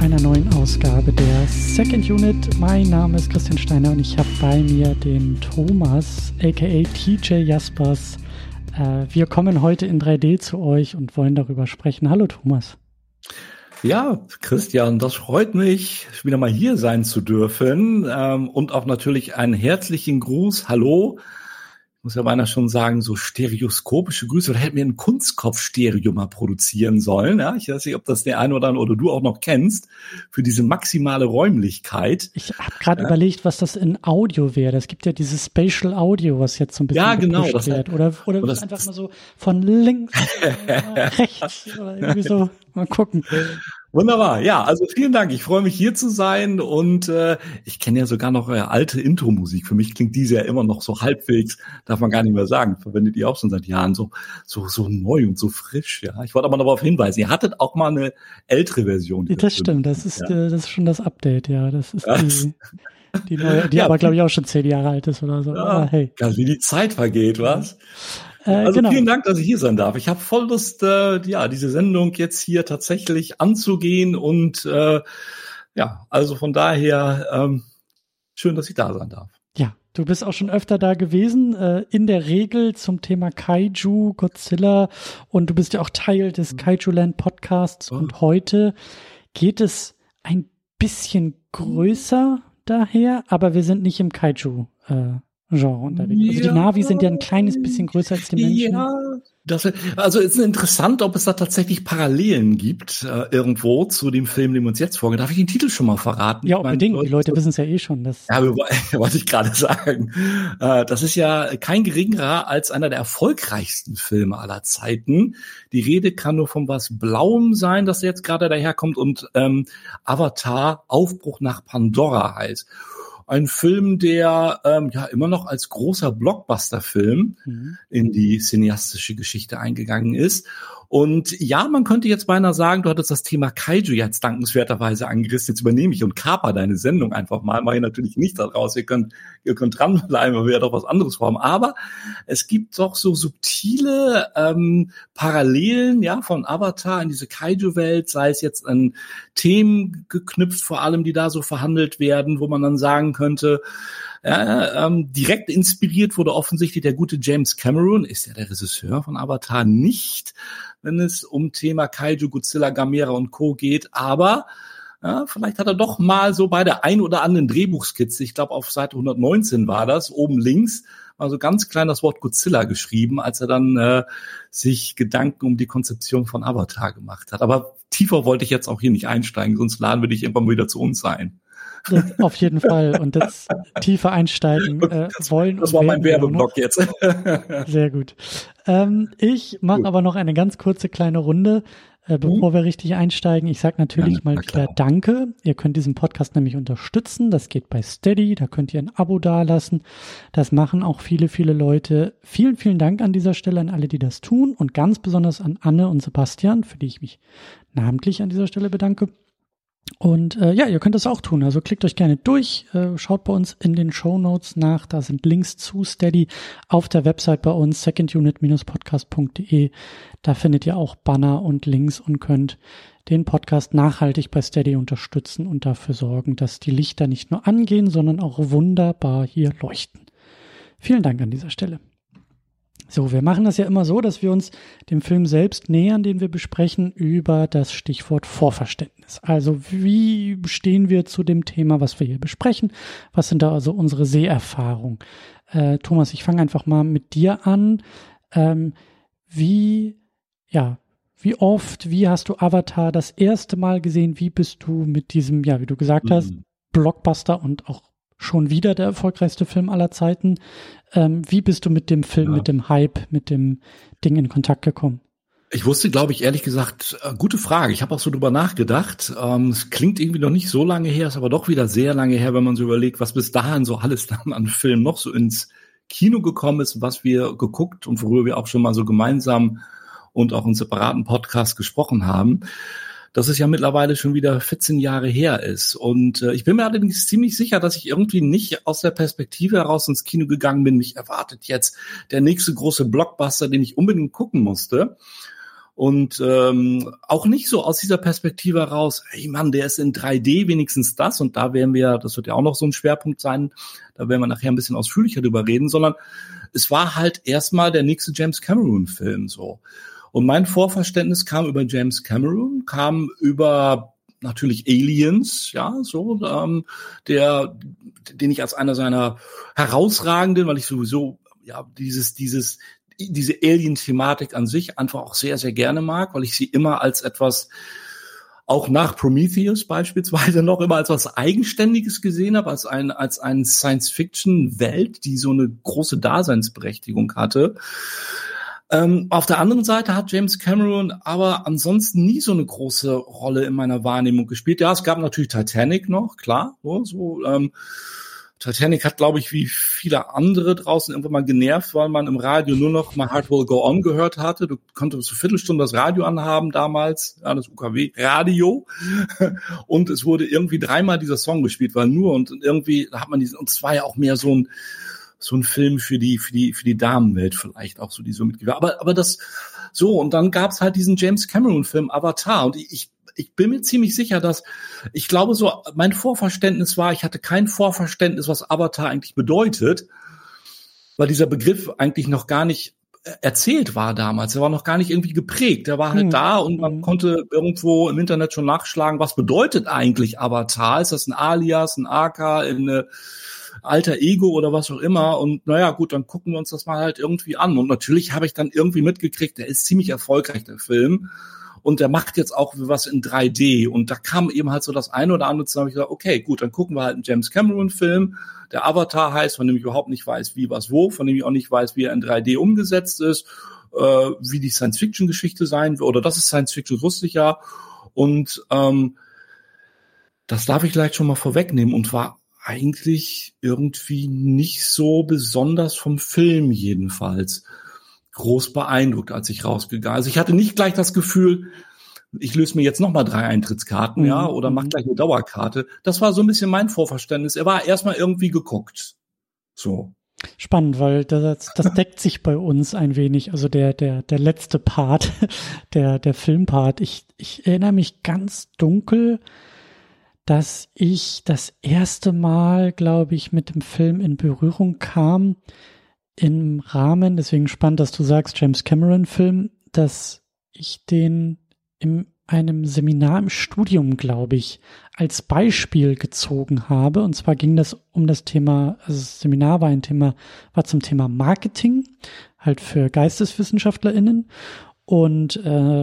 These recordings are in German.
einer neuen Ausgabe der Second Unit. Mein Name ist Christian Steiner und ich habe bei mir den Thomas, aka TJ Jaspers. Wir kommen heute in 3D zu euch und wollen darüber sprechen. Hallo Thomas. Ja, Christian, das freut mich, wieder mal hier sein zu dürfen. Und auch natürlich einen herzlichen Gruß. Hallo. Ich muss ja beinahe schon sagen, so stereoskopische Grüße. Oder hätten wir ein Kunstkopf-Stereo mal produzieren sollen. Ja, ich weiß nicht, ob das der eine oder andere oder du auch noch kennst, für diese maximale Räumlichkeit. Ich habe gerade überlegt, was das in Audio wäre. Es gibt ja dieses Spatial Audio, was jetzt so ein bisschen gepusht wird. Oder das einfach mal so von links nach rechts oder irgendwie so. Mal gucken. Wunderbar, ja, also vielen Dank. Ich freue mich, hier zu sein und ich kenne ja sogar noch eure alte Intro-Musik. Für mich klingt diese ja immer noch so halbwegs, darf man gar nicht mehr sagen. Verwendet ihr auch schon seit Jahren so neu und so frisch. Ja, ich wollte aber noch darauf hinweisen, ihr hattet auch mal eine ältere Version. Das stimmt, das ist schon das Update, ja. Das ist die neue, die aber glaube ich auch schon 10 Jahre alt ist oder so. Ja, aber hey. Wie die Zeit vergeht, was? Also genau. Vielen Dank, dass ich hier sein darf. Ich habe voll Lust, diese Sendung jetzt hier tatsächlich anzugehen und also von daher schön, dass ich da sein darf. Ja, du bist auch schon öfter da gewesen, in der Regel zum Thema Kaiju, Godzilla und du bist ja auch Teil des Kaiju-Land Podcasts und heute geht es ein bisschen größer daher, aber wir sind nicht im Kaiju Genre unterwegs. Also die Navi sind ja ein kleines bisschen größer als die Menschen. Ja, es ist interessant, ob es da tatsächlich Parallelen gibt, irgendwo zu dem Film, den wir uns jetzt vorgehen. Darf ich den Titel schon mal verraten? Ja, unbedingt. Die Leute wissen es ja eh schon. Wollte ich gerade sagen. Das ist ja kein geringerer als einer der erfolgreichsten Filme aller Zeiten. Die Rede kann nur von was Blauem sein, das jetzt gerade daherkommt und Avatar, Aufbruch nach Pandora heißt. Ein Film, der immer noch als großer Blockbuster-Film in die cineastische Geschichte eingegangen ist. Und ja, man könnte jetzt beinahe sagen, du hattest das Thema Kaiju jetzt dankenswerterweise angerissen. Jetzt übernehme ich und kaper deine Sendung einfach mal. Mache ich natürlich nicht daraus. Ihr könnt dranbleiben, weil wir ja doch was anderes vorhaben. Aber es gibt doch so subtile Parallelen, ja, von Avatar in diese Kaiju-Welt, sei es jetzt an Themen geknüpft, vor allem, die da so verhandelt werden, wo man dann sagen könnte, direkt inspiriert wurde offensichtlich der gute James Cameron, ist ja der Regisseur von Avatar nicht, wenn es um Thema Kaiju, Godzilla, Gamera und Co. geht, aber vielleicht hat er doch mal so bei der ein oder anderen Drehbuchskizze, ich glaube auf Seite 119 war das, oben links, mal so ganz klein das Wort Godzilla geschrieben, als er dann sich Gedanken um die Konzeption von Avatar gemacht hat. Aber tiefer wollte ich jetzt auch hier nicht einsteigen, sonst laden wir dich irgendwann wieder zu uns ein. Das auf jeden Fall. Und das tiefe Einsteigen wollen. Das war mein Werbeblock jetzt. Sehr gut. Ich mache aber noch eine ganz kurze kleine Runde, bevor wir richtig einsteigen. Ich sage natürlich mal wieder Danke. Ihr könnt diesen Podcast nämlich unterstützen. Das geht bei Steady. Da könnt ihr ein Abo dalassen. Das machen auch viele, viele Leute. Vielen, vielen Dank an dieser Stelle an alle, die das tun. Und ganz besonders an Anne und Sebastian, für die ich mich namentlich an dieser Stelle bedanke. Und ihr könnt das auch tun. Also klickt euch gerne durch, schaut bei uns in den Shownotes nach. Da sind Links zu Steady auf der Website bei uns, secondunit-podcast.de. Da findet ihr auch Banner und Links und könnt den Podcast nachhaltig bei Steady unterstützen und dafür sorgen, dass die Lichter nicht nur angehen, sondern auch wunderbar hier leuchten. Vielen Dank an dieser Stelle. So, wir machen das ja immer so, dass wir uns dem Film selbst nähern, den wir besprechen, über das Stichwort Vorverständnis. Also wie stehen wir zu dem Thema, was wir hier besprechen? Was sind da also unsere Seherfahrungen? Thomas, ich fange einfach mal mit dir an. Wie oft, wie hast du Avatar das erste Mal gesehen? Wie bist du mit diesem, wie du gesagt hast, Blockbuster und auch schon wieder der erfolgreichste Film aller Zeiten. Wie bist du mit dem Film, mit dem Hype, mit dem Ding in Kontakt gekommen? Ich wusste, glaube ich, ehrlich gesagt, gute Frage. Ich habe auch so drüber nachgedacht. Es klingt irgendwie noch nicht so lange her, ist aber doch wieder sehr lange her, wenn man so überlegt, was bis dahin so alles dann an Filmen noch so ins Kino gekommen ist, was wir geguckt und worüber wir auch schon mal so gemeinsam und auch in separaten Podcasts gesprochen haben. Dass es ja mittlerweile schon wieder 14 Jahre her ist. Und ich bin mir allerdings ziemlich sicher, dass ich irgendwie nicht aus der Perspektive heraus ins Kino gegangen bin. Mich erwartet jetzt der nächste große Blockbuster, den ich unbedingt gucken musste. Und auch nicht so aus dieser Perspektive heraus, hey Mann, der ist in 3D, wenigstens das. Und da werden wir, das wird ja auch noch so ein Schwerpunkt sein, da werden wir nachher ein bisschen ausführlicher drüber reden, sondern es war halt erstmal der nächste James Cameron-Film so. Und mein Vorverständnis kam über James Cameron, kam über natürlich Aliens, ja, so, den ich als einer seiner herausragenden, weil ich sowieso, ja, diese Alien-Thematik an sich einfach auch sehr, sehr gerne mag, weil ich sie immer als etwas, auch nach Prometheus beispielsweise noch immer als was Eigenständiges gesehen habe, als eine Science-Fiction-Welt, die so eine große Daseinsberechtigung hatte. Auf der anderen Seite hat James Cameron aber ansonsten nie so eine große Rolle in meiner Wahrnehmung gespielt. Ja, es gab natürlich Titanic noch, klar. Titanic hat, glaube ich, wie viele andere draußen irgendwann mal genervt, weil man im Radio nur noch My Heart Will Go On gehört hatte. Du konntest so eine Viertelstunde das Radio anhaben damals, ja, das UKW-Radio. Und es wurde irgendwie 3-mal dieser Song gespielt, weil nur und irgendwie hat man diesen, und es war ja auch mehr so ein Film für die Damenwelt vielleicht auch so, die so mitgewirkt. Aber das, so, und dann gab's halt diesen James Cameron-Film Avatar und ich bin mir ziemlich sicher, dass, ich glaube so, mein Vorverständnis war, ich hatte kein Vorverständnis, was Avatar eigentlich bedeutet, weil dieser Begriff eigentlich noch gar nicht erzählt war damals. Er war noch gar nicht irgendwie geprägt. Er war halt da und man konnte irgendwo im Internet schon nachschlagen, was bedeutet eigentlich Avatar? Ist das ein Alias, ein AK, eine Alter Ego oder was auch immer? Und naja, gut, dann gucken wir uns das mal halt irgendwie an. Und natürlich habe ich dann irgendwie mitgekriegt, der ist ziemlich erfolgreich, der Film. Und der macht jetzt auch was in 3D. Und da kam eben halt so das eine oder andere zusammen. Ich gesagt, okay, gut, dann gucken wir halt einen James Cameron-Film, der Avatar heißt, von dem ich überhaupt nicht weiß, wie, was, wo, von dem ich auch nicht weiß, wie er in 3D umgesetzt ist, wie die Science-Fiction-Geschichte sein wird. Oder das ist Science-Fiction, wusste ich ja. Und das darf ich vielleicht schon mal vorwegnehmen und war eigentlich irgendwie nicht so besonders vom Film jedenfalls groß beeindruckt, als ich rausgegangen. Also ich hatte nicht gleich das Gefühl, ich löse mir jetzt nochmal 3 Eintrittskarten, ja, oder mach gleich eine Dauerkarte. Das war so ein bisschen mein Vorverständnis. Er war erstmal irgendwie geguckt. So. Spannend, weil das deckt sich bei uns ein wenig. Also der letzte Part, der Filmpart. Ich erinnere mich ganz dunkel, dass ich das erste Mal, glaube ich, mit dem Film in Berührung kam, im Rahmen, deswegen spannend, dass du sagst, James Cameron-Film, dass ich den in einem Seminar im Studium, glaube ich, als Beispiel gezogen habe. Und zwar ging das um das Thema, also das Seminar war zum Thema Marketing, halt für GeisteswissenschaftlerInnen. Und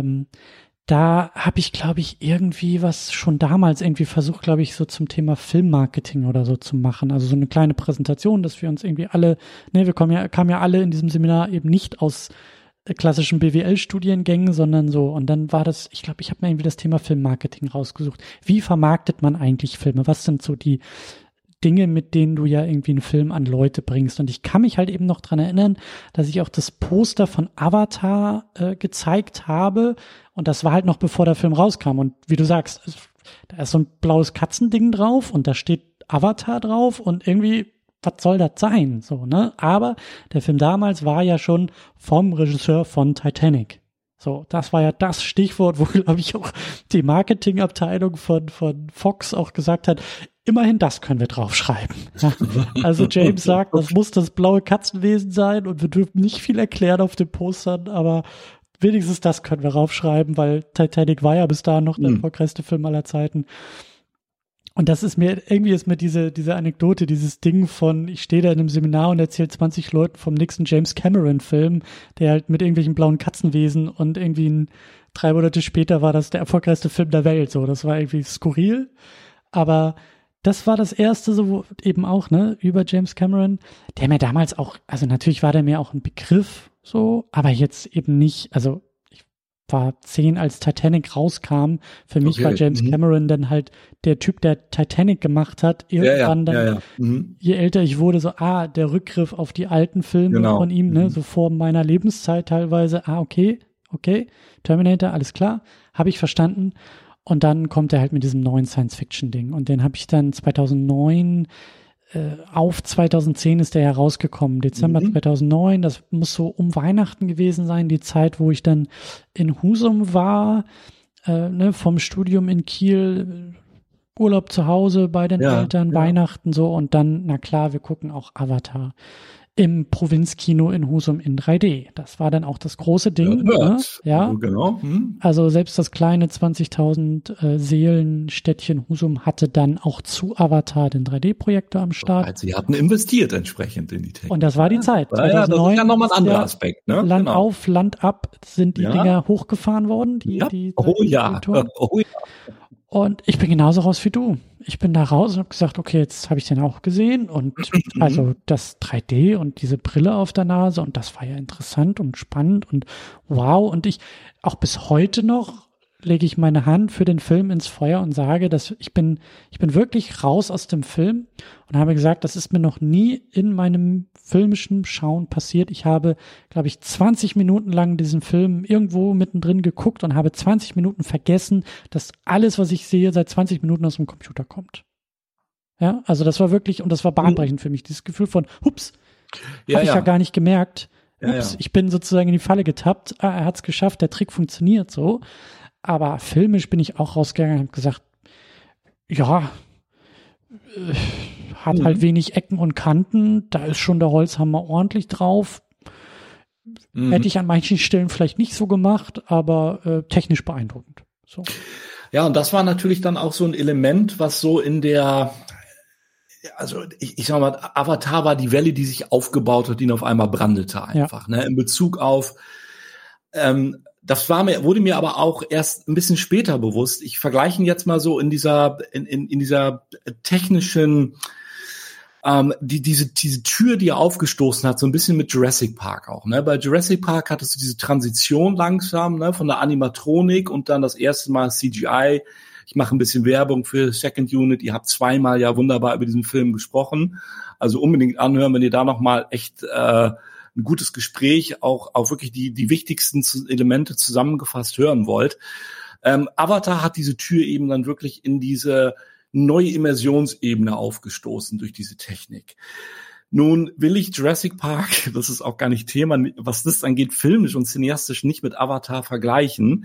da habe ich, glaube ich, irgendwie was schon damals irgendwie versucht, glaube ich, so zum Thema Filmmarketing oder so zu machen. Also so eine kleine Präsentation, dass wir uns irgendwie alle, wir kamen ja alle in diesem Seminar eben nicht aus klassischen BWL-Studiengängen, sondern so. Und dann war das, ich glaube, ich habe mir irgendwie das Thema Filmmarketing rausgesucht. Wie vermarktet man eigentlich Filme? Was sind so die Dinge, mit denen du ja irgendwie einen Film an Leute bringst? Und ich kann mich halt eben noch dran erinnern, dass ich auch das Poster von Avatar gezeigt habe. Und das war halt noch bevor der Film rauskam. Und wie du sagst, da ist so ein blaues Katzending drauf und da steht Avatar drauf und irgendwie, was soll das sein? So, ne? Aber der Film damals war ja schon vom Regisseur von Titanic. So, das war ja das Stichwort, wo, glaube ich, auch die Marketingabteilung von Fox auch gesagt hat, immerhin das können wir draufschreiben. Ja. Also James sagt, das muss das blaue Katzenwesen sein und wir dürfen nicht viel erklären auf den Postern, aber wenigstens das können wir raufschreiben, weil Titanic war ja bis dahin noch der erfolgreichste Film aller Zeiten. Und das ist mir diese Anekdote, dieses Ding von, ich stehe da in einem Seminar und erzähle 20 Leuten vom nächsten James Cameron-Film, der halt mit irgendwelchen blauen Katzenwesen und irgendwie 3 Monate später war das der erfolgreichste Film der Welt. So, das war irgendwie skurril. Aber das war das erste, so eben auch, ne, über James Cameron, der mir damals auch, also natürlich war der mir auch ein Begriff, so, aber jetzt eben nicht, also ich war 10, als Titanic rauskam. Für mich war James Cameron dann halt der Typ, der Titanic gemacht hat. Irgendwann je älter ich wurde, so, der Rückgriff auf die alten Filme von ihm, ne, so vor meiner Lebenszeit teilweise, okay, Terminator, alles klar, habe ich verstanden. Und dann kommt er halt mit diesem neuen Science-Fiction-Ding. Und den habe ich dann 2009 auf 2010 ist der herausgekommen, Dezember 2009, das muss so um Weihnachten gewesen sein, die Zeit, wo ich dann in Husum war, vom Studium in Kiel, Urlaub zu Hause bei den Eltern, Weihnachten so und dann, na klar, wir gucken auch Avatar im Provinzkino in Husum in 3D. Das war dann auch das große Ding. Ja, genau. Also selbst das kleine 20.000 Seelenstädtchen Husum hatte dann auch zu Avatar den 3D-Projektor am Start. Sie hatten investiert entsprechend in die Technik. Und das war die Zeit. 2009 das ist ja nochmal ein anderer Aspekt. Ne? Land auf, Land ab sind die Dinger hochgefahren worden. Oh ja. Und ich bin genauso raus wie du. Ich bin da raus und habe gesagt, okay, jetzt habe ich den auch gesehen und also das 3D und diese Brille auf der Nase und das war ja interessant und spannend und wow. Und ich auch bis heute noch lege ich meine Hand für den Film ins Feuer und sage, dass ich bin wirklich raus aus dem Film und habe gesagt, das ist mir noch nie in meinem filmischen Schauen passiert. Ich habe, glaube ich, 20 Minuten lang diesen Film irgendwo mittendrin geguckt und habe 20 Minuten vergessen, dass alles, was ich sehe, seit 20 Minuten aus dem Computer kommt. Ja, also das war wirklich, und das war bahnbrechend für mich, dieses Gefühl von, hups, habe ich ja gar nicht gemerkt. Ups, ich bin sozusagen in die Falle getappt. Er hat es geschafft, der Trick funktioniert so. Aber filmisch bin ich auch rausgegangen und habe gesagt, ja, hat halt wenig Ecken und Kanten, da ist schon der Holzhammer ordentlich drauf. Hätte ich an manchen Stellen vielleicht nicht so gemacht, aber technisch beeindruckend. So. Ja, und das war natürlich dann auch so ein Element, was so in der, also ich sag mal, Avatar war die Welle, die sich aufgebaut hat, die auf einmal brandete einfach, ne, in Bezug auf, das wurde mir aber auch erst ein bisschen später bewusst. Ich vergleiche ihn jetzt mal so in dieser technischen, diese Tür, die er aufgestoßen hat, so ein bisschen mit Jurassic Park auch, ne? Bei Jurassic Park hattest du diese Transition langsam, ne, von der Animatronik und dann das erste Mal CGI. Ich mache ein bisschen Werbung für Second Unit. Ihr habt zweimal ja wunderbar über diesen Film gesprochen. Also unbedingt anhören, wenn ihr da nochmal echt ein gutes Gespräch, auch wirklich die wichtigsten Elemente zusammengefasst hören wollt. Avatar hat diese Tür eben dann wirklich in diese neue Immersionsebene aufgestoßen durch diese Technik. Nun will ich Jurassic Park, das ist auch gar nicht Thema, was das angeht, filmisch und cineastisch nicht mit Avatar vergleichen,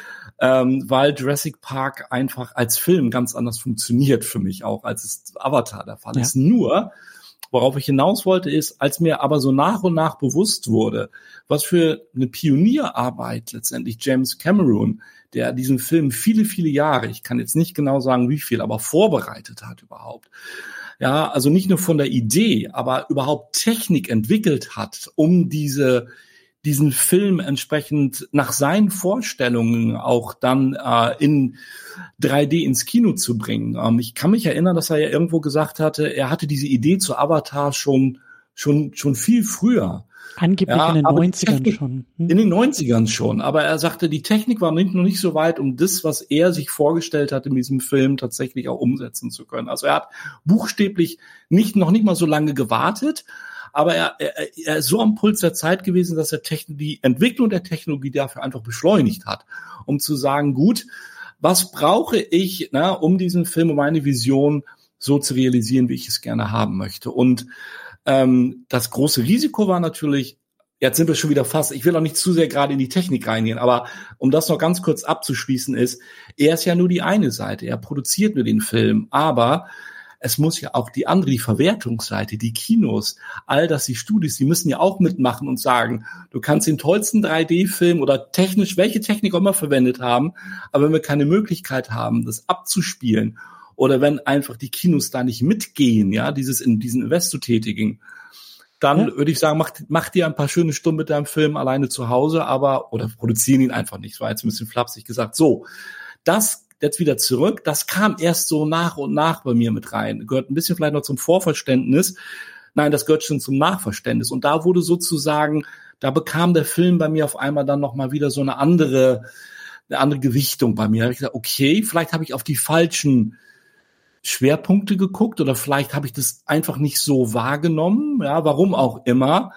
weil Jurassic Park einfach als Film ganz anders funktioniert für mich auch, als es Avatar der Fall ist. Nur, worauf ich hinaus wollte, ist, als mir aber so nach und nach bewusst wurde, was für eine Pionierarbeit letztendlich James Cameron, der diesen Film viele, viele Jahre, ich kann jetzt nicht genau sagen wie viel, aber vorbereitet hat überhaupt. Ja, also nicht nur von der Idee, aber überhaupt Technik entwickelt hat, um diesen Film entsprechend nach seinen Vorstellungen auch dann in 3D ins Kino zu bringen. Ich kann mich erinnern, dass er ja irgendwo gesagt hatte, er hatte diese Idee zu Avatar schon viel früher. Angeblich in den 90ern schon. In den 90ern schon. Aber er sagte, die Technik war noch nicht so weit, um das, was er sich vorgestellt hat in diesem Film, tatsächlich auch umsetzen zu können. Also er hat buchstäblich noch nicht mal so lange gewartet, aber er ist so am Puls der Zeit gewesen, dass er die Entwicklung der Technologie dafür einfach beschleunigt hat, um zu sagen, gut, was brauche ich, um diesen Film, um meine Vision so zu realisieren, wie ich es gerne haben möchte. Und das große Risiko war natürlich, jetzt sind wir schon wieder fast, ich will auch nicht zu sehr gerade in die Technik reingehen, aber um das noch ganz kurz abzuschließen ist, er ist ja nur die eine Seite, er produziert nur den Film, aber es muss ja auch die Verwertungsseite, die Kinos, all das, die Studios, die müssen ja auch mitmachen und sagen, du kannst den tollsten 3D-Film oder technisch, welche Technik auch immer verwendet haben, aber wenn wir keine Möglichkeit haben, das abzuspielen oder wenn einfach die Kinos da nicht mitgehen, ja, diesen Invest zu tätigen, dann würde ich sagen, mach dir ein paar schöne Stunden mit deinem Film alleine zu Hause, oder produzieren ihn einfach nicht. Das war jetzt ein bisschen flapsig gesagt. So, das jetzt wieder zurück, das kam erst so nach und nach bei mir mit rein. Gehört ein bisschen vielleicht noch zum Vorverständnis. Nein, das gehört schon zum Nachverständnis. Und da wurde sozusagen, da bekam der Film bei mir auf einmal dann nochmal wieder so eine andere Gewichtung bei mir. Da habe ich gesagt, okay, vielleicht habe ich auf die falschen Schwerpunkte geguckt oder vielleicht habe ich das einfach nicht so wahrgenommen, ja, warum auch immer.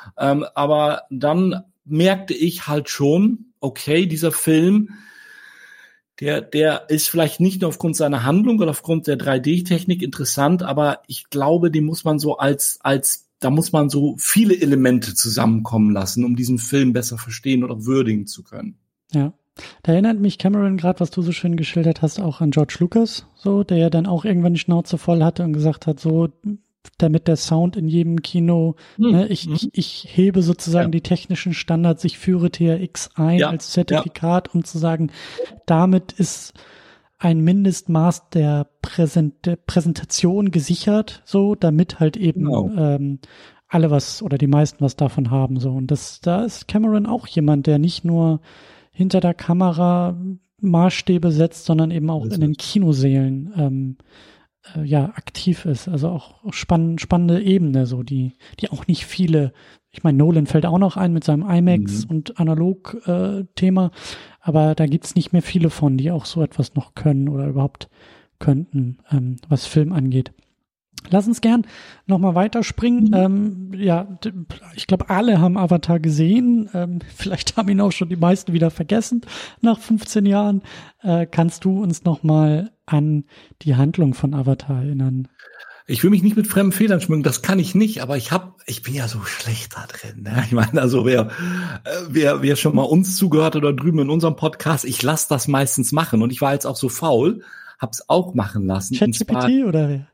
Aber dann merkte ich halt schon, okay, dieser Film, Der ist vielleicht nicht nur aufgrund seiner Handlung oder aufgrund der 3D-Technik interessant, aber ich glaube, den muss man so da muss man so viele Elemente zusammenkommen lassen, um diesen Film besser verstehen oder würdigen zu können. Ja. Da erinnert mich Cameron gerade, was du so schön geschildert hast, auch an George Lucas, so, der ja dann auch irgendwann die Schnauze voll hatte und gesagt hat, so, damit der Sound in jedem Kino, ne, ich hebe sozusagen die technischen Standards, ich führe TRX ein als Zertifikat, um zu sagen, damit ist ein Mindestmaß der Präsentation gesichert, so, damit halt eben alle was oder die meisten was davon haben, so. Und da ist Cameron auch jemand, der nicht nur hinter der Kamera Maßstäbe setzt, sondern eben auch in den Kinosälen aktiv ist. Also auch spannende Ebene, so die auch nicht viele, ich meine, Nolan fällt auch noch ein mit seinem IMAX und Analog-Thema, aber da gibt's nicht mehr viele von, die auch so etwas noch können oder überhaupt könnten, was Film angeht. Lass uns gern nochmal weiterspringen. Ich glaube, alle haben Avatar gesehen. Vielleicht haben ihn auch schon die meisten wieder vergessen nach 15 Jahren. Kannst du uns nochmal an die Handlung von Avatar erinnern? Ich will mich nicht mit fremden Federn schmücken, das kann ich nicht, aber ich bin ja so schlecht da drin. Ne? Ich meine, also wer schon mal uns zugehört oder drüben in unserem Podcast, ich lasse das meistens machen und ich war jetzt auch so faul, hab's auch machen lassen. ChatGPT oder wer?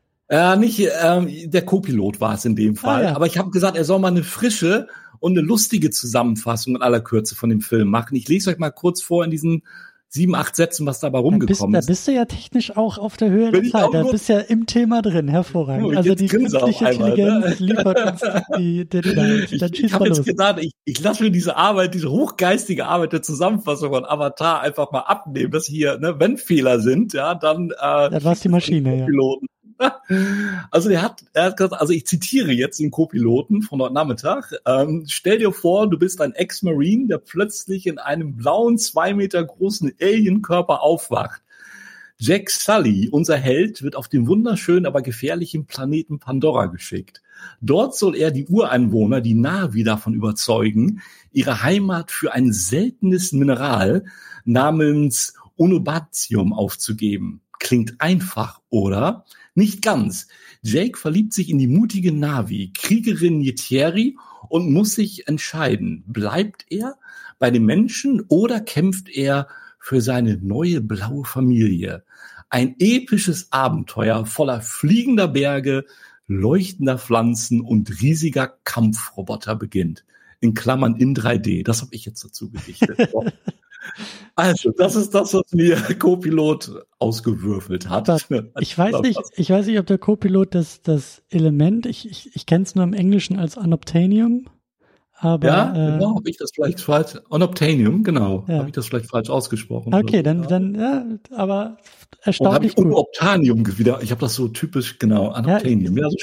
Der Co-Pilot war es in dem Fall. Aber ich habe gesagt, er soll mal eine frische und eine lustige Zusammenfassung in aller Kürze von dem Film machen. Ich lese euch mal kurz vor in diesen 7, 8 Sätzen, was dabei rumgekommen ist. Da bist du ja technisch auch auf der Höhe der Zeit. Da bist du ja im Thema drin, hervorragend. Also die künstliche Intelligenz liefert uns die Details. Ich habe jetzt gedacht, ich lasse mir diese hochgeistige Arbeit der Zusammenfassung von Avatar einfach mal abnehmen, dass hier, ne, wenn Fehler sind, ja, dann das war's die Maschine, ja. Piloten. Also er hat gesagt, also ich zitiere jetzt den Co-Piloten von heute Nachmittag. Stell dir vor, du bist ein Ex-Marine, der plötzlich in einem blauen, 2 Meter großen Alien-Körper aufwacht. Jack Sully, unser Held, wird auf den wunderschönen, aber gefährlichen Planeten Pandora geschickt. Dort soll er die Ureinwohner, die Na'vi, davon überzeugen, ihre Heimat für ein seltenes Mineral namens Onobatium aufzugeben. Klingt einfach, oder? Nicht ganz. Jake verliebt sich in die mutige Na'vi, Kriegerin Yeteri, und muss sich entscheiden, bleibt er bei den Menschen oder kämpft er für seine neue blaue Familie? Ein episches Abenteuer voller fliegender Berge, leuchtender Pflanzen und riesiger Kampfroboter beginnt. In Klammern in 3D. Das habe ich jetzt dazu gedichtet. Also, das ist das, was mir Co-Pilot ausgewürfelt hat. Ich weiß nicht, ob der Co-Pilot das Element, ich kenne es nur im Englischen als Unobtainium, aber genau, habe ich das vielleicht falsch, Unobtainium, genau, habe ich das vielleicht falsch ausgesprochen. Okay, dann, aber erstaunlich gut. Unobtainium wieder, ich habe das so typisch, genau, Unobtainium. Ja, so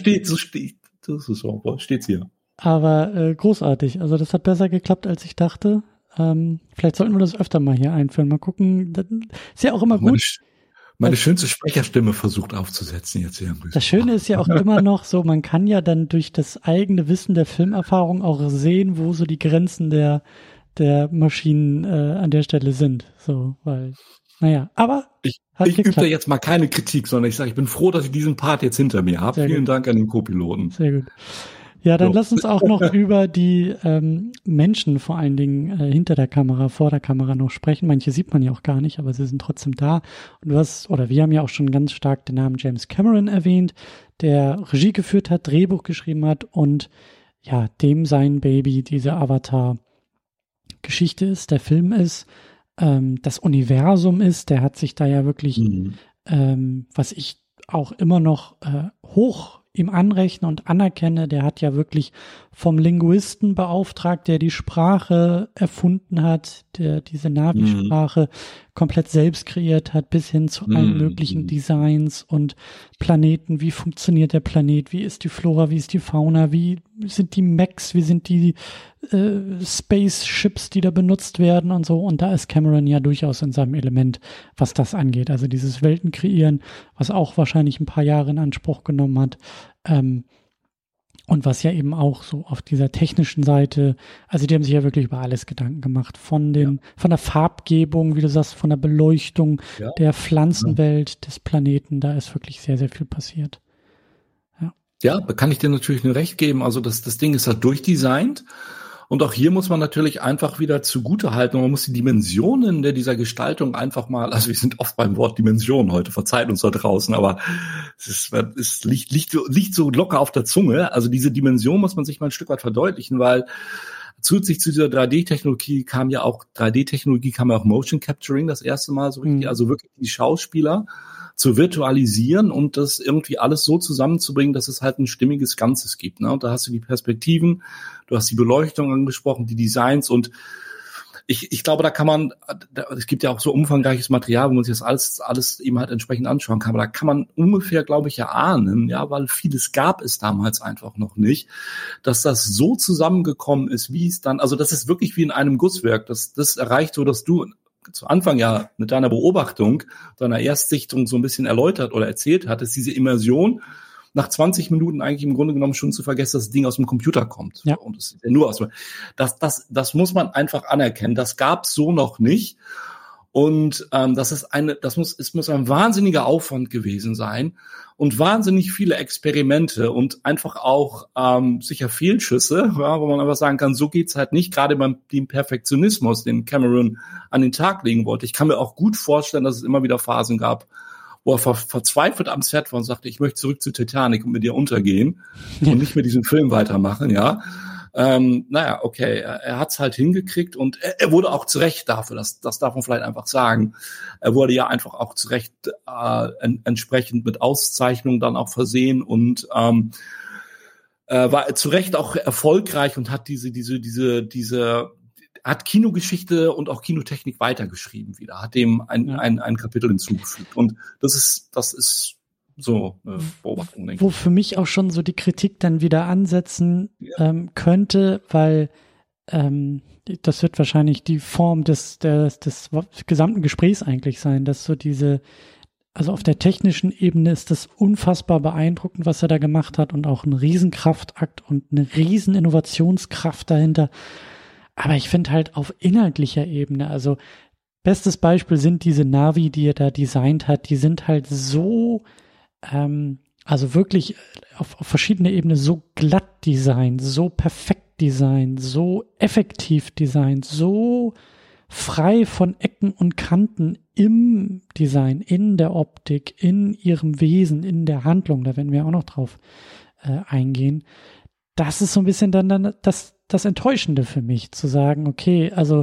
steht's hier. Aber großartig, also das hat besser geklappt, als ich dachte. Vielleicht sollten wir das öfter mal hier einführen. Mal gucken. Das ist ja auch immer gut. Meine schönste Sprecherstimme versucht aufzusetzen jetzt irgendwie. Das Schöne ist ja auch immer noch so, man kann ja dann durch das eigene Wissen der Filmerfahrung auch sehen, wo so die Grenzen der Maschinen an der Stelle sind. So, weil, naja, aber ich übe da jetzt mal keine Kritik, sondern ich sage, ich bin froh, dass ich diesen Part jetzt hinter mir habe. Vielen Dank an den Co-Piloten. Sehr gut. Ja, dann lass uns auch noch über die Menschen vor allen Dingen hinter der Kamera, vor der Kamera noch sprechen. Manche sieht man ja auch gar nicht, aber sie sind trotzdem da. Und wir haben ja auch schon ganz stark den Namen James Cameron erwähnt, der Regie geführt hat, Drehbuch geschrieben hat und ja, dem sein Baby diese Avatar-Geschichte ist, der Film ist, das Universum ist. Der hat sich da ja wirklich, was ich auch immer noch hoch ihm anrechne und anerkenne, der hat ja wirklich vom Linguisten beauftragt, der die Sprache erfunden hat, der diese Navi-Sprache komplett selbst kreiert hat, bis hin zu allen möglichen Designs und Planeten. Wie funktioniert der Planet? Wie ist die Flora? Wie ist die Fauna? Wie sind die Mechs? Wie sind die Spaceships, die da benutzt werden und so? Und da ist Cameron ja durchaus in seinem Element, was das angeht. Also dieses Welten kreieren, was auch wahrscheinlich ein paar Jahre in Anspruch genommen hat. Und was ja eben auch so auf dieser technischen Seite, also die haben sich ja wirklich über alles Gedanken gemacht, von der Farbgebung, wie du sagst, von der Beleuchtung, der Pflanzenwelt des Planeten, da ist wirklich sehr, sehr viel passiert. Ja, da kann ich dir natürlich nur recht geben. Also das Ding ist halt durchdesignt. Und auch hier muss man natürlich einfach wieder zugutehalten. Man muss die Dimensionen dieser Gestaltung einfach mal, also wir sind oft beim Wort Dimension heute, verzeiht uns da draußen, aber es liegt so locker auf der Zunge. Also diese Dimension muss man sich mal ein Stück weit verdeutlichen, weil zusätzlich zu dieser 3D-Technologie kam ja auch Motion Capturing das erste Mal so richtig, also wirklich die Schauspieler zu virtualisieren und das irgendwie alles so zusammenzubringen, dass es halt ein stimmiges Ganzes gibt. Ne? Und da hast du die Perspektiven, du hast die Beleuchtung angesprochen, die Designs und ich glaube, es gibt ja auch so umfangreiches Material, wo man sich das alles eben halt entsprechend anschauen kann. Aber da kann man ungefähr, glaube ich, erahnen, ja, weil vieles gab es damals einfach noch nicht, dass das so zusammengekommen ist, wie es dann, also das ist wirklich wie in einem Gusswerk. Das erreicht so, dass du zu Anfang ja mit deiner Beobachtung, deiner Erstsichtung so ein bisschen erläutert oder erzählt hattest, diese Immersion nach 20 Minuten eigentlich im Grunde genommen schon zu vergessen, dass das Ding aus dem Computer kommt. Ja. Und es ist ja nur das muss man einfach anerkennen. Das gab's so noch nicht. Und es muss ein wahnsinniger Aufwand gewesen sein und wahnsinnig viele Experimente und einfach auch sicher Fehlschüsse, ja, wo man einfach sagen kann, so geht's halt nicht, gerade beim dem Perfektionismus, den Cameron an den Tag legen wollte. Ich kann mir auch gut vorstellen, dass es immer wieder Phasen gab, wo er verzweifelt am Set war und sagte, ich möchte zurück zu Titanic und mit dir untergehen und nicht mit diesem Film weitermachen, ja. Naja, okay, er hat's halt hingekriegt und er wurde auch zu Recht dafür, das darf man vielleicht einfach sagen. Er wurde ja einfach auch zu Recht entsprechend mit Auszeichnungen dann auch versehen und war zu Recht auch erfolgreich und hat hat Kinogeschichte und auch Kinotechnik weitergeschrieben wieder, hat dem ein Kapitel hinzugefügt und das ist so eine Beobachtung, denke ich. Wo für mich auch schon so die Kritik dann wieder ansetzen könnte, weil das wird wahrscheinlich die Form des gesamten Gesprächs eigentlich sein, dass so also auf der technischen Ebene ist das unfassbar beeindruckend, was er da gemacht hat und auch ein Riesenkraftakt und eine riesen Innovationskraft dahinter. Aber ich finde halt auf inhaltlicher Ebene, also bestes Beispiel sind diese Navi, die er da designt hat, die sind halt so also wirklich auf verschiedene Ebenen so glatt designt, so perfekt designt, so effektiv designt, so frei von Ecken und Kanten im Design, in der Optik, in ihrem Wesen, in der Handlung, da werden wir auch noch drauf eingehen. Das ist so ein bisschen dann das Enttäuschende für mich, zu sagen, okay, also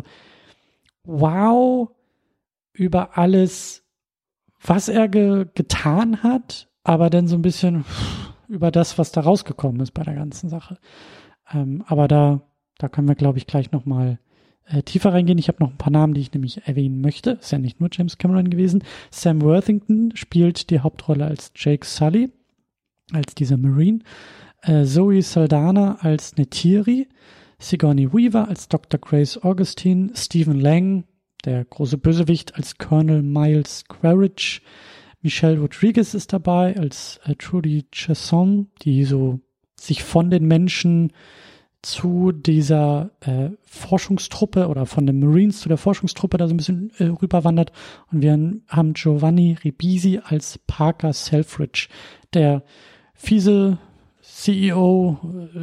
wow, über alles, was er getan hat, aber dann so ein bisschen über das, was da rausgekommen ist bei der ganzen Sache. Aber da können wir, glaube ich, gleich nochmal tiefer reingehen. Ich habe noch ein paar Namen, die ich nämlich erwähnen möchte. Ist ja nicht nur James Cameron gewesen. Sam Worthington spielt die Hauptrolle als Jake Sully, als dieser Marine. Zoe Saldana als Neytiri. Sigourney Weaver als Dr. Grace Augustine. Stephen Lang, der große Bösewicht, als Colonel Miles Quaritch. Michelle Rodriguez ist dabei als Trudy Chesson, die so sich von den Menschen zu dieser Forschungstruppe oder von den Marines zu der Forschungstruppe da so ein bisschen rüberwandert. Und wir haben Giovanni Ribisi als Parker Selfridge, der fiese CEO,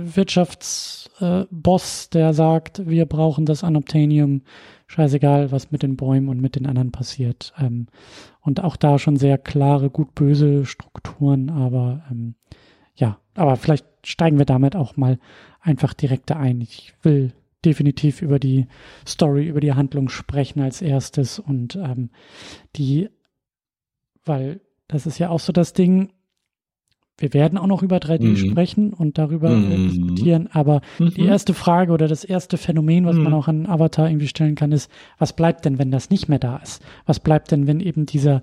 Wirtschaftsboss, der sagt, wir brauchen das Unobtainium, scheißegal, was mit den Bäumen und mit den anderen passiert. Und auch da schon sehr klare, gut-böse Strukturen, aber aber vielleicht steigen wir damit auch mal einfach direkter ein. Ich will definitiv über die Story, über die Handlung sprechen als erstes und weil das ist ja auch so das Ding, wir werden auch noch über 3D sprechen und darüber diskutieren, aber die erste Frage oder das erste Phänomen, was man auch an Avatar irgendwie stellen kann, ist, was bleibt denn, wenn das nicht mehr da ist? Was bleibt denn, wenn eben dieser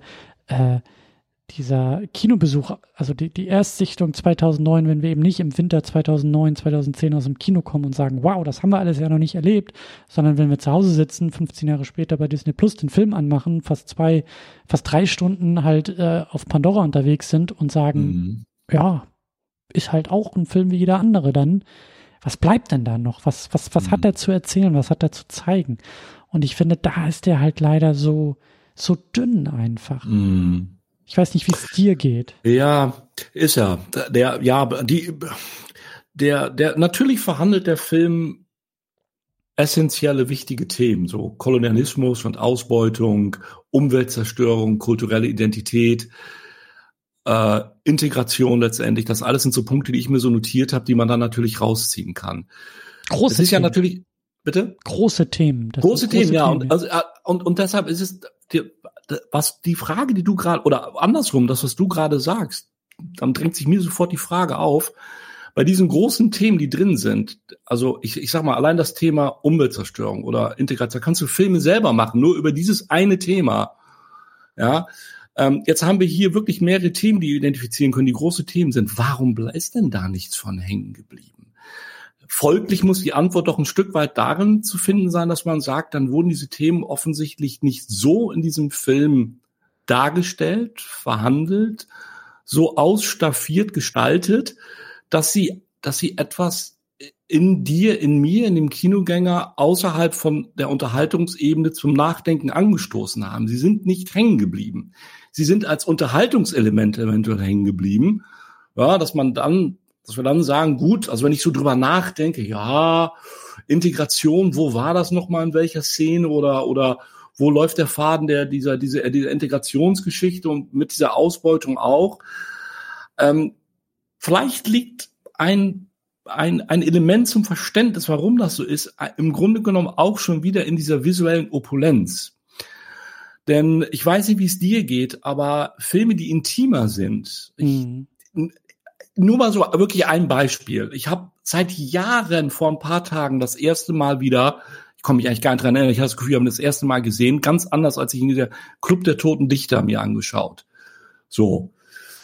Kinobesuch, also die Erstsichtung 2009, wenn wir eben nicht im Winter 2009, 2010 aus dem Kino kommen und sagen, wow, das haben wir alles ja noch nicht erlebt, sondern wenn wir zu Hause sitzen, 15 Jahre später bei Disney Plus den Film anmachen, fast 3 Stunden halt auf Pandora unterwegs sind und sagen, ja, ist halt auch ein Film wie jeder andere dann. Was bleibt denn da noch? Was hat er zu erzählen? Was hat er zu zeigen? Und ich finde, da ist der halt leider so dünn einfach. Ich weiß nicht, wie es dir geht. Ja, ist er. Natürlich verhandelt der Film essentielle, wichtige Themen, so Kolonialismus und Ausbeutung, Umweltzerstörung, kulturelle Identität, Integration letztendlich. Das alles sind so Punkte, die ich mir so notiert habe, die man dann natürlich rausziehen kann. Große Themen. Ja natürlich, bitte? Große Themen. Große Themen, ja. Und deshalb ist es, was die Frage, die du gerade, oder andersrum, das, was du gerade sagst, dann drängt sich mir sofort die Frage auf, bei diesen großen Themen, die drin sind, also ich sag mal, allein das Thema Umweltzerstörung oder Integration, da kannst du Filme selber machen, nur über dieses eine Thema. Ja, jetzt haben wir hier wirklich mehrere Themen, die wir identifizieren können, die große Themen sind. Warum ist denn da nichts von hängen geblieben? Folglich muss die Antwort doch ein Stück weit darin zu finden sein, dass man sagt, dann wurden diese Themen offensichtlich nicht so in diesem Film dargestellt, verhandelt, so ausstaffiert gestaltet, dass sie etwas in dir, in mir, in dem Kinogänger außerhalb von der Unterhaltungsebene zum Nachdenken angestoßen haben. Sie sind nicht hängen geblieben. Sie sind als Unterhaltungselement eventuell hängen geblieben. Ja, dass wir dann sagen, gut, also wenn ich so drüber nachdenke, ja, Integration, wo war das nochmal, in welcher Szene oder wo läuft der Faden dieser Integrationsgeschichte und mit dieser Ausbeutung auch? Vielleicht liegt ein Element zum Verständnis, warum das so ist, im Grunde genommen auch schon wieder in dieser visuellen Opulenz. Denn ich weiß nicht, wie es dir geht, aber Filme, die intimer sind, nur mal so wirklich ein Beispiel. Ich habe seit Jahren vor ein paar Tagen das erste Mal wieder, ich komme mich eigentlich gar nicht dran erinnern, ich habe das Gefühl, ich habe das erste Mal gesehen, ganz anders, als ich in dieser Club der Toten Dichter mir angeschaut. So.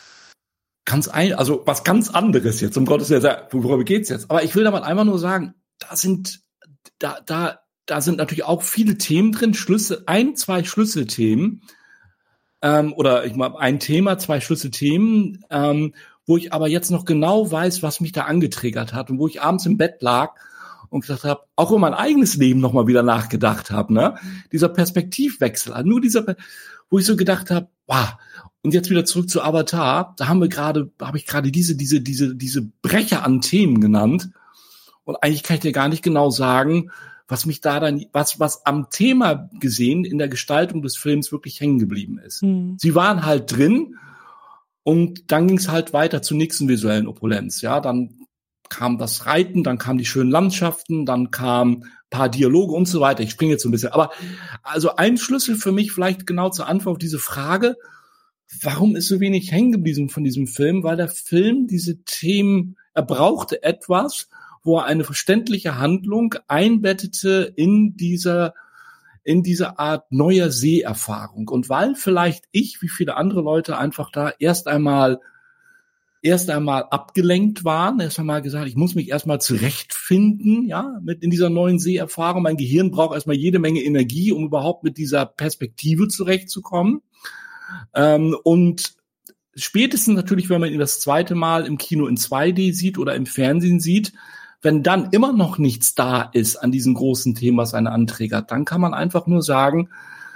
Also was ganz anderes jetzt, um Gottes Willen, worüber geht's jetzt? Aber ich will damit einfach nur sagen, da sind natürlich auch viele Themen drin, zwei Schlüsselthemen, oder ich meine ein Thema, zwei Schlüsselthemen, wo ich aber jetzt noch genau weiß, was mich da angetriggert hat und wo ich abends im Bett lag und gesagt habe, auch über mein eigenes Leben nochmal wieder nachgedacht habe, ne? Dieser Perspektivwechsel, also nur wo ich so gedacht habe, wow. Und jetzt wieder zurück zu Avatar, da habe ich gerade diese Brecher an Themen genannt. Und eigentlich kann ich dir gar nicht genau sagen, was mich da dann, was am Thema gesehen in der Gestaltung des Films wirklich hängen geblieben ist. Sie waren halt drin und dann ging es halt weiter zur nächsten visuellen Opulenz. Ja, dann kam das Reiten, dann kamen die schönen Landschaften, dann kamen ein paar Dialoge und so weiter. Ich springe jetzt so ein bisschen. Aber also ein Schlüssel für mich vielleicht genau zur Antwort auf diese Frage, warum ist so wenig hängen geblieben von diesem Film? Weil der Film diese Themen, er brauchte etwas, wo er eine verständliche Handlung einbettete in diese Art neuer Seherfahrung. Und weil vielleicht ich, wie viele andere Leute, einfach da erst einmal abgelenkt waren, erst einmal gesagt, ich muss mich erstmal zurechtfinden, ja, in dieser neuen Seherfahrung. Mein Gehirn braucht erstmal jede Menge Energie, um überhaupt mit dieser Perspektive zurechtzukommen. Und spätestens natürlich, wenn man ihn das zweite Mal im Kino in 2D sieht oder im Fernsehen sieht, wenn dann immer noch nichts da ist an diesem großen Thema, was einen anträgert, dann kann man einfach nur sagen,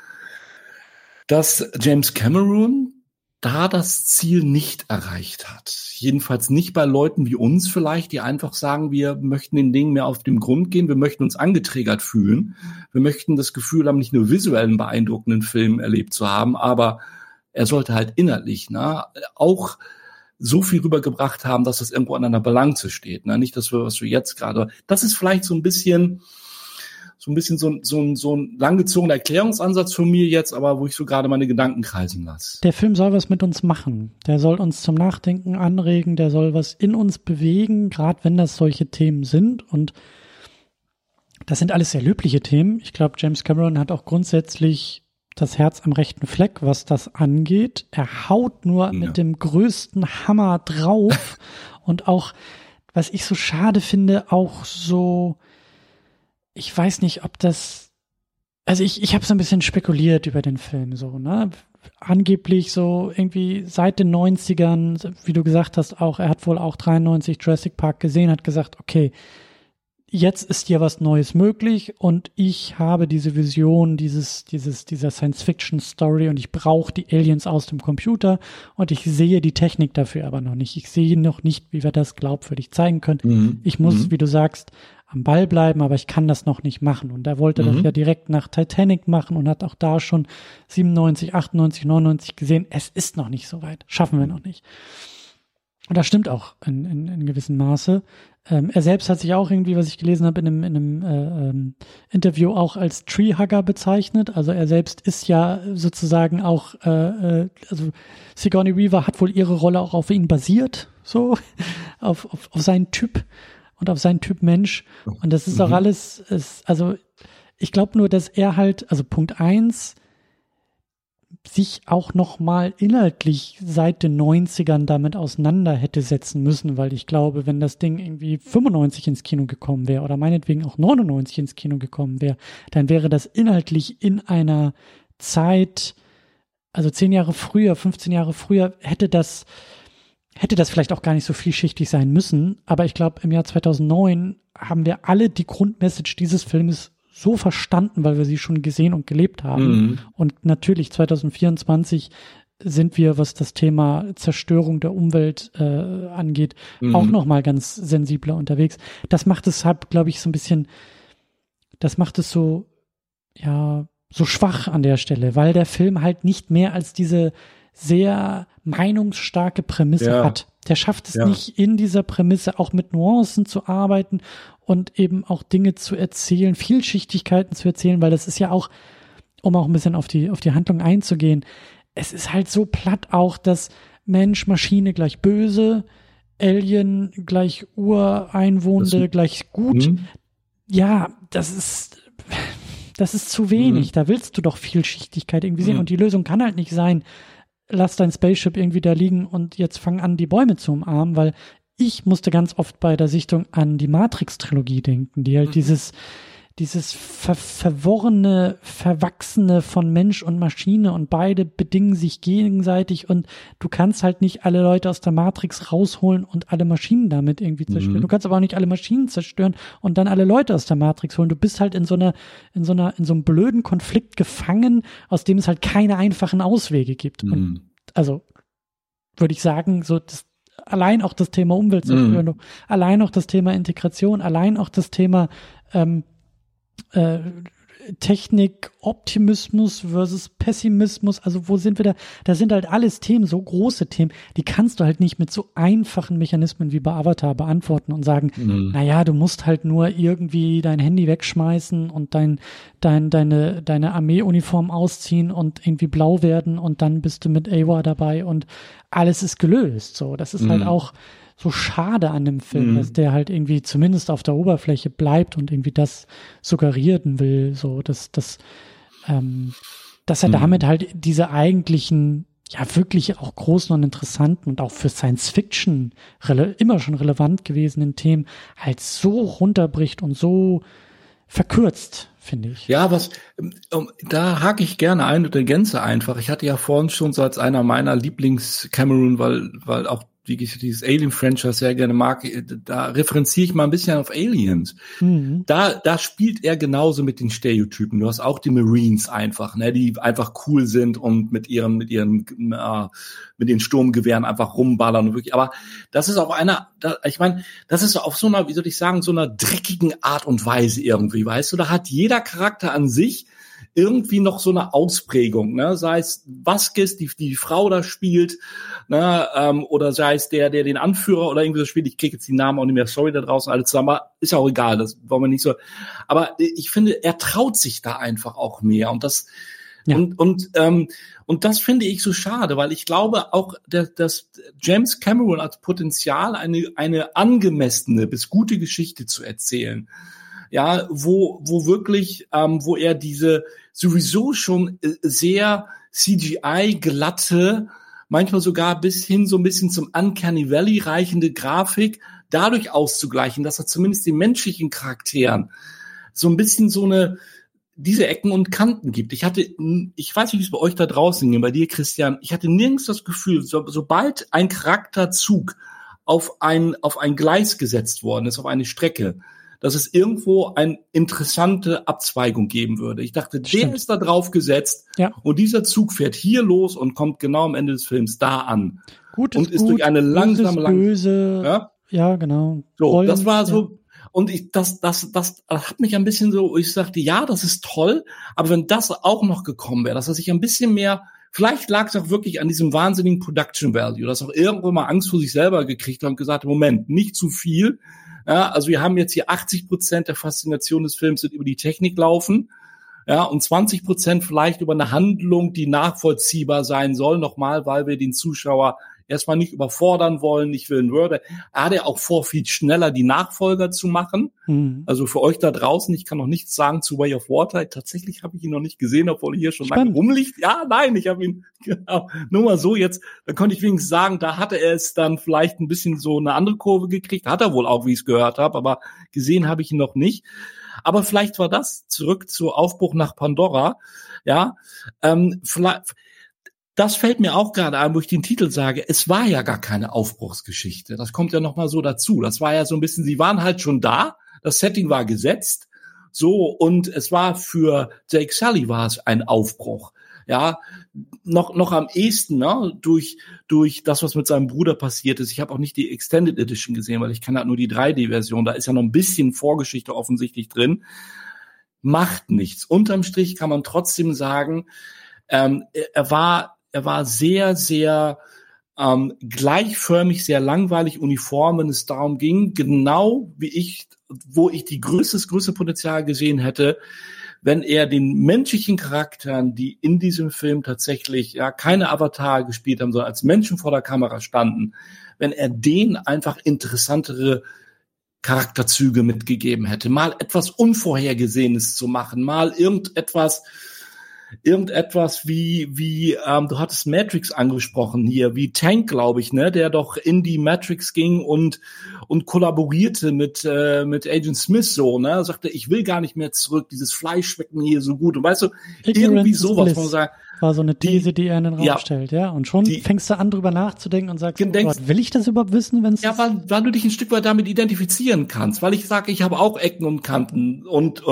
dass James Cameron da das Ziel nicht erreicht hat. Jedenfalls nicht bei Leuten wie uns vielleicht, die einfach sagen, wir möchten den Dingen mehr auf den Grund gehen, wir möchten uns angetriggert fühlen, wir möchten das Gefühl haben, nicht nur visuell einen beeindruckenden Film erlebt zu haben, aber er sollte halt innerlich auch so viel rübergebracht haben, dass das irgendwo an einer Balance steht. Nicht das, was wir jetzt gerade. Das ist vielleicht so ein bisschen so ein langgezogener Erklärungsansatz von mir jetzt, aber wo ich so gerade meine Gedanken kreisen lasse. Der Film soll was mit uns machen. Der soll uns zum Nachdenken anregen, der soll was in uns bewegen, gerade wenn das solche Themen sind. Und das sind alles sehr löbliche Themen. Ich glaube, James Cameron hat auch grundsätzlich das Herz am rechten Fleck, was das angeht. Er haut nur mit dem größten Hammer drauf. Und auch, was ich so schade finde, auch so, ich weiß nicht, ob das, also ich habe so ein bisschen spekuliert über den Film, so, ne? angeblich so irgendwie seit den 90ern, wie du gesagt hast, auch, er hat wohl auch 93 Jurassic Park gesehen, hat gesagt, okay, jetzt ist hier was Neues möglich und ich habe diese Vision dieser Science-Fiction-Story und ich brauche die Aliens aus dem Computer und ich sehe die Technik dafür aber noch nicht. Ich sehe noch nicht, wie wir das glaubwürdig zeigen können. Ich muss, wie du sagst, am Ball bleiben, aber ich kann das noch nicht machen. Und er wollte das ja direkt nach Titanic machen und hat auch da schon 97, 98, 99 gesehen, es ist noch nicht so weit. Schaffen wir noch nicht. Und das stimmt auch in gewissem Maße. Er selbst hat sich auch irgendwie, was ich gelesen habe, in einem Interview auch als Treehugger bezeichnet. Also er selbst ist ja sozusagen auch, also Sigourney Weaver hat wohl ihre Rolle auch auf ihn basiert, so auf seinen Typ und auf seinen Typ Mensch. Und das ist auch alles, also ich glaube nur, dass er halt, also Punkt 1, sich auch noch mal inhaltlich seit den 90ern damit auseinander hätte setzen müssen, weil ich glaube, wenn das Ding irgendwie 95 ins Kino gekommen wäre oder meinetwegen auch 99 ins Kino gekommen wäre, dann wäre das inhaltlich in einer Zeit, also 10 Jahre früher, 15 Jahre früher, hätte das vielleicht auch gar nicht so vielschichtig sein müssen, aber ich glaube, im Jahr 2009 haben wir alle die Grundmessage dieses Filmes so verstanden, weil wir sie schon gesehen und gelebt haben. Und natürlich 2024 sind wir, was das Thema Zerstörung der Umwelt angeht, auch noch mal ganz sensibler unterwegs. Das macht es halt, glaube ich, so ein bisschen, das macht es so, ja, so schwach an der Stelle, weil der Film halt nicht mehr als diese sehr meinungsstarke Prämisse hat. Der schafft es nicht, in dieser Prämisse auch mit Nuancen zu arbeiten und eben auch Dinge zu erzählen, Vielschichtigkeiten zu erzählen, weil das ist ja auch, um auch ein bisschen auf die Handlung einzugehen, es ist halt so platt auch, dass Mensch, Maschine gleich böse, Alien gleich Ureinwohnende gleich gut. Ja, das ist zu wenig. Da willst du doch Vielschichtigkeit irgendwie sehen. Und die Lösung kann halt nicht sein, lass dein Spaceship irgendwie da liegen und jetzt fang an, die Bäume zu umarmen, weil ich musste ganz oft bei der Sichtung an die Matrix-Trilogie denken, die halt dieses verworrene, verwachsene von Mensch und Maschine und beide bedingen sich gegenseitig und du kannst halt nicht alle Leute aus der Matrix rausholen und alle Maschinen damit irgendwie zerstören. Du kannst aber auch nicht alle Maschinen zerstören und dann alle Leute aus der Matrix holen. Du bist halt in so einem blöden Konflikt gefangen, aus dem es halt keine einfachen Auswege gibt. Und also würde ich sagen, so allein auch das Thema Umweltzerstörung, allein auch das Thema Integration, allein auch das Thema Technik, Optimismus versus Pessimismus, also wo sind wir da? Da sind halt alles Themen, so große Themen, die kannst du halt nicht mit so einfachen Mechanismen wie bei Avatar beantworten und sagen, naja, du musst halt nur irgendwie dein Handy wegschmeißen und deine Armeeuniform ausziehen und irgendwie blau werden und dann bist du mit Awa dabei und alles ist gelöst. So, das ist halt auch so schade an dem Film, dass der halt irgendwie zumindest auf der Oberfläche bleibt und irgendwie das suggerieren will, so dass er damit halt diese eigentlichen, ja wirklich auch großen und interessanten und auch für Science Fiction immer schon relevant gewesenen Themen halt so runterbricht und so verkürzt, finde ich. Ja, da hake ich gerne ein und ergänze einfach. Ich hatte ja vorhin schon so als einer meiner Lieblings-Cameron, weil auch wie ich dieses Alien-Franchise sehr gerne mag, da referenziere ich mal ein bisschen auf Aliens. Da spielt er genauso mit den Stereotypen. Du hast auch die Marines einfach, ne, die einfach cool sind und mit ihren Sturmgewehren einfach rumballern und wirklich. Aber das ist auf das ist auf so einer, wie soll ich sagen, so einer dreckigen Art und Weise irgendwie, weißt du? Da hat jeder Charakter an sich irgendwie noch so eine Ausprägung, ne? Sei es Vasquez, die Frau da spielt, ne? Oder sei es der den Anführer oder irgendwie so spielt. Ich kriege jetzt die Namen auch nicht mehr, sorry da draußen alle zusammen, aber ist ja auch egal, das wollen wir nicht so. Aber ich finde, er traut sich da einfach auch mehr und das und das finde ich so schade, weil ich glaube auch, dass James Cameron als Potenzial eine angemessene bis gute Geschichte zu erzählen. Ja, wo wirklich, wo er diese sowieso schon sehr CGI-glatte, manchmal sogar bis hin so ein bisschen zum Uncanny Valley reichende Grafik dadurch auszugleichen, dass er zumindest den menschlichen Charakteren so ein bisschen so eine diese Ecken und Kanten gibt. Ich weiß nicht, wie es bei euch da draußen ging, bei dir, Christian, ich hatte nirgends das Gefühl, sobald ein Charakterzug auf ein Gleis gesetzt worden ist, auf eine Strecke, dass es irgendwo eine interessante Abzweigung geben würde. Ich dachte, der ist da drauf gesetzt und dieser Zug fährt hier los und kommt genau am Ende des Films da an. Gut und ist gut, durch eine langsame, böse, ja, genau. So, das war so, und das hat mich ein bisschen so, ich sagte, ja, das ist toll, aber wenn das auch noch gekommen wäre, dass er sich ein bisschen mehr, vielleicht lag es auch wirklich an diesem wahnsinnigen Production Value, dass auch irgendwo mal Angst vor sich selber gekriegt hat und gesagt, Moment, nicht zu viel. Ja, also wir haben jetzt hier 80% der Faszination des Films sind über die Technik laufen, ja, und 20% vielleicht über eine Handlung, die nachvollziehbar sein soll, nochmal, weil wir den Zuschauer erstmal nicht überfordern wollen, nicht willen würde. Er hat ja auch vor, viel schneller die Nachfolger zu machen. Mhm. Also für euch da draußen, ich kann noch nichts sagen zu Way of Water. Tatsächlich habe ich ihn noch nicht gesehen, obwohl er hier schon lange rumliegt. Ja, nein, ich habe ihn, genau, nur mal so jetzt, da konnte ich wenigstens sagen, da hatte er es dann vielleicht ein bisschen so eine andere Kurve gekriegt. Hat er wohl auch, wie ich es gehört habe, aber gesehen habe ich ihn noch nicht. Aber vielleicht war das zurück zu Aufbruch nach Pandora. Ja, vielleicht, das fällt mir auch gerade ein, wo ich den Titel sage, es war ja gar keine Aufbruchsgeschichte. Das kommt ja nochmal so dazu. Das war ja so ein bisschen, sie waren halt schon da, das Setting war gesetzt, so, und es war für Jake Sully war es ein Aufbruch. Ja, noch am ehesten, ne, durch das, was mit seinem Bruder passiert ist. Ich habe auch nicht die Extended Edition gesehen, weil ich kann halt nur die 3D-Version, da ist ja noch ein bisschen Vorgeschichte offensichtlich drin. Macht nichts. Unterm Strich kann man trotzdem sagen, er war sehr, sehr gleichförmig, sehr langweilig, uniform, wenn es darum ging, genau wo ich das größte Potenzial gesehen hätte, wenn er den menschlichen Charakteren, die in diesem Film tatsächlich ja keine Avatar gespielt haben, sondern als Menschen vor der Kamera standen, wenn er denen einfach interessantere Charakterzüge mitgegeben hätte, mal etwas Unvorhergesehenes zu machen, mal irgendetwas wie du hattest Matrix angesprochen hier, wie Tank, glaube ich, ne, der doch in die Matrix ging und kollaborierte mit Agent Smith so, ne, sagte, ich will gar nicht mehr zurück, dieses Fleisch schmeckt mir hier so gut, und weißt du, irgendwie sowas, wo man sagt, war so eine These, die er in den Raum stellt, ja, und schon fängst du an, drüber nachzudenken und sagst, oh Gott, will ich das überhaupt wissen, wenn es weil du dich ein Stück weit damit identifizieren kannst, weil ich sage, ich habe auch Ecken und Kanten und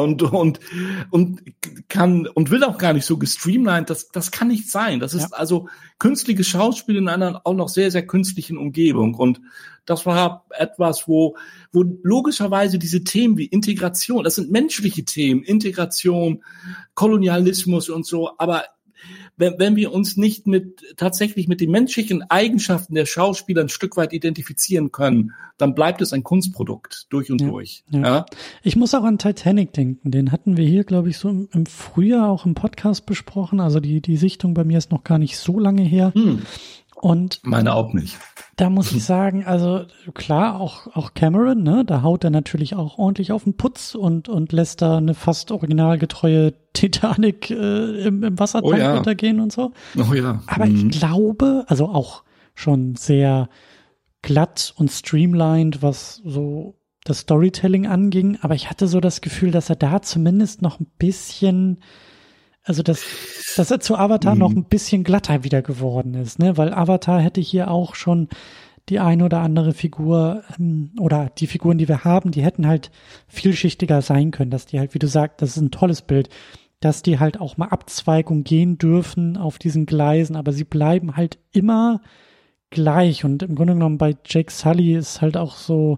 kann und will auch gar nicht so gestreamlined, das kann nicht sein. Das ist also künstliches Schauspiel in einer auch noch sehr, sehr künstlichen Umgebung, und das war etwas, wo logischerweise diese Themen wie Integration, das sind menschliche Themen, Integration, Kolonialismus und so, aber wenn wir uns nicht tatsächlich mit den menschlichen Eigenschaften der Schauspieler ein Stück weit identifizieren können, dann bleibt es ein Kunstprodukt durch und durch. Ja. Ich muss auch an Titanic denken. Den hatten wir hier, glaube ich, so im Frühjahr auch im Podcast besprochen. Also die Sichtung bei mir ist noch gar nicht so lange her. Und meine auch nicht. Da muss ich sagen, also klar, auch Cameron, ne, da haut er natürlich auch ordentlich auf den Putz und lässt da eine fast originalgetreue Titanic im Wassertank untergehen und so. Oh ja. Aber ich glaube, also auch schon sehr glatt und streamlined, was so das Storytelling anging, aber ich hatte so das Gefühl, dass er da zumindest noch ein bisschen, also dass er zu Avatar noch ein bisschen glatter wieder geworden ist, ne? Weil Avatar hätte hier auch schon die eine oder andere Figur oder die Figuren, die wir haben, die hätten halt vielschichtiger sein können, dass die halt, wie du sagst, das ist ein tolles Bild, dass die halt auch mal Abzweigung gehen dürfen auf diesen Gleisen, aber sie bleiben halt immer gleich, und im Grunde genommen bei Jake Sully ist halt auch so,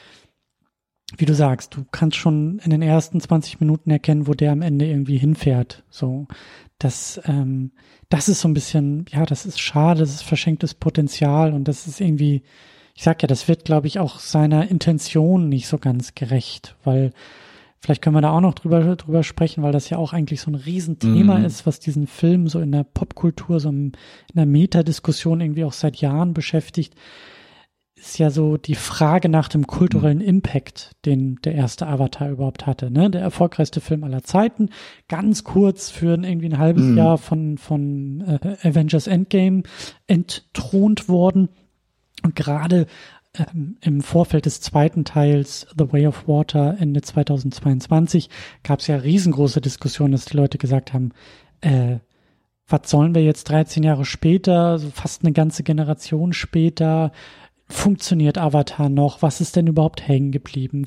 wie du sagst, du kannst schon in den ersten 20 Minuten erkennen, wo der am Ende irgendwie hinfährt. So, das ist so ein bisschen, ja, das ist schade, das ist verschenktes Potenzial, und das ist irgendwie, ich sag ja, das wird, glaube ich, auch seiner Intention nicht so ganz gerecht, weil vielleicht können wir da auch noch drüber sprechen, weil das ja auch eigentlich so ein Riesenthema ist, was diesen Film so in der Popkultur, so in der Metadiskussion irgendwie auch seit Jahren beschäftigt. Ist ja so die Frage nach dem kulturellen Impact, den der erste Avatar überhaupt hatte, ne? Der erfolgreichste Film aller Zeiten, ganz kurz für irgendwie ein halbes Jahr von Avengers Endgame entthront worden. Und gerade im Vorfeld des zweiten Teils The Way of Water Ende 2022 gab es ja riesengroße Diskussionen, dass die Leute gesagt haben, was sollen wir jetzt 13 Jahre später, so fast eine ganze Generation später, funktioniert Avatar noch? Was ist denn überhaupt hängen geblieben?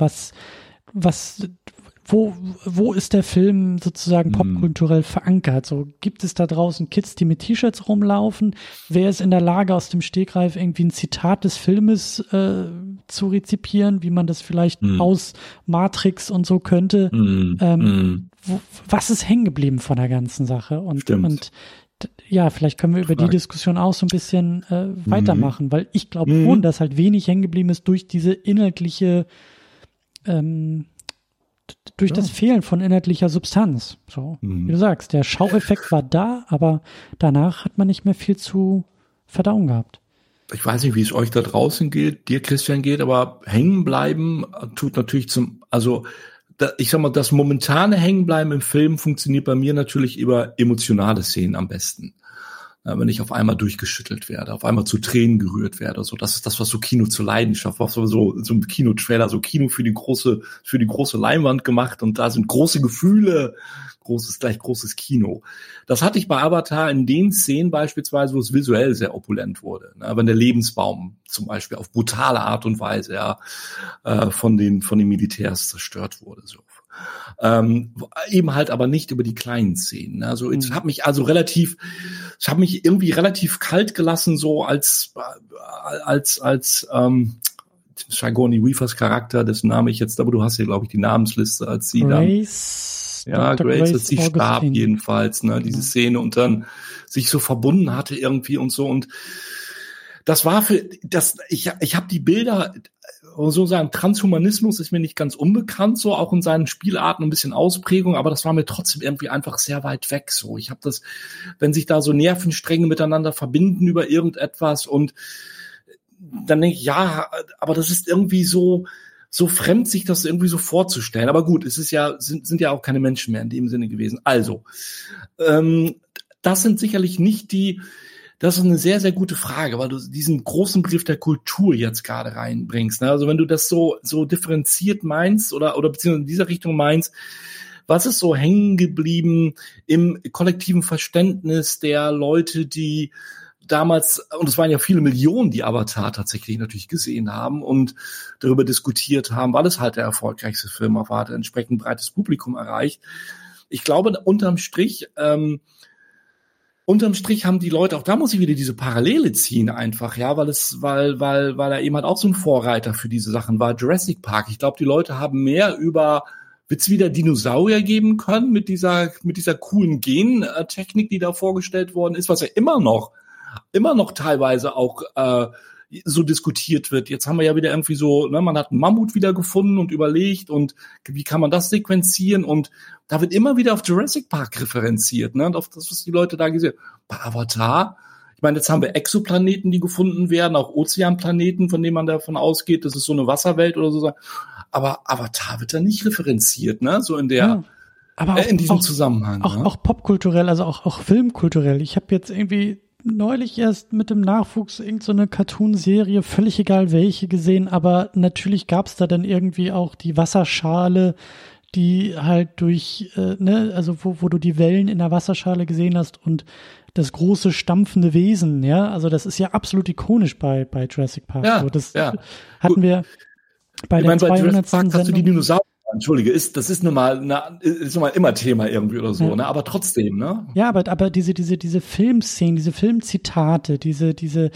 Wo ist der Film sozusagen popkulturell verankert? So, gibt es da draußen Kids, die mit T-Shirts rumlaufen? Wer ist in der Lage, aus dem Stegreif irgendwie ein Zitat des Filmes zu rezipieren, wie man das vielleicht aus Matrix und so könnte? Was ist hängen geblieben von der ganzen Sache? Und ja, vielleicht können wir über die Diskussion auch so ein bisschen weitermachen, weil ich glaube schon, dass halt wenig hängen geblieben ist durch diese inhaltliche durch das Fehlen von inhaltlicher Substanz. So, wie du sagst, der Schaueffekt war da, aber danach hat man nicht mehr viel zu verdauen gehabt. Ich weiß nicht, wie es euch da draußen geht, dir Christian geht, aber hängen bleiben tut natürlich ich sag mal, das momentane Hängenbleiben im Film funktioniert bei mir natürlich über emotionale Szenen am besten. Wenn ich auf einmal durchgeschüttelt werde, auf einmal zu Tränen gerührt werde, so, das ist das, was so Kino zur Leidenschaft, was so ein Kinotrailer, so Kino für die große Leinwand gemacht, und da sind große Gefühle, gleich großes Kino. Das hatte ich bei Avatar in den Szenen beispielsweise, wo es visuell sehr opulent wurde, ne? Wenn der Lebensbaum zum Beispiel auf brutale Art und Weise von den Militärs zerstört wurde, so. Eben halt aber nicht über die kleinen Szenen. Also ich habe mich irgendwie relativ kalt gelassen, so als Sigourney Weavers Charakter, dessen Name ich jetzt, aber du hast hier, glaube ich, die Namensliste, als sie Grace, Grace, als sie starb jedenfalls, ne, diese Szene, und dann sich so verbunden hatte irgendwie und so, und das war ich habe die Bilder, so sagen, Transhumanismus ist mir nicht ganz unbekannt, so auch in seinen Spielarten ein bisschen Ausprägung, aber das war mir trotzdem irgendwie einfach sehr weit weg, so. Ich habe das, wenn sich da so Nervenstränge miteinander verbinden über irgendetwas, und dann denke ich, ja, aber das ist irgendwie so fremd, sich das irgendwie so vorzustellen. Aber gut, es ist sind ja auch keine Menschen mehr in dem Sinne gewesen. Also, das sind sicherlich nicht das ist eine sehr, sehr gute Frage, weil du diesen großen Begriff der Kultur jetzt gerade reinbringst, ne? Also wenn du das so differenziert meinst oder beziehungsweise in dieser Richtung meinst, was ist so hängen geblieben im kollektiven Verständnis der Leute, die damals, und es waren ja viele Millionen, die Avatar tatsächlich natürlich gesehen haben und darüber diskutiert haben, weil es halt der erfolgreichste Film war, hat entsprechend breites Publikum erreicht. Ich glaube, unterm Strich haben die Leute, auch da muss ich wieder diese Parallele ziehen einfach, ja, weil er eben halt auch so ein Vorreiter für diese Sachen war, Jurassic Park. Ich glaube, die Leute haben mehr wird es wieder Dinosaurier geben können mit dieser coolen Gentechnik, die da vorgestellt worden ist, was ja immer noch teilweise auch so diskutiert wird. Jetzt haben wir ja wieder irgendwie so, ne, man hat einen Mammut wieder gefunden und überlegt, und wie kann man das sequenzieren, und da wird immer wieder auf Jurassic Park referenziert, ne, und auf das, was die Leute da gesehen haben. Bei Avatar, ich meine, jetzt haben wir Exoplaneten, die gefunden werden, auch Ozeanplaneten, von denen man davon ausgeht, das ist so eine Wasserwelt oder so, aber Avatar wird da nicht referenziert, ne, so in der, aber in diesem Zusammenhang. Auch popkulturell, also auch filmkulturell. Ich habe jetzt irgendwie neulich erst mit dem Nachwuchs so eine Cartoon-Serie, völlig egal welche, gesehen, aber natürlich gab's da dann irgendwie auch die Wasserschale, die halt durch, also wo du die Wellen in der Wasserschale gesehen hast und das große stampfende Wesen, ja, also das ist ja absolut ikonisch bei Jurassic Park. Ja, so, das hatten wir bei der 200. Sendung. Hast du die Dinosaurier? Entschuldige, das ist nun mal immer Thema irgendwie oder so, ja. Ne? Aber trotzdem, ne? Ja, aber diese Filmszenen, diese Filmzitate, dieses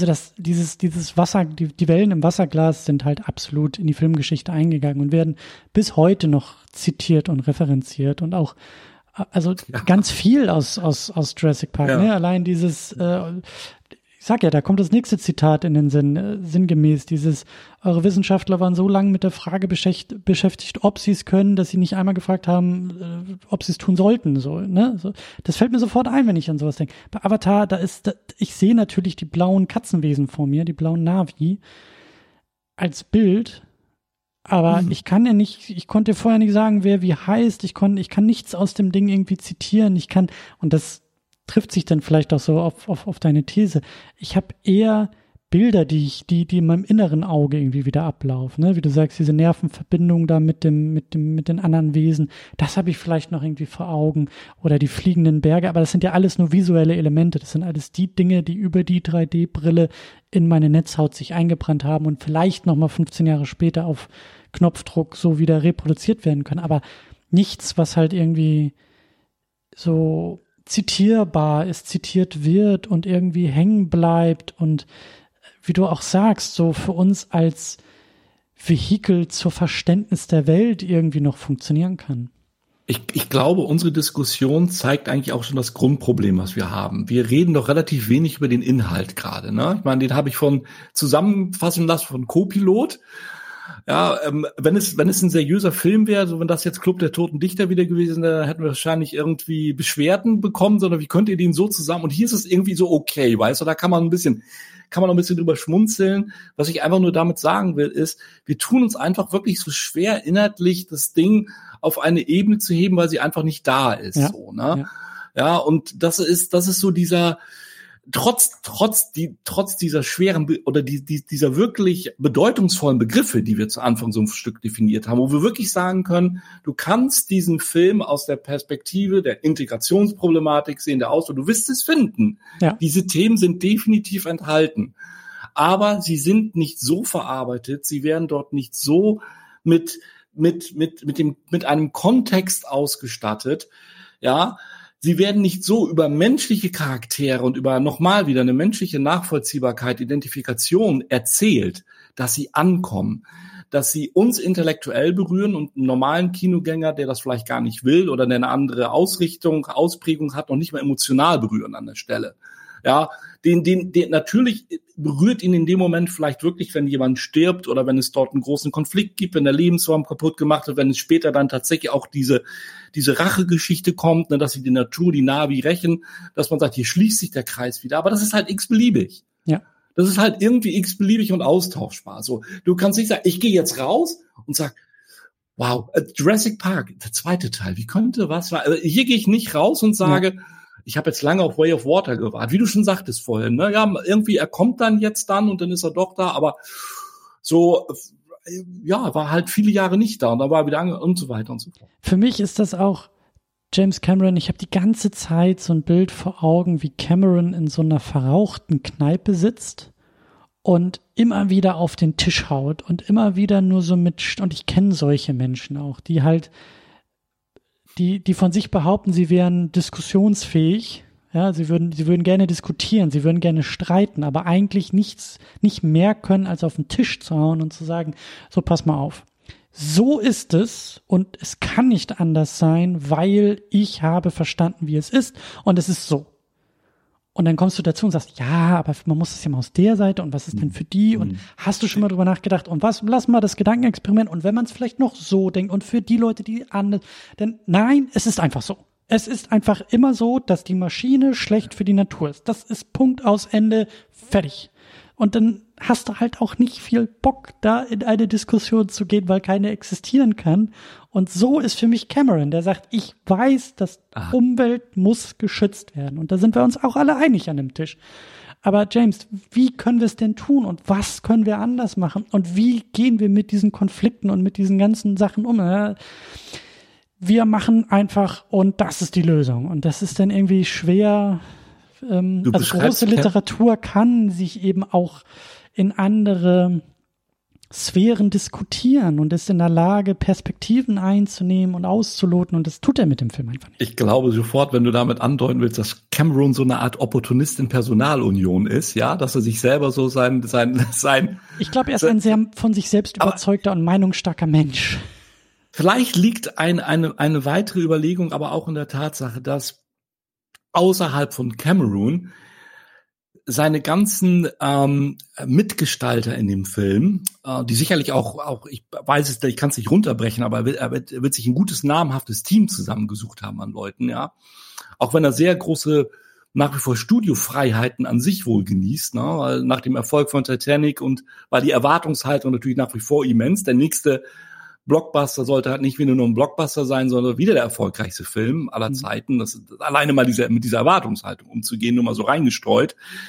Wasser, die Wellen im Wasserglas sind halt absolut in die Filmgeschichte eingegangen und werden bis heute noch zitiert und referenziert und auch, also ganz viel aus Jurassic Park, ne? Allein dieses, ich sag ja, da kommt das nächste Zitat in den Sinn, sinngemäß eure Wissenschaftler waren so lange mit der Frage beschäftigt, ob sie es können, dass sie nicht einmal gefragt haben, ob sie es tun sollten, so, ne? So, das fällt mir sofort ein, wenn ich an sowas denke. Bei Avatar, ich sehe natürlich die blauen Katzenwesen vor mir, die blauen Na'vi, als Bild, aber ich konnte vorher nicht sagen, wer wie heißt, ich kann nichts aus dem Ding irgendwie zitieren, und das trifft sich dann vielleicht auch so auf deine These. Ich habe eher Bilder, die in meinem inneren Auge irgendwie wieder ablaufen, ne? Wie du sagst, diese Nervenverbindung da mit den anderen Wesen, das habe ich vielleicht noch irgendwie vor Augen, oder die fliegenden Berge, aber das sind ja alles nur visuelle Elemente, das sind alles die Dinge, die über die 3D-Brille in meine Netzhaut sich eingebrannt haben und vielleicht nochmal 15 Jahre später auf Knopfdruck so wieder reproduziert werden können, aber nichts, was halt irgendwie so zitierbar ist, zitiert wird und irgendwie hängen bleibt und wie du auch sagst, so für uns als Vehikel zur Verständnis der Welt irgendwie noch funktionieren kann. Ich glaube, unsere Diskussion zeigt eigentlich auch schon das Grundproblem, was wir haben. Wir reden doch relativ wenig über den Inhalt gerade, ne? Ich meine, den habe ich zusammenfassen lassen von Co-Pilot. Ja, wenn es ein seriöser Film wäre, so wenn das jetzt Club der Toten Dichter wieder gewesen wäre, hätten wir wahrscheinlich irgendwie Beschwerden bekommen, sondern wie könnt ihr den so zusammen? Und hier ist es irgendwie so okay, weißt du, da kann man noch ein bisschen drüber schmunzeln. Was ich einfach nur damit sagen will, ist, wir tun uns einfach wirklich so schwer, inhaltlich das Ding auf eine Ebene zu heben, weil sie einfach nicht da ist, ja. so, ne? Ja, und das ist so dieser, trotz dieser schweren oder dieser wirklich bedeutungsvollen Begriffe, die wir zu Anfang so ein Stück definiert haben, wo wir wirklich sagen können, du kannst diesen Film aus der Perspektive der Integrationsproblematik sehen, der Ausdruck, du wirst es finden. Ja. Diese Themen sind definitiv enthalten, aber sie sind nicht so verarbeitet, sie werden dort nicht so mit einem Kontext ausgestattet, ja. Sie werden nicht so über menschliche Charaktere und über nochmal wieder eine menschliche Nachvollziehbarkeit, Identifikation erzählt, dass sie ankommen, dass sie uns intellektuell berühren und einen normalen Kinogänger, der das vielleicht gar nicht will oder der eine andere Ausprägung hat, noch nicht mal emotional berühren an der Stelle. Ja, den natürlich berührt ihn in dem Moment vielleicht wirklich, wenn jemand stirbt oder wenn es dort einen großen Konflikt gibt, wenn der Lebensraum kaputt gemacht wird, wenn es später dann tatsächlich auch diese Rachegeschichte kommt, ne, dass sie die Natur, die Navi rächen, dass man sagt, hier schließt sich der Kreis wieder. Aber das ist halt x-beliebig. Ja. Das ist halt irgendwie x-beliebig und austauschbar. So, du kannst nicht sagen, ich gehe jetzt raus und sag, wow, Jurassic Park, der zweite Teil, wie könnte was? Hier gehe ich nicht raus und sage, ich habe jetzt lange auf Way of Water gewartet, wie du schon sagtest vorhin, ne? Ja, irgendwie, er kommt dann und dann ist er doch da, aber so, ja, war halt viele Jahre nicht da und da war er wieder und so weiter und so fort. Für mich ist das auch James Cameron, ich habe die ganze Zeit so ein Bild vor Augen, wie Cameron in so einer verrauchten Kneipe sitzt und immer wieder auf den Tisch haut und immer wieder nur so und ich kenne solche Menschen auch, die halt die von sich behaupten, sie wären diskussionsfähig, ja, sie würden gerne diskutieren, sie würden gerne streiten, aber eigentlich nicht mehr können, als auf den Tisch zu hauen und zu sagen, so, pass mal auf. So ist es und es kann nicht anders sein, weil ich habe verstanden, wie es ist und es ist so. Und dann kommst du dazu und sagst, ja, aber man muss es ja mal aus der Seite und was ist denn für die und hast du schon mal drüber nachgedacht und lass mal das Gedankenexperiment und wenn man es vielleicht noch so denkt und für die Leute, die anders, denn nein, es ist einfach so. Es ist einfach immer so, dass die Maschine schlecht für die Natur ist. Das ist Punkt, aus, Ende, fertig. Und dann hast du halt auch nicht viel Bock, da in eine Diskussion zu gehen, weil keine existieren kann. Und so ist für mich Cameron, der sagt, ich weiß, dass Umwelt muss geschützt werden. Und da sind wir uns auch alle einig an dem Tisch. Aber James, wie können wir es denn tun und was können wir anders machen? Und wie gehen wir mit diesen Konflikten und mit diesen ganzen Sachen um? Wir machen einfach und das ist die Lösung. Und das ist dann irgendwie schwer. Also große Literatur kann sich eben auch in andere Sphären diskutieren und ist in der Lage, Perspektiven einzunehmen und auszuloten und das tut er mit dem Film einfach nicht. Ich glaube sofort, wenn du damit andeuten willst, dass Cameron so eine Art Opportunist in Personalunion ist, ja, dass er sich selber so sein. Ich glaube, er ist ein sehr von sich selbst überzeugter und meinungsstarker Mensch. Vielleicht liegt eine weitere Überlegung aber auch in der Tatsache, dass außerhalb von Cameron seine ganzen Mitgestalter in dem Film, die sicherlich auch ich weiß es, ich kann es nicht runterbrechen, aber er wird sich ein gutes, namhaftes Team zusammengesucht haben an Leuten, ja. Auch wenn er sehr große, nach wie vor Studiofreiheiten an sich wohl genießt, ne? Weil nach dem Erfolg von Titanic und war die Erwartungshaltung natürlich nach wie vor immens. Der nächste Blockbuster sollte halt nicht wieder nur ein Blockbuster sein, sondern wieder der erfolgreichste Film aller Zeiten. Das alleine mal mit dieser Erwartungshaltung umzugehen, nur mal so reingestreut.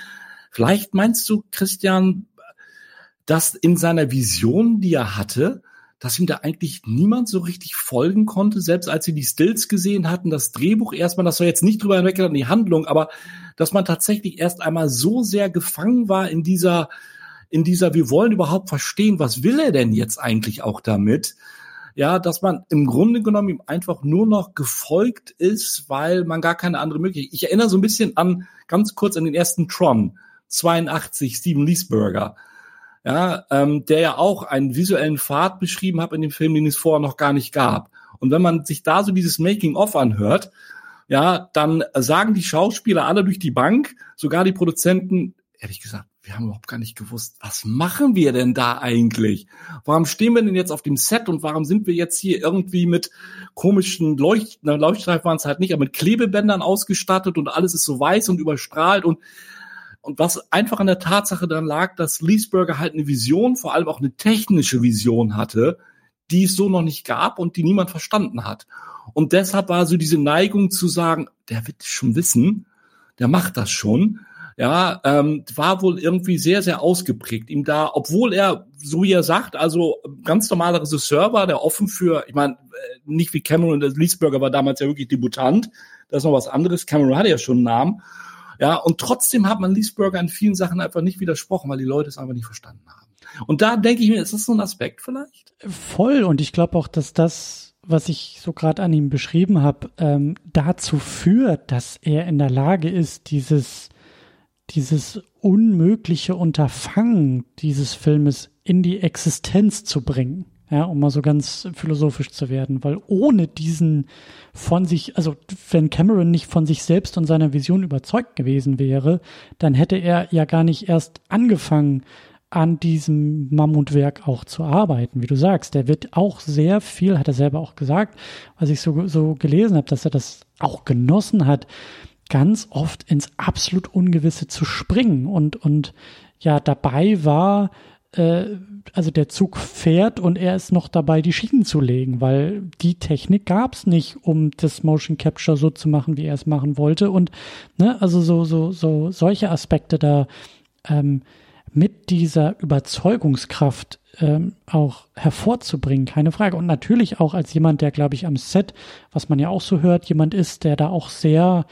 Vielleicht meinst du, Christian, dass in seiner Vision, die er hatte, dass ihm da eigentlich niemand so richtig folgen konnte, selbst als sie die Stills gesehen hatten, das Drehbuch erstmal, das soll jetzt nicht drüber hinweggegangen, die Handlung, aber dass man tatsächlich erst einmal so sehr gefangen war in dieser, wir wollen überhaupt verstehen, was will er denn jetzt eigentlich auch damit? Ja, dass man im Grunde genommen ihm einfach nur noch gefolgt ist, weil man gar keine andere Möglichkeit. Ich erinnere so ein bisschen ganz kurz an den ersten Tron, 82, Steven Liesberger. Ja, der ja auch einen visuellen Pfad beschrieben hat in dem Film, den es vorher noch gar nicht gab. Und wenn man sich da so dieses Making-of anhört, ja, dann sagen die Schauspieler alle durch die Bank, sogar die Produzenten, ehrlich gesagt, wir haben überhaupt gar nicht gewusst, was machen wir denn da eigentlich? Warum stehen wir denn jetzt auf dem Set und warum sind wir jetzt hier irgendwie mit komischen Leuchtstreifen waren es halt nicht, aber mit Klebebändern ausgestattet und alles ist so weiß und überstrahlt und was einfach an der Tatsache dann lag, dass Liesberger halt eine Vision, vor allem auch eine technische Vision hatte, die es so noch nicht gab und die niemand verstanden hat. Und deshalb war so diese Neigung zu sagen, der wird schon wissen, der macht das schon. Ja, war wohl irgendwie sehr, sehr ausgeprägt. Ihm da, obwohl er, so wie er sagt, also ganz normaler Regisseur war, der offen für, ich meine, nicht wie Cameron, der Liesberger war damals ja wirklich Debutant, das ist noch was anderes. Cameron hatte ja schon einen Namen. Ja, und trotzdem hat man Liesberger in vielen Sachen einfach nicht widersprochen, weil die Leute es einfach nicht verstanden haben. Und da denke ich mir, ist das so ein Aspekt vielleicht? Voll. Und ich glaube auch, dass das, was ich so gerade an ihm beschrieben habe, dazu führt, dass er in der Lage ist, dieses unmögliche Unterfangen dieses Filmes in die Existenz zu bringen. Ja, um mal so ganz philosophisch zu werden, weil ohne diesen also wenn Cameron nicht von sich selbst und seiner Vision überzeugt gewesen wäre, dann hätte er ja gar nicht erst angefangen, an diesem Mammutwerk auch zu arbeiten. Wie du sagst, der wird auch sehr viel, hat er selber auch gesagt, was ich so gelesen habe, dass er das auch genossen hat, ganz oft ins absolut Ungewisse zu springen und ja, dabei war, also der Zug fährt und er ist noch dabei, die Schienen zu legen, weil die Technik gab's nicht, um das Motion Capture so zu machen, wie er es machen wollte. Und also solche Aspekte da mit dieser Überzeugungskraft auch hervorzubringen, keine Frage. Und natürlich auch als jemand, der, glaube ich, am Set, was man ja auch so hört, jemand ist, der da auch sehr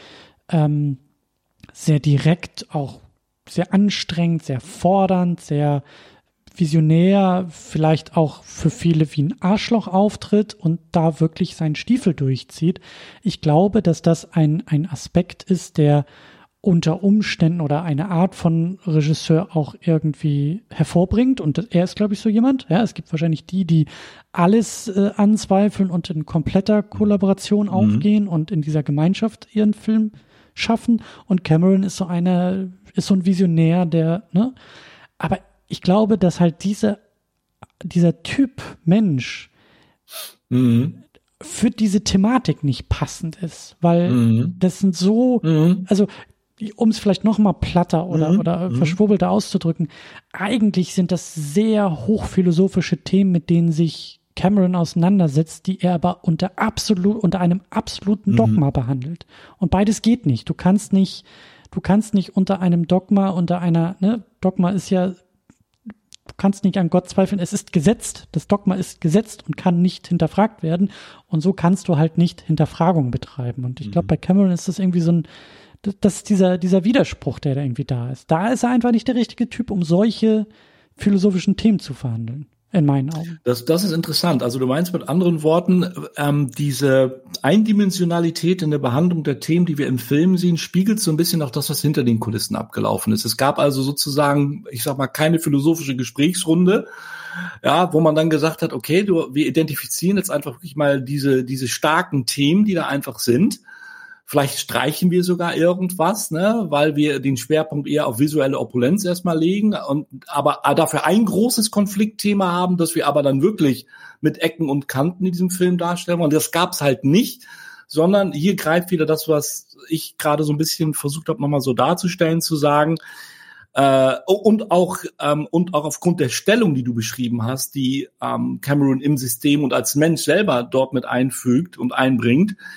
direkt, auch sehr anstrengend, sehr fordernd, sehr visionär, vielleicht auch für viele wie ein Arschloch auftritt und da wirklich seinen Stiefel durchzieht. Ich glaube, dass das ein Aspekt ist, der unter Umständen oder eine Art von Regisseur auch irgendwie hervorbringt. Und er ist, glaube ich, so jemand. Ja, es gibt wahrscheinlich die alles anzweifeln und in kompletter Kollaboration aufgehen und in dieser Gemeinschaft ihren Film schaffen. Und Cameron ist so ein Visionär, der, aber ich glaube, dass halt dieser Typ Mensch für diese Thematik nicht passend ist, weil das sind so, also um es vielleicht noch mal platter oder verschwurbelter auszudrücken, eigentlich sind das sehr hochphilosophische Themen, mit denen sich Cameron auseinandersetzt, die er aber unter einem absoluten Dogma behandelt. Und beides geht nicht. Du kannst nicht unter einem Dogma, Dogma ist ja, du kannst nicht an Gott zweifeln, es ist gesetzt, das Dogma ist gesetzt und kann nicht hinterfragt werden und so kannst du halt nicht Hinterfragung betreiben. Und ich glaube, bei Cameron ist das irgendwie so das ist dieser Widerspruch, der da irgendwie da ist. Da ist er einfach nicht der richtige Typ, um solche philosophischen Themen zu verhandeln. In meinen Augen. Das ist interessant. Also du meinst mit anderen Worten, diese Eindimensionalität in der Behandlung der Themen, die wir im Film sehen, spiegelt so ein bisschen auch das, was hinter den Kulissen abgelaufen ist. Es gab also sozusagen, ich sag mal, keine philosophische Gesprächsrunde, ja, wo man dann gesagt hat, okay, wir identifizieren jetzt einfach wirklich mal diese starken Themen, die da einfach sind. Vielleicht streichen wir sogar irgendwas, weil wir den Schwerpunkt eher auf visuelle Opulenz erstmal legen aber dafür ein großes Konfliktthema haben, das wir aber dann wirklich mit Ecken und Kanten in diesem Film darstellen. Und das gab's halt nicht, sondern hier greift wieder das, was ich gerade so ein bisschen versucht habe, nochmal so darzustellen, zu sagen, und auch aufgrund der Stellung, die du beschrieben hast, die Cameron im System und als Mensch selber dort mit einfügt und einbringt,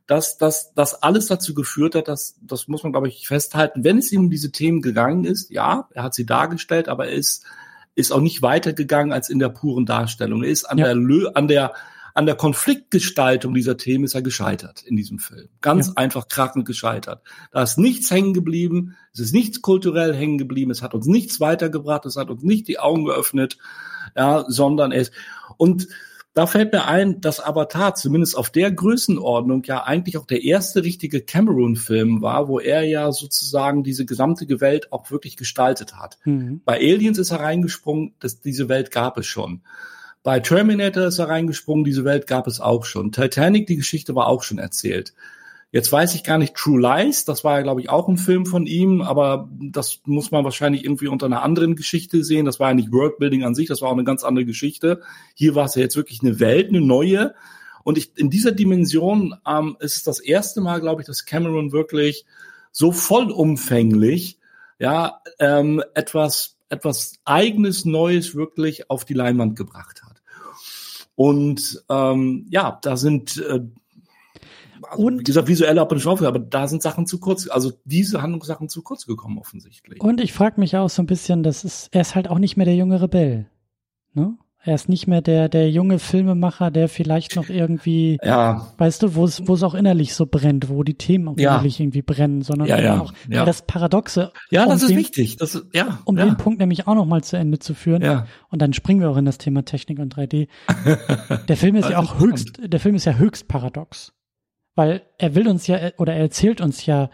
dass das alles dazu geführt hat, das muss man, glaube ich, festhalten, wenn es ihm um diese Themen gegangen ist, ja, er hat sie dargestellt, aber er ist auch nicht weitergegangen als in der puren Darstellung. Er ist an der Konfliktgestaltung dieser Themen ist er gescheitert in diesem Film. Ganz einfach krachend gescheitert. Da ist nichts hängen geblieben, es ist nichts kulturell hängen geblieben, es hat uns nichts weitergebracht, es hat uns nicht die Augen geöffnet, ja, sondern und da fällt mir ein, dass Avatar zumindest auf der Größenordnung ja eigentlich auch der erste richtige Cameron-Film war, wo er ja sozusagen diese gesamte Welt auch wirklich gestaltet hat. Mhm. Bei Aliens ist er reingesprungen, diese Welt gab es schon. Bei Terminator ist er reingesprungen, diese Welt gab es auch schon. Titanic, die Geschichte war auch schon erzählt. Jetzt weiß ich gar nicht, True Lies, das war ja, glaube ich, auch ein Film von ihm, aber das muss man wahrscheinlich irgendwie unter einer anderen Geschichte sehen. Das war ja nicht Worldbuilding an sich, das war auch eine ganz andere Geschichte. Hier war es ja jetzt wirklich eine Welt, eine neue. Und in dieser Dimension ist es das erste Mal, glaube ich, dass Cameron wirklich so vollumfänglich etwas Eigenes, Neues wirklich auf die Leinwand gebracht hat. Und da sind wie gesagt, visuelle aber da sind Sachen zu kurz, also diese Handlungssachen zu kurz gekommen offensichtlich. Und ich frage mich auch so ein bisschen, er ist halt auch nicht mehr der junge Rebell, ne? Er ist nicht mehr der junge Filmemacher, der vielleicht noch irgendwie, weißt du, wo es auch innerlich so brennt, wo die Themen auch innerlich irgendwie brennen, sondern auch das Paradoxe. Ja, das ist wichtig. Den Punkt nämlich auch noch mal zu Ende zu führen. Ja. Und dann springen wir auch in das Thema Technik und 3D. Der Film ist ja höchst paradox. Weil er will uns er erzählt uns ja,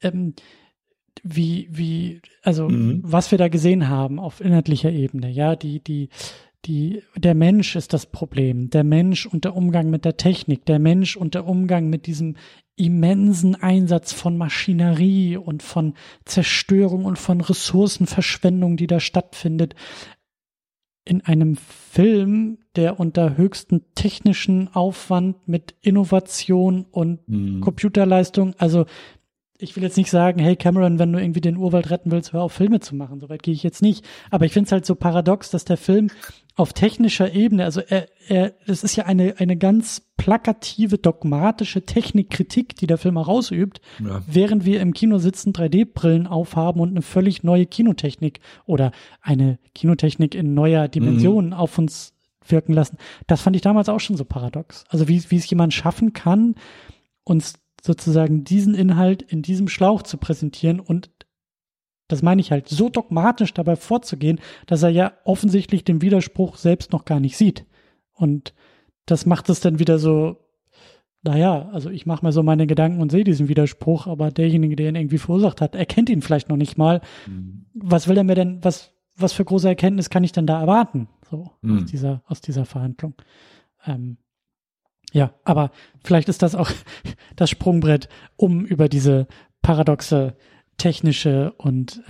was wir da gesehen haben auf inhaltlicher Ebene. Ja, der Mensch ist das Problem. Der Mensch und der Umgang mit der Technik. Der Mensch und der Umgang mit diesem immensen Einsatz von Maschinerie und von Zerstörung und von Ressourcenverschwendung, die da stattfindet. In einem Film, der unter höchsten technischen Aufwand mit Innovation und Computerleistung, also ich will jetzt nicht sagen, hey Cameron, wenn du irgendwie den Urwald retten willst, hör auf, Filme zu machen. Soweit gehe ich jetzt nicht. Aber ich finde es halt so paradox, dass der Film auf technischer Ebene, also das ist ja eine ganz plakative, dogmatische Technikkritik, die der Film auch ausübt, während wir im Kino sitzen, 3D-Brillen aufhaben und eine völlig neue Kinotechnik oder eine Kinotechnik in neuer Dimension auf uns wirken lassen. Das fand ich damals auch schon so paradox. Also wie es jemand schaffen kann, uns sozusagen diesen Inhalt in diesem Schlauch zu präsentieren und das meine ich halt, so dogmatisch dabei vorzugehen, dass er ja offensichtlich den Widerspruch selbst noch gar nicht sieht. Und das macht es dann wieder so, also ich mache mir so meine Gedanken und sehe diesen Widerspruch, aber derjenige, der ihn irgendwie verursacht hat, erkennt ihn vielleicht noch nicht mal. Was will er mir denn, was für große Erkenntnis kann ich denn da erwarten? So, aus dieser Verhandlung. Aber vielleicht ist das auch das Sprungbrett, um über diese paradoxe technische und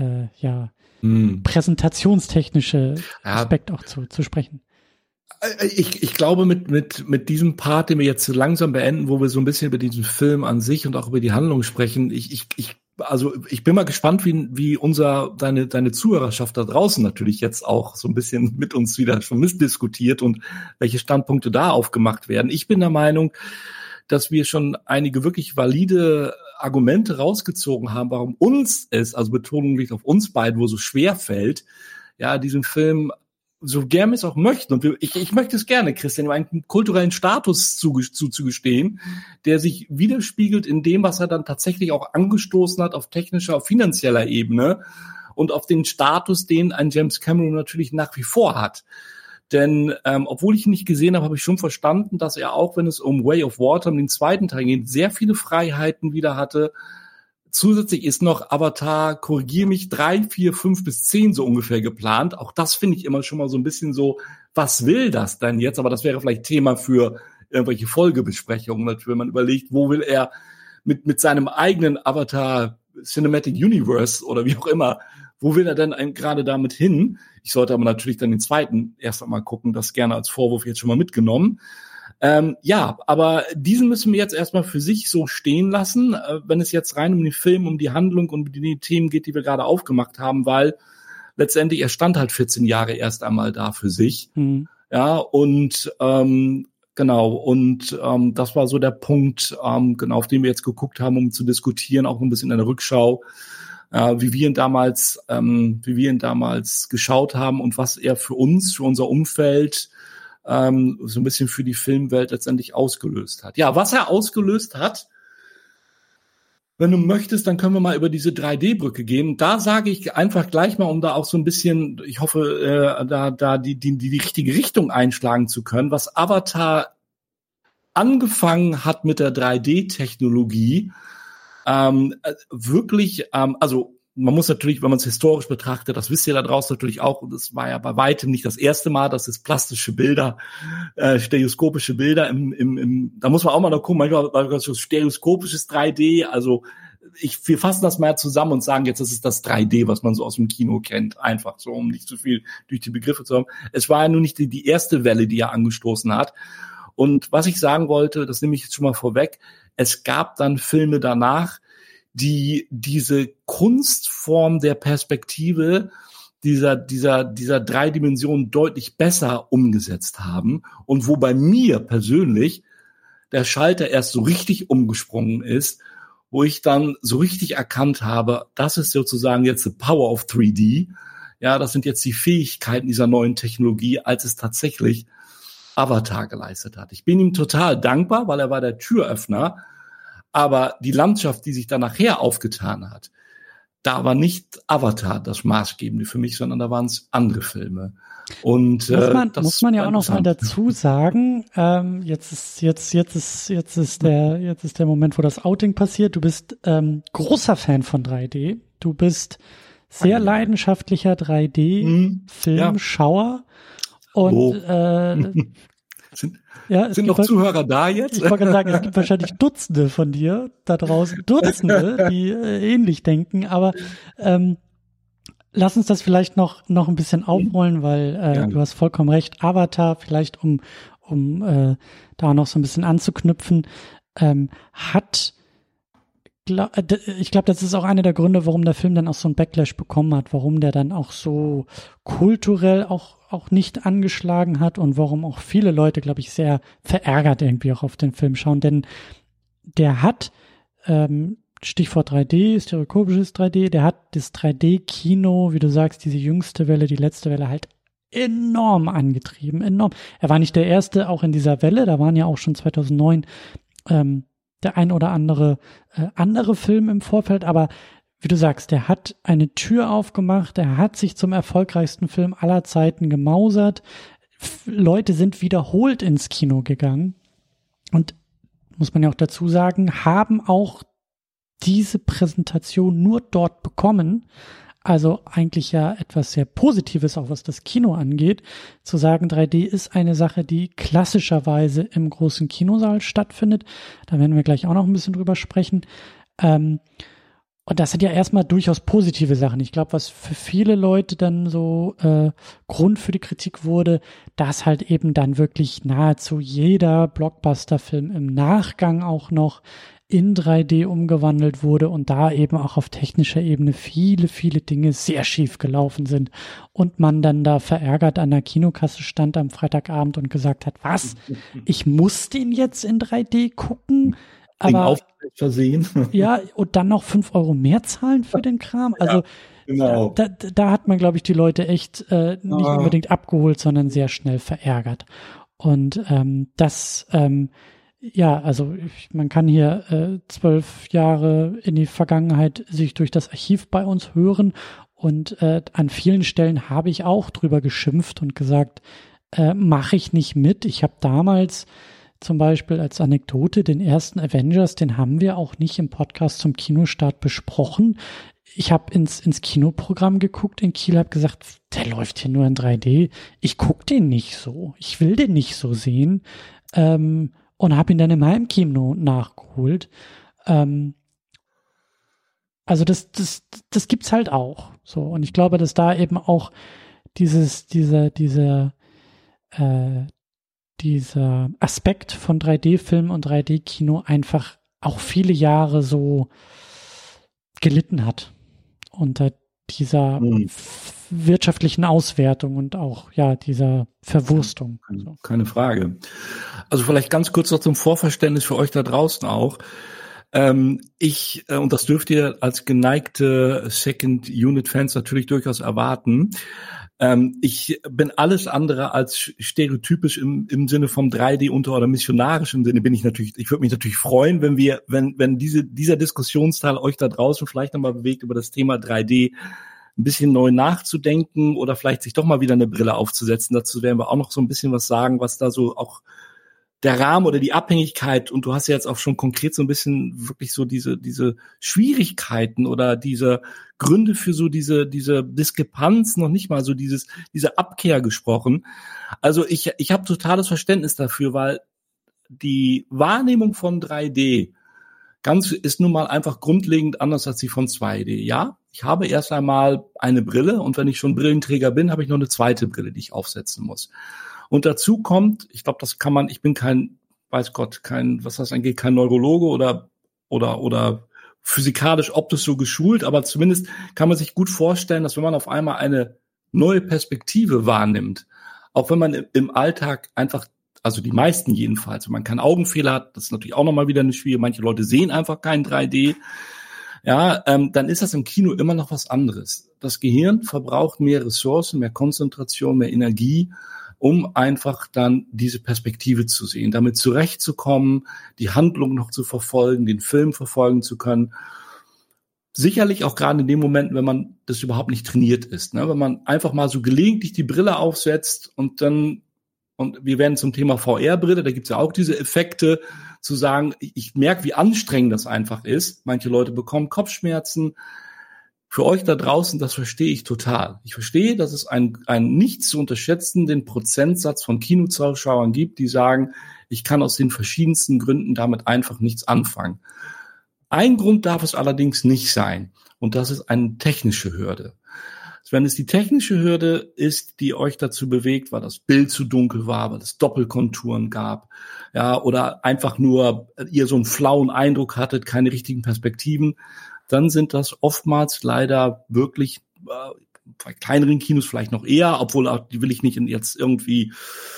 präsentationstechnische Aspekt auch zu sprechen. Ich glaube, mit diesem Part, den wir jetzt so langsam beenden, wo wir so ein bisschen über diesen Film an sich und auch über die Handlung sprechen, ich bin mal gespannt, wie deine Zuhörerschaft da draußen natürlich jetzt auch so ein bisschen mit uns wieder schon missdiskutiert und welche Standpunkte da aufgemacht werden. Ich bin der Meinung, dass wir schon einige wirklich valide Argumente rausgezogen haben, warum uns es, also Betonung liegt auf uns beiden, wo so schwer fällt, diesen Film, so gern wir es auch möchten, und ich möchte es gerne, Christian, ihm einen kulturellen Status zuzugestehen, der sich widerspiegelt in dem, was er dann tatsächlich auch angestoßen hat auf technischer, auf finanzieller Ebene und auf den Status, den ein James Cameron natürlich nach wie vor hat. Denn obwohl ich ihn nicht gesehen habe, habe ich schon verstanden, dass er auch, wenn es um Way of Water, um den zweiten Teil geht, sehr viele Freiheiten wieder hatte. Zusätzlich ist noch Avatar, korrigiere mich, 3, 4, 5 bis 10 so ungefähr geplant. Auch das finde ich immer schon mal so ein bisschen so, was will das denn jetzt? Aber das wäre vielleicht Thema für irgendwelche Folgebesprechungen, natürlich, wenn man überlegt, wo will er mit seinem eigenen Avatar Cinematic Universe oder wie auch immer, wo will er denn gerade damit hin? Ich sollte aber natürlich dann den zweiten erst einmal gucken, das gerne als Vorwurf jetzt schon mal mitgenommen. Aber diesen müssen wir jetzt erstmal für sich so stehen lassen, wenn es jetzt rein um den Film, um die Handlung und um die Themen geht, die wir gerade aufgemacht haben, weil letztendlich er stand halt 14 Jahre erst einmal da für sich. Ja, und Genau, und das war so der Punkt, genau, auf den wir jetzt geguckt haben, um zu diskutieren, auch ein bisschen in der Rückschau, wie wir ihn damals geschaut haben und was er für uns, für unser Umfeld, so ein bisschen für die Filmwelt letztendlich ausgelöst hat. Ja, was er ausgelöst hat, wenn du möchtest, dann können wir mal über diese 3D-Brücke gehen. Da sage ich einfach gleich mal, um da auch so ein bisschen, ich hoffe, da die richtige Richtung einschlagen zu können, was Avatar angefangen hat mit der 3D-Technologie, wirklich, also man muss natürlich, wenn man es historisch betrachtet, das wisst ihr da draußen natürlich auch, und es war ja bei weitem nicht das erste Mal, dass es plastische Bilder, stereoskopische Bilder da muss man auch mal noch gucken, manchmal so stereoskopisches 3D, also wir fassen das mal zusammen und sagen jetzt, das ist das 3D, was man so aus dem Kino kennt, einfach so, um nicht zu viel durch die Begriffe zu haben. Es war ja nun nicht die erste Welle, die er angestoßen hat. Und was ich sagen wollte, das nehme ich jetzt schon mal vorweg, es gab dann Filme danach, die diese Kunstform der Perspektive dieser 3 Dimensionen deutlich besser umgesetzt haben und wo bei mir persönlich der Schalter erst so richtig umgesprungen ist, wo ich dann so richtig erkannt habe, das ist sozusagen jetzt the power of 3D. Ja, das sind jetzt die Fähigkeiten dieser neuen Technologie, als es tatsächlich Avatar geleistet hat. Ich bin ihm total dankbar, weil er war der Türöffner. Aber die Landschaft, die sich dann nachher aufgetan hat, da war nicht Avatar das Maßgebende für mich, sondern da waren es andere Filme. Und muss man ja auch noch mal dazu sagen, jetzt ist der Moment, wo das Outing passiert. Du bist großer Fan von 3D. Du bist sehr leidenschaftlicher 3D-Filmschauer. Und sind noch Zuhörer da jetzt? Ich wollte sagen, es gibt wahrscheinlich Dutzende von dir da draußen, die ähnlich denken, aber lass uns das vielleicht noch ein bisschen aufrollen, weil du hast vollkommen recht, Avatar, vielleicht um da noch so ein bisschen anzuknüpfen, ich glaube, das ist auch einer der Gründe, warum der Film dann auch so einen Backlash bekommen hat, warum der dann auch so kulturell auch nicht angeschlagen hat und warum auch viele Leute, glaube ich, sehr verärgert irgendwie auch auf den Film schauen, denn der hat, Stichwort 3D, stereoskopisches 3D, der hat das 3D-Kino, wie du sagst, diese jüngste Welle, die letzte Welle halt enorm angetrieben, enorm. Er war nicht der Erste, auch in dieser Welle, da waren ja auch schon 2009 der ein oder andere Film im Vorfeld, aber wie du sagst, der hat eine Tür aufgemacht, er hat sich zum erfolgreichsten Film aller Zeiten gemausert. Leute sind wiederholt ins Kino gegangen und, muss man ja auch dazu sagen, haben auch diese Präsentation nur dort bekommen. Also eigentlich ja etwas sehr Positives, auch was das Kino angeht, zu sagen, 3D ist eine Sache, die klassischerweise im großen Kinosaal stattfindet. Da werden wir gleich auch noch ein bisschen drüber sprechen. Und das sind ja erstmal durchaus positive Sachen. Ich glaube, was für viele Leute dann so Grund für die Kritik wurde, dass halt eben dann wirklich nahezu jeder Blockbuster-Film im Nachgang auch noch in 3D umgewandelt wurde und da eben auch auf technischer Ebene viele, viele Dinge sehr schief gelaufen sind und man dann da verärgert an der Kinokasse stand am Freitagabend und gesagt hat, was, ich muss den jetzt in 3D gucken? Aber versehen. Ja, und dann noch 5 € mehr zahlen für den Kram? Also genau. Da hat man, glaube ich, die Leute echt nicht unbedingt abgeholt, sondern sehr schnell verärgert. Und also man kann hier 12 Jahre in die Vergangenheit sich durch das Archiv bei uns hören und an vielen Stellen habe ich auch drüber geschimpft und gesagt, mache ich nicht mit. Ich habe damals zum Beispiel als Anekdote den ersten Avengers, den haben wir auch nicht im Podcast zum Kinostart besprochen. Ich habe ins Kinoprogramm geguckt in Kiel, habe gesagt, der läuft hier nur in 3D. Ich gucke den nicht so. Ich will den nicht so sehen. Und habe ihn dann im Heimkino nachgeholt. Also das gibt's halt auch. So, und ich glaube, dass da eben auch dieser Aspekt von 3D-Film und 3D-Kino einfach auch viele Jahre so gelitten hat. Unter dieser wirtschaftlichen Auswertung und auch ja dieser Verwurstung. Keine Frage. Also vielleicht ganz kurz noch zum Vorverständnis für euch da draußen auch. Und das dürft ihr als geneigte Second-Unit-Fans natürlich durchaus erwarten. Ich bin alles andere als stereotypisch im Sinne vom 3D oder missionarischen Sinne bin ich natürlich, ich würde mich natürlich freuen, wenn dieser Diskussionsteil euch da draußen vielleicht nochmal bewegt, über das Thema 3D ein bisschen neu nachzudenken oder vielleicht sich doch mal wieder eine Brille aufzusetzen. Dazu werden wir auch noch so ein bisschen was sagen, was da so auch der Rahmen oder die Abhängigkeit, und du hast ja jetzt auch schon konkret so ein bisschen wirklich so diese Schwierigkeiten oder diese Gründe für so diese Diskrepanz, noch nicht mal so diese Abkehr gesprochen. Also ich habe totales Verständnis dafür, weil die Wahrnehmung von 3D ist nun mal einfach grundlegend anders als die von 2D. Ja, ich habe erst einmal eine Brille und wenn ich schon Brillenträger bin, habe ich noch eine zweite Brille, die ich aufsetzen muss. Und dazu kommt, ich glaube, das kann man, ich bin kein Neurologe oder physikalisch optisch so geschult, aber zumindest kann man sich gut vorstellen, dass wenn man auf einmal eine neue Perspektive wahrnimmt, auch wenn man im Alltag einfach, also die meisten jedenfalls, wenn man keinen Augenfehler hat, das ist natürlich auch nochmal wieder eine Schwierigkeit, manche Leute sehen einfach kein 3D, ja, dann ist das im Kino immer noch was anderes. Das Gehirn verbraucht mehr Ressourcen, mehr Konzentration, mehr Energie, um einfach dann diese Perspektive zu sehen, damit zurechtzukommen, die Handlung noch zu verfolgen, den Film verfolgen zu können. Sicherlich auch gerade in dem Moment, wenn man das überhaupt nicht trainiert ist, ne? Wenn man einfach mal so gelegentlich die Brille aufsetzt und wir werden zum Thema VR-Brille, da gibt's ja auch diese Effekte, zu sagen, ich merke, wie anstrengend das einfach ist. Manche Leute bekommen Kopfschmerzen. Für euch da draußen, das verstehe ich total. Ich verstehe, dass es einen nicht zu unterschätzenden Prozentsatz von Kinozuschauern gibt, die sagen, ich kann aus den verschiedensten Gründen damit einfach nichts anfangen. Ein Grund darf es allerdings nicht sein, und das ist eine technische Hürde. Wenn es die technische Hürde ist, die euch dazu bewegt, weil das Bild zu dunkel war, weil es Doppelkonturen gab, ja, oder einfach nur ihr so einen flauen Eindruck hattet, keine richtigen Perspektiven, dann sind das oftmals leider wirklich bei kleineren Kinos vielleicht noch eher, obwohl auch die will ich nicht jetzt irgendwie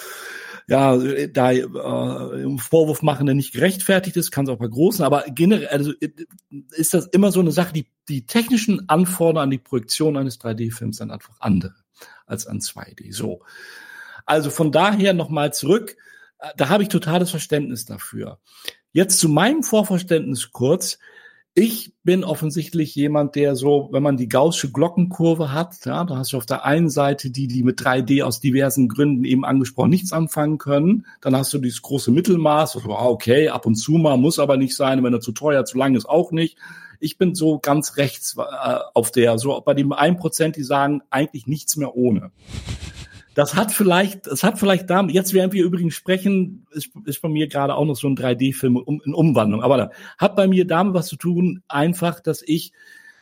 im Vorwurf machen, der nicht gerechtfertigt ist, kann es auch bei großen, aber generell also ist das immer so eine Sache, die technischen Anforderungen an die Projektion eines 3D-Films sind einfach andere als an 2D. So, also von daher nochmal zurück, da habe ich totales Verständnis dafür. Jetzt zu meinem Vorverständnis kurz. Ich bin offensichtlich jemand, der so, wenn man die gaußsche Glockenkurve hat, ja, da hast du auf der einen Seite die mit 3D aus diversen Gründen eben angesprochen nichts anfangen können. Dann hast du dieses große Mittelmaß, also, okay, ab und zu mal, muss aber nicht sein, wenn er zu teuer, zu lang ist auch nicht. Ich bin so ganz rechts auf der, so bei dem 1%, die sagen, eigentlich nichts mehr ohne. Das hat vielleicht damit, jetzt während wir übrigens sprechen, ist bei mir gerade auch noch so ein 3D-Film in Umwandlung. Aber da hat bei mir damit was zu tun, einfach, dass ich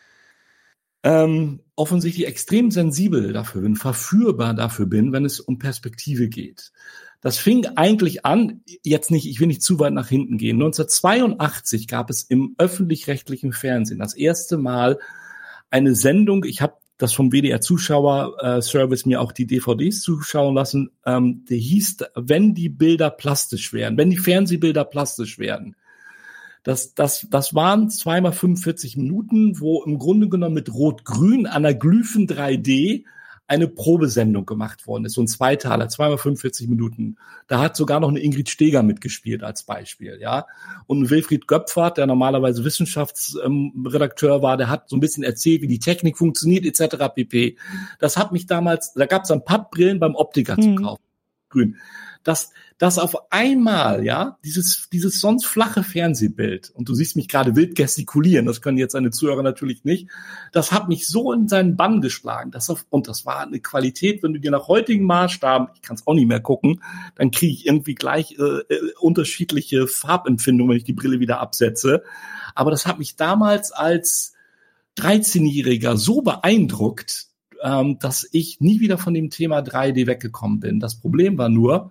offensichtlich extrem sensibel dafür bin, verführbar dafür bin, wenn es um Perspektive geht. Das fing eigentlich an, jetzt nicht, ich will nicht zu weit nach hinten gehen. 1982 gab es im öffentlich-rechtlichen Fernsehen das erste Mal eine Sendung, ich habe das vom WDR-Zuschauer-Service mir auch die DVDs zuschauen lassen, der hieß, wenn die Bilder plastisch werden, wenn die Fernsehbilder plastisch werden. Das waren 2x45 Minuten, wo im Grunde genommen mit Rot-Grün Anaglyphen 3D eine Probesendung gemacht worden ist, so ein Zweiteiler, 2x45 Minuten. Da hat sogar noch eine Ingrid Steeger mitgespielt als Beispiel, ja. Und ein Wilfried Göpfert, der normalerweise Wissenschaftsredakteur war, der hat so ein bisschen erzählt, wie die Technik funktioniert, etc. pp. Das hat mich damals, da gab es dann Pappbrillen beim Optiker zu kaufen. Grün. Das auf einmal, ja, dieses sonst flache Fernsehbild, und du siehst mich gerade wild gestikulieren, das können jetzt deine Zuhörer natürlich nicht, das hat mich so in seinen Bann geschlagen, und das war eine Qualität, wenn du dir nach heutigen Maßstaben, ich kann es auch nicht mehr gucken, dann kriege ich irgendwie gleich unterschiedliche Farbempfindungen, wenn ich die Brille wieder absetze, aber das hat mich damals als 13-Jähriger so beeindruckt, dass ich nie wieder von dem Thema 3D weggekommen bin. Das Problem war nur,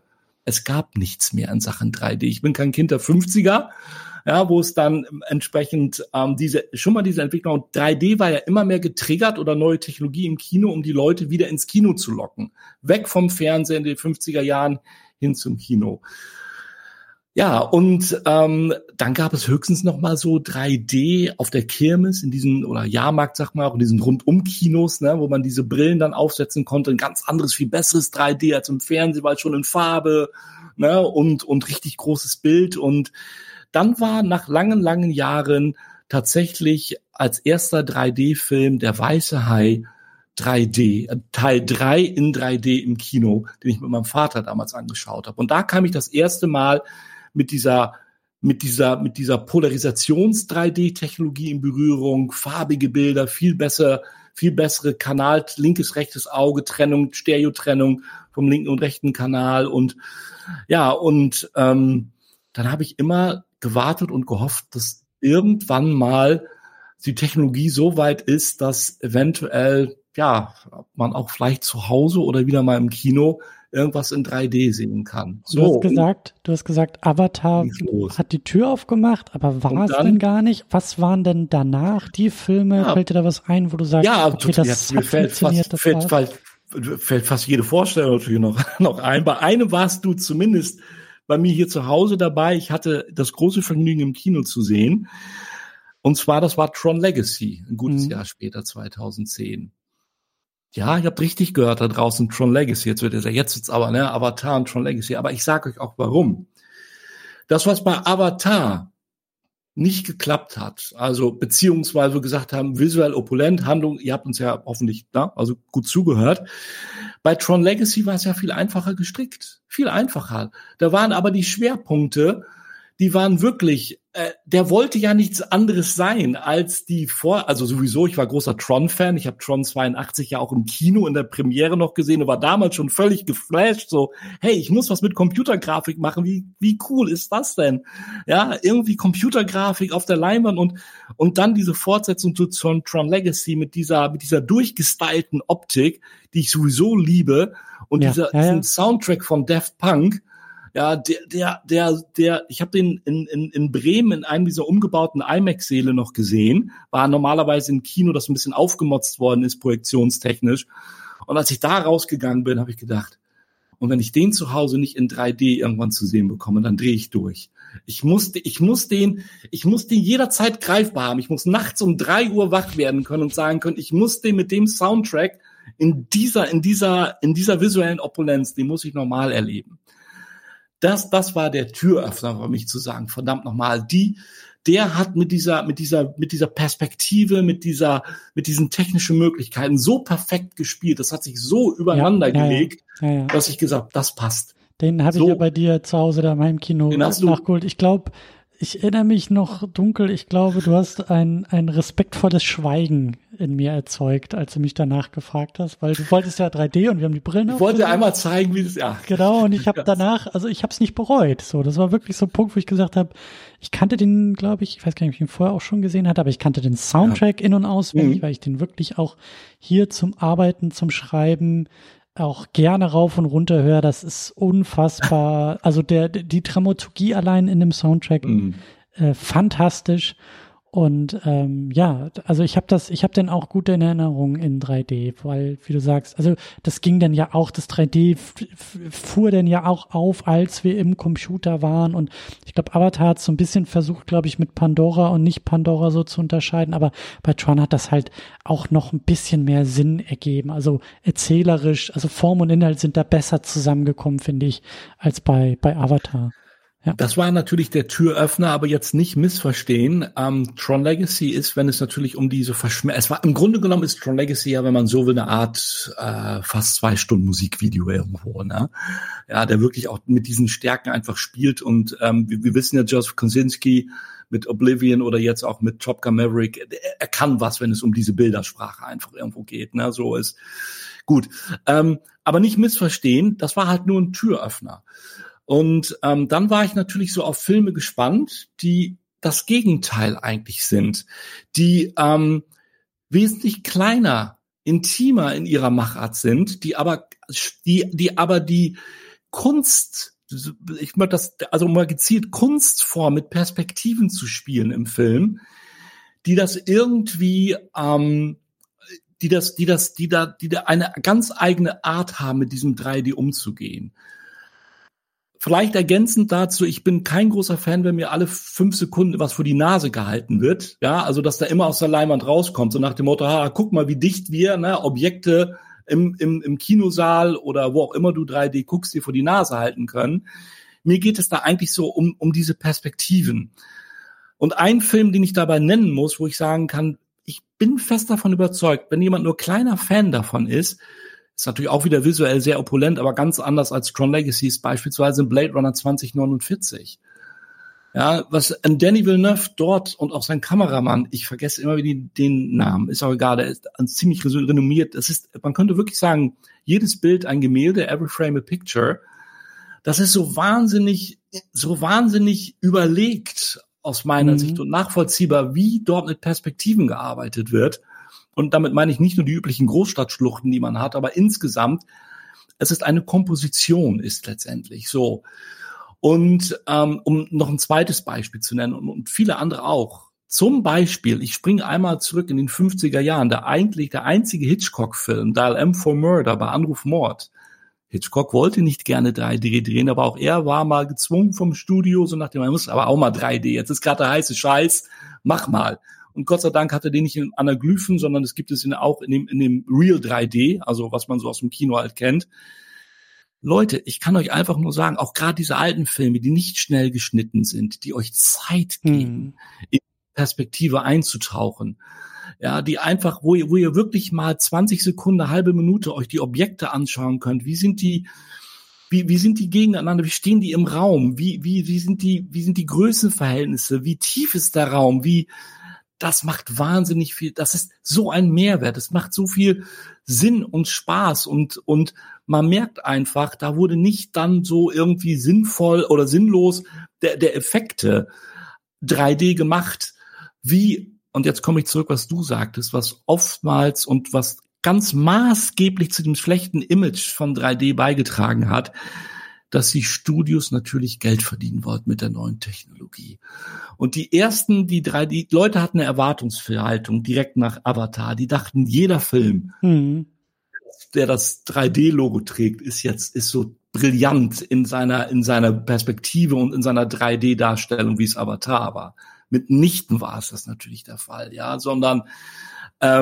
es gab nichts mehr in Sachen 3D. Ich bin kein Kind der 50er, ja, wo es dann entsprechend diese Entwicklung, und 3D war ja immer mehr getriggert oder neue Technologie im Kino, um die Leute wieder ins Kino zu locken. Weg vom Fernsehen in den 50er Jahren hin zum Kino. Ja, und dann gab es höchstens noch mal so 3D auf der Kirmes in diesen, oder Jahrmarkt, sag mal, auch in diesen Rundum-Kinos, ne, wo man diese Brillen dann aufsetzen konnte, ein ganz anderes, viel besseres 3D als im Fernsehen, weil schon in Farbe, ne, und richtig großes Bild. Und dann war nach langen, langen Jahren tatsächlich als erster 3D-Film Der Weiße Hai 3D, Teil 3 in 3D im Kino, den ich mit meinem Vater damals angeschaut habe. Und da kam ich das erste Mal mit dieser Polarisations-3D-Technologie in Berührung, farbige Bilder, viel bessere Kanal, linkes, rechtes Auge, Trennung, Stereotrennung vom linken und rechten Kanal. Und ja, und dann habe ich immer gewartet und gehofft, dass irgendwann mal die Technologie so weit ist, dass eventuell, ja, man auch vielleicht zu Hause oder wieder mal im Kino irgendwas in 3D sehen kann. So, du hast gesagt, Avatar hat die Tür aufgemacht, aber war es denn gar nicht? Was waren denn danach die Filme? Ja, fällt dir da was ein, wo du sagst, ja, okay, das hat funktioniert? Fällt fast jede Vorstellung natürlich noch ein. Bei einem warst du zumindest bei mir hier zu Hause dabei. Ich hatte das große Vergnügen, im Kino zu sehen. Und zwar, das war Tron Legacy, ein gutes Jahr später, 2010. Ja, ihr habt richtig gehört da draußen, Tron Legacy. Jetzt wird's aber, ne, Avatar und Tron Legacy. Aber ich sage euch auch warum. Das, was bei Avatar nicht geklappt hat, also beziehungsweise wir gesagt haben, visuell opulent, Handlung, ihr habt uns ja hoffentlich, also gut zugehört. Bei Tron Legacy war es ja viel einfacher gestrickt. Viel einfacher. Da waren aber die Schwerpunkte, die waren wirklich, der wollte ja nichts anderes sein als also sowieso, ich war großer Tron-Fan, ich habe Tron 82 ja auch im Kino in der Premiere noch gesehen und war damals schon völlig geflasht, so, hey, ich muss was mit Computergrafik machen, wie cool ist das denn? Ja, irgendwie Computergrafik auf der Leinwand und dann diese Fortsetzung zu Tron Legacy mit dieser durchgestylten Optik, die ich sowieso liebe, und diesen Soundtrack von Daft Punk. Ja, ich habe den in Bremen in einem dieser umgebauten IMAX-Säle noch gesehen, war normalerweise im Kino, das ein bisschen aufgemotzt worden ist, projektionstechnisch. Und als ich da rausgegangen bin, habe ich gedacht, und wenn ich den zu Hause nicht in 3D irgendwann zu sehen bekomme, dann drehe ich durch. Ich muss den jederzeit greifbar haben. Ich muss nachts um 3 Uhr wach werden können und sagen können, ich muss den mit dem Soundtrack in dieser visuellen Opulenz, den muss ich normal erleben. Das war der Türöffner für mich, zu sagen, verdammt nochmal, der hat mit dieser Perspektive, mit diesen technischen Möglichkeiten so perfekt gespielt, das hat sich so übereinander gelegt, dass ich gesagt, das passt. Den habe ich ja bei dir zu Hause da in meinem Kino nachgeholt. Ich glaube, ich erinnere mich noch dunkel, ich glaube, du hast ein respektvolles Schweigen in mir erzeugt, als du mich danach gefragt hast, weil du wolltest ja 3D und wir haben die Brillen auf. Ich wollte einmal zeigen, wie das, Genau, und ich habe danach, also ich habe es nicht bereut. So, das war wirklich so ein Punkt, wo ich gesagt habe, ich kannte den, glaube ich weiß gar nicht, ob ich ihn vorher auch schon gesehen hatte, aber ich kannte den Soundtrack in- und auswendig, weil ich den wirklich auch hier zum Arbeiten, zum Schreiben auch gerne rauf und runter höre. Das ist unfassbar. Also die Dramaturgie allein in dem Soundtrack fantastisch. Und also ich habe den auch gut in Erinnerung in 3D, weil, wie du sagst, also das ging dann ja auch, das 3D fuhr dann ja auch auf, als wir im Computer waren. Und ich glaube, Avatar hat so ein bisschen versucht, glaube ich, mit Pandora und nicht Pandora so zu unterscheiden, aber bei Tron hat das halt auch noch ein bisschen mehr Sinn ergeben. Also erzählerisch, also Form und Inhalt sind da besser zusammengekommen, finde ich, als bei Avatar. Ja. Das war natürlich der Türöffner, aber jetzt nicht missverstehen. Tron Legacy ist, wenn es natürlich um diese im Grunde genommen ist Tron Legacy ja, wenn man so will, eine Art fast 2 Stunden Musikvideo irgendwo, ne? Ja, der wirklich auch mit diesen Stärken einfach spielt. Und wir wissen ja, Joseph Kosinski mit Oblivion oder jetzt auch mit Top Gun Maverick, er kann was, wenn es um diese Bildersprache einfach irgendwo geht, ne? So ist gut. Aber nicht missverstehen, das war halt nur ein Türöffner. Und dann war ich natürlich so auf Filme gespannt, die das Gegenteil eigentlich sind, die wesentlich kleiner, intimer in ihrer Machart sind, die aber die Kunst ich möchte das, also mal gezielt Kunstform mit Perspektiven zu spielen im Film, die das irgendwie, die da eine ganz eigene Art haben, mit diesem 3D umzugehen. Vielleicht ergänzend dazu, ich bin kein großer Fan, wenn mir alle 5 Sekunden was vor die Nase gehalten wird. Ja, also dass da immer aus der Leinwand rauskommt, so nach dem Motto, guck mal, wie dicht wir, ne, Objekte im Kinosaal oder wo auch immer du 3D guckst, dir vor die Nase halten können. Mir geht es da eigentlich so um diese Perspektiven. Und ein Film, den ich dabei nennen muss, wo ich sagen kann, ich bin fest davon überzeugt, wenn jemand nur kleiner Fan davon ist natürlich auch wieder visuell sehr opulent, aber ganz anders als Tron Legacy, beispielsweise in Blade Runner 2049. Ja, was an Denis Villeneuve dort und auch sein Kameramann, ich vergesse immer wieder den Namen, ist auch egal, der ist ziemlich renommiert. Das ist, man könnte wirklich sagen, jedes Bild ein Gemälde, every frame a picture. Das ist so wahnsinnig überlegt aus meiner Sicht und nachvollziehbar, wie dort mit Perspektiven gearbeitet wird. Und damit meine ich nicht nur die üblichen Großstadtschluchten, die man hat, aber insgesamt, es ist eine Komposition, ist letztendlich so. Und um noch ein zweites Beispiel zu nennen und viele andere auch. Zum Beispiel, ich springe einmal zurück in den 50er Jahren, der einzige Hitchcock-Film, Dial M for Murder, bei Anruf Mord. Hitchcock wollte nicht gerne 3D drehen, aber auch er war mal gezwungen vom Studio, so nach dem, man muss aber auch mal 3D, jetzt ist gerade der heiße Scheiß, mach mal. Und Gott sei Dank hat er den nicht in Anaglyphen, sondern es gibt es auch in dem Real 3D, also was man so aus dem Kino halt kennt. Leute, ich kann euch einfach nur sagen, auch gerade diese alten Filme, die nicht schnell geschnitten sind, die euch Zeit geben, in Perspektive einzutauchen, ja, die einfach, wo ihr wirklich mal 20 Sekunden, eine halbe Minute euch die Objekte anschauen könnt. Wie sind die gegeneinander? Wie stehen die im Raum? Wie sind die Größenverhältnisse? Wie tief ist der Raum? Das macht wahnsinnig viel. Das ist so ein Mehrwert. Das macht so viel Sinn und Spaß und man merkt einfach, da wurde nicht dann so irgendwie sinnvoll oder sinnlos der Effekte 3D gemacht, und jetzt komme ich zurück, was du sagtest, was oftmals und was ganz maßgeblich zu dem schlechten Image von 3D beigetragen hat, dass die Studios natürlich Geld verdienen wollten mit der neuen Technologie. Und die Leute hatten eine Erwartungshaltung direkt nach Avatar. Die dachten, jeder Film, der das 3D-Logo trägt, ist so brillant in seiner Perspektive und in seiner 3D-Darstellung, wie es Avatar war. Mitnichten war es das natürlich der Fall, ja, sondern da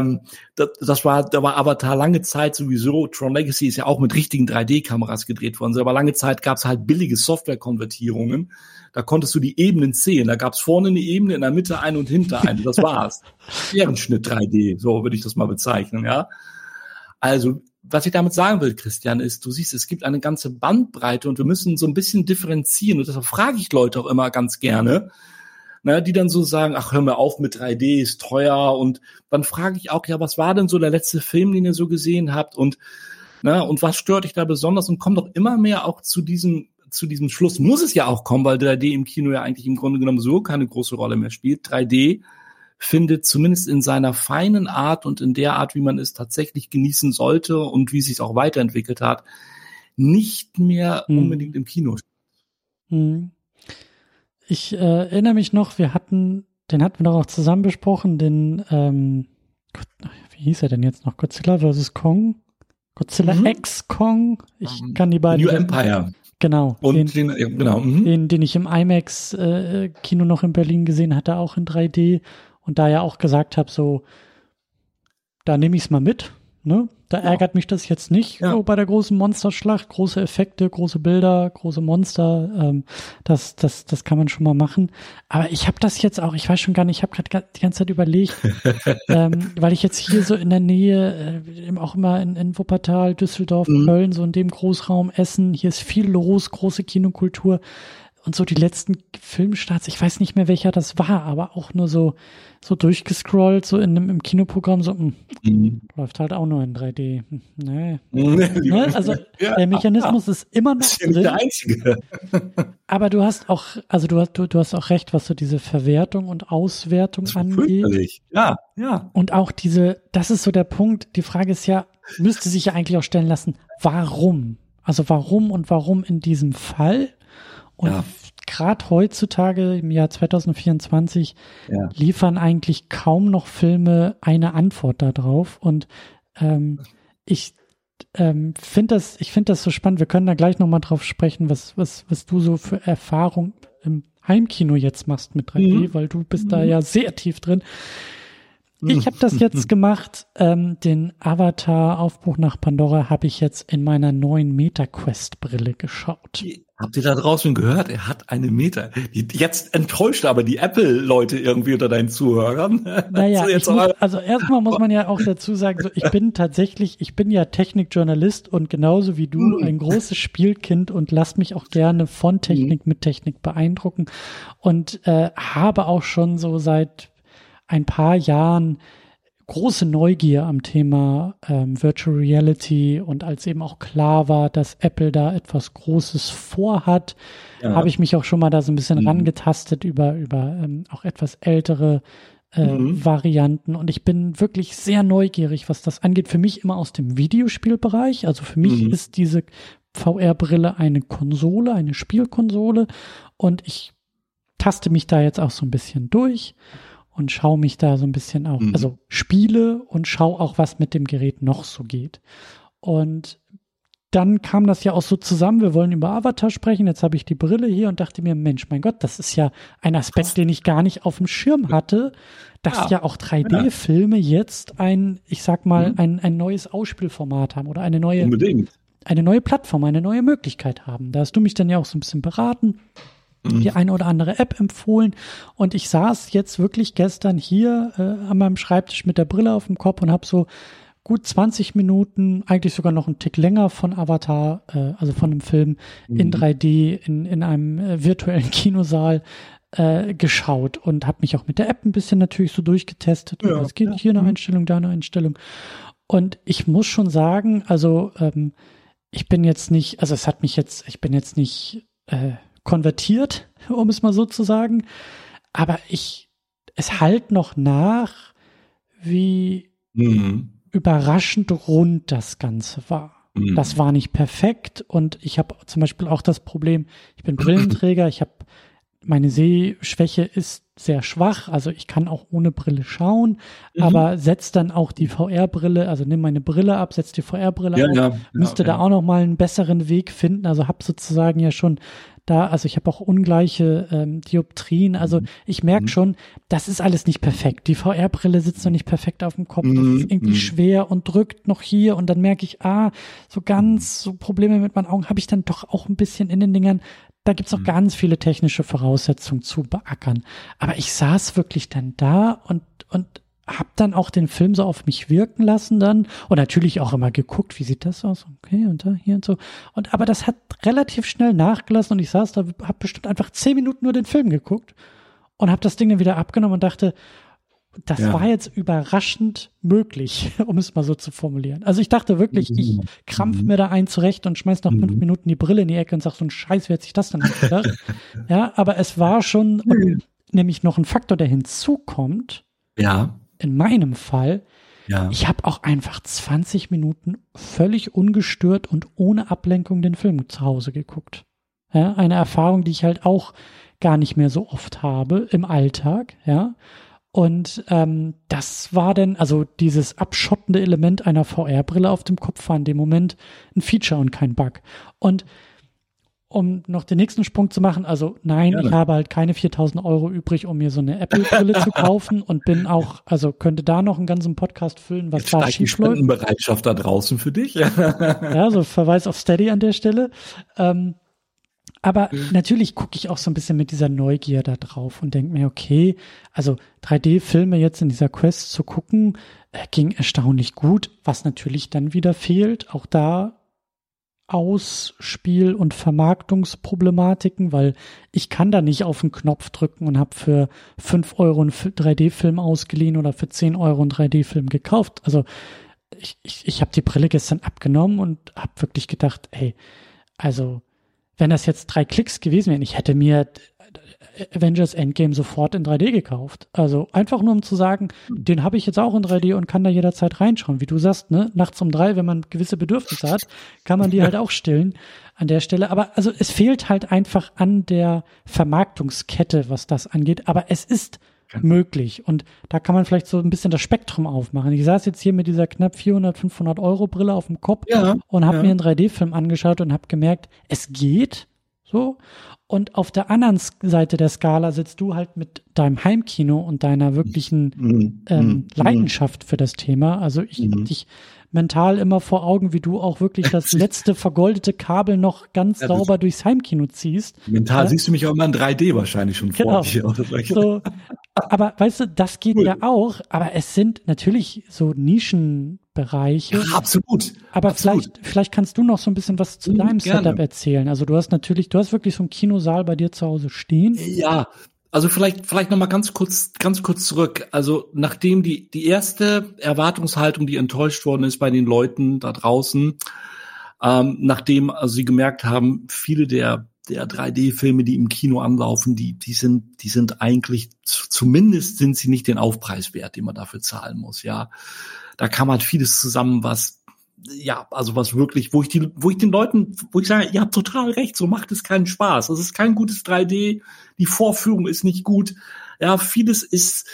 war Avatar lange Zeit sowieso, Tron Legacy ist ja auch mit richtigen 3D-Kameras gedreht worden, aber lange Zeit gab es halt billige Software-Konvertierungen, da konntest du die Ebenen zählen, da gab es vorne eine Ebene, in der Mitte eine und hinter eine, das war's. Scherenschnitt 3D, so würde ich das mal bezeichnen, ja. Also, was ich damit sagen will, Christian, ist, du siehst, es gibt eine ganze Bandbreite und wir müssen so ein bisschen differenzieren und deshalb frage ich Leute auch immer ganz gerne, die dann so sagen, ach, hör mir auf mit 3D, ist teuer. Und dann frage ich auch, ja, was war denn so der letzte Film, den ihr so gesehen habt? Und was stört dich da besonders? Und kommt doch immer mehr auch zu diesem Schluss. Muss es ja auch kommen, weil 3D im Kino ja eigentlich im Grunde genommen so keine große Rolle mehr spielt. 3D findet zumindest in seiner feinen Art und in der Art, wie man es tatsächlich genießen sollte und wie es sich auch weiterentwickelt hat, nicht mehr unbedingt im Kino statt. Ich erinnere mich noch, den hatten wir doch auch zusammen besprochen, wie hieß er denn jetzt noch? Godzilla vs. Kong? Godzilla X Kong? Ich kann die beiden. New Empire. Genau. Und den ich im IMAX Kino noch in Berlin gesehen hatte, auch in 3D. Und da ja auch gesagt habe, so, da nehme ich es mal mit. Ne? Da ärgert mich das jetzt nicht, so bei der großen Monsterschlacht, große Effekte, große Bilder, große Monster, das kann man schon mal machen. Aber ich habe das jetzt auch, ich weiß schon gar nicht, ich habe gerade die ganze Zeit überlegt, weil ich jetzt hier so in der Nähe, auch immer in Wuppertal, Düsseldorf, Köln, so in dem Großraum Essen, hier ist viel los, große Kinokultur. Und so die letzten Filmstarts, ich weiß nicht mehr, welcher das war, aber auch nur so durchgescrollt, so im Kinoprogramm, so, läuft halt auch nur in 3D. Nee. Also der Mechanismus ist immer noch drin. Ist ja nicht der einzige. Aber du hast auch, also du hast auch recht, was so diese Verwertung und Auswertung angeht. Ja. Und auch das ist so der Punkt, die Frage ist ja, müsste sich ja eigentlich auch stellen lassen, warum? Also warum in diesem Fall? Und gerade heutzutage im Jahr 2024 liefern eigentlich kaum noch Filme eine Antwort darauf. Und ich finde das so spannend. Wir können da gleich nochmal drauf sprechen, was du so für Erfahrung im Heimkino jetzt machst mit 3D, weil du bist da ja sehr tief drin. Ich habe das jetzt gemacht, den Avatar Aufbruch nach Pandora habe ich jetzt in meiner neuen MetaQuest-Brille geschaut. Habt ihr da draußen gehört? Er hat eine Meta. Jetzt enttäuscht aber die Apple-Leute irgendwie unter deinen Zuhörern. Naja, also erstmal muss man ja auch dazu sagen, so, ich bin ja Technikjournalist und genauso wie du ein großes Spielkind und lass mich auch gerne von Technik mit Technik beeindrucken und habe auch schon so seit ein paar Jahren große Neugier am Thema Virtual Reality und als eben auch klar war, dass Apple da etwas Großes vorhat, habe ich mich auch schon mal da so ein bisschen rangetastet über auch etwas ältere Varianten und ich bin wirklich sehr neugierig, was das angeht. Für mich immer aus dem Videospielbereich, also für mich ist diese VR-Brille eine Konsole, eine Spielkonsole und ich taste mich da jetzt auch so ein bisschen durch und schaue mich da so ein bisschen auch, also spiele und schaue auch, was mit dem Gerät noch so geht. Und dann kam das ja auch so zusammen, wir wollen über Avatar sprechen, jetzt habe ich die Brille hier und dachte mir, Mensch, mein Gott, das ist ja ein Aspekt, den ich gar nicht auf dem Schirm hatte, dass ja auch 3D-Filme jetzt ein neues Ausspielformat haben oder eine neue Plattform, eine neue Möglichkeit haben. Da hast du mich dann ja auch so ein bisschen beraten, die eine oder andere App empfohlen und ich saß jetzt wirklich gestern hier an meinem Schreibtisch mit der Brille auf dem Kopf und habe so gut 20 Minuten, eigentlich sogar noch einen Tick länger von Avatar, also von einem Film in 3D in einem virtuellen Kinosaal geschaut und habe mich auch mit der App ein bisschen natürlich so durchgetestet. Ja, es geht hier eine Einstellung, da eine Einstellung. Und ich muss schon sagen, also ich bin jetzt nicht konvertiert, um es mal so zu sagen. Aber es halt noch nach, wie überraschend rund das Ganze war. Das war nicht perfekt und ich habe zum Beispiel auch das Problem, ich bin Brillenträger, meine Sehschwäche ist sehr schwach, also ich kann auch ohne Brille schauen, aber setz dann auch die VR-Brille, also nimm meine Brille ab, setz die VR-Brille auf, müsste da auch noch mal einen besseren Weg finden, also habe sozusagen ja schon da, also ich habe auch ungleiche Dioptrien, also ich merke schon, das ist alles nicht perfekt. Die VR-Brille sitzt noch nicht perfekt auf dem Kopf, das ist irgendwie schwer und drückt noch hier und dann merke ich, so Probleme mit meinen Augen habe ich dann doch auch ein bisschen in den Dingern. Da gibt's auch ganz viele technische Voraussetzungen zu beackern. Aber ich saß wirklich dann da und hab dann auch den Film so auf mich wirken lassen dann und natürlich auch immer geguckt, wie sieht das aus? Okay, und da, hier und so. Aber das hat relativ schnell nachgelassen und ich saß da, hab bestimmt einfach 10 Minuten nur den Film geguckt und hab das Ding dann wieder abgenommen und dachte, das war jetzt überraschend möglich, um es mal so zu formulieren. Also ich dachte wirklich, ich krampf mir da einen zurecht und schmeiß nach 5 Minuten die Brille in die Ecke und sag so ein Scheiß, wer hat sich das denn ausgedacht? Ja, aber es war schon, nämlich noch ein Faktor, der hinzukommt. Ja. In meinem Fall, ich habe auch einfach 20 Minuten völlig ungestört und ohne Ablenkung den Film zu Hause geguckt. Ja, eine Erfahrung, die ich halt auch gar nicht mehr so oft habe im Alltag, ja. Und das war dann, also dieses abschottende Element einer VR-Brille auf dem Kopf war in dem Moment ein Feature und kein Bug. Und um noch den nächsten Sprung zu machen, also nein, ich habe halt keine 4.000 Euro übrig, um mir so eine Apple-Brille zu kaufen und bin auch, also könnte da noch einen ganzen Podcast füllen, was jetzt da schief läuft. Spendenbereitschaft da draußen für dich. Ja, so Verweis auf Steady an der Stelle. Aber natürlich gucke ich auch so ein bisschen mit dieser Neugier da drauf und denke mir, okay, also 3D-Filme jetzt in dieser Quest zu gucken, ging erstaunlich gut, was natürlich dann wieder fehlt, auch da Ausspiel- und Vermarktungsproblematiken, weil ich kann da nicht auf den Knopf drücken und habe für 5 Euro einen 3D-Film ausgeliehen oder für 10 Euro einen 3D-Film gekauft. Also ich habe die Brille gestern abgenommen und habe wirklich gedacht, ey, also wenn das jetzt 3 Klicks gewesen wären, ich hätte mir Avengers Endgame sofort in 3D gekauft. Also einfach nur, um zu sagen, den habe ich jetzt auch in 3D und kann da jederzeit reinschauen. Wie du sagst, ne, nachts um 3, wenn man gewisse Bedürfnisse hat, kann man die halt auch stillen an der Stelle. Aber also es fehlt halt einfach an der Vermarktungskette, was das angeht. Aber es ist möglich. Und da kann man vielleicht so ein bisschen das Spektrum aufmachen. Ich saß jetzt hier mit dieser knapp 400, 500 Euro Brille auf dem Kopf und habe mir einen 3D-Film angeschaut und habe gemerkt, es geht so. Und auf der anderen Seite der Skala sitzt du halt mit deinem Heimkino und deiner wirklichen Leidenschaft für das Thema. Also ich habe dich mental immer vor Augen, wie du auch wirklich das letzte vergoldete Kabel noch ganz sauber durchs Heimkino ziehst. Mental siehst du mich auch immer in 3D wahrscheinlich schon vor dir. So, aber weißt du, das geht ja auch, aber es sind natürlich so Nischenbereiche. Ja, absolut. Aber vielleicht kannst du noch so ein bisschen was zu deinem Setup erzählen. Also du hast wirklich so einen Kinosaal bei dir zu Hause stehen. Ja, also vielleicht noch mal ganz kurz zurück. Also nachdem die erste Erwartungshaltung, die enttäuscht worden ist bei den Leuten da draußen, nachdem also sie gemerkt haben, viele der 3D-Filme, die im Kino anlaufen, die sind eigentlich, zumindest sind sie nicht den Aufpreis wert, den man dafür zahlen muss, ja. Da kam halt vieles zusammen, was wirklich, wo ich den Leuten, wo ich sage, ihr habt total recht, so macht es keinen Spaß. Das ist kein gutes 3D, die Vorführung ist nicht gut, ja, vieles ist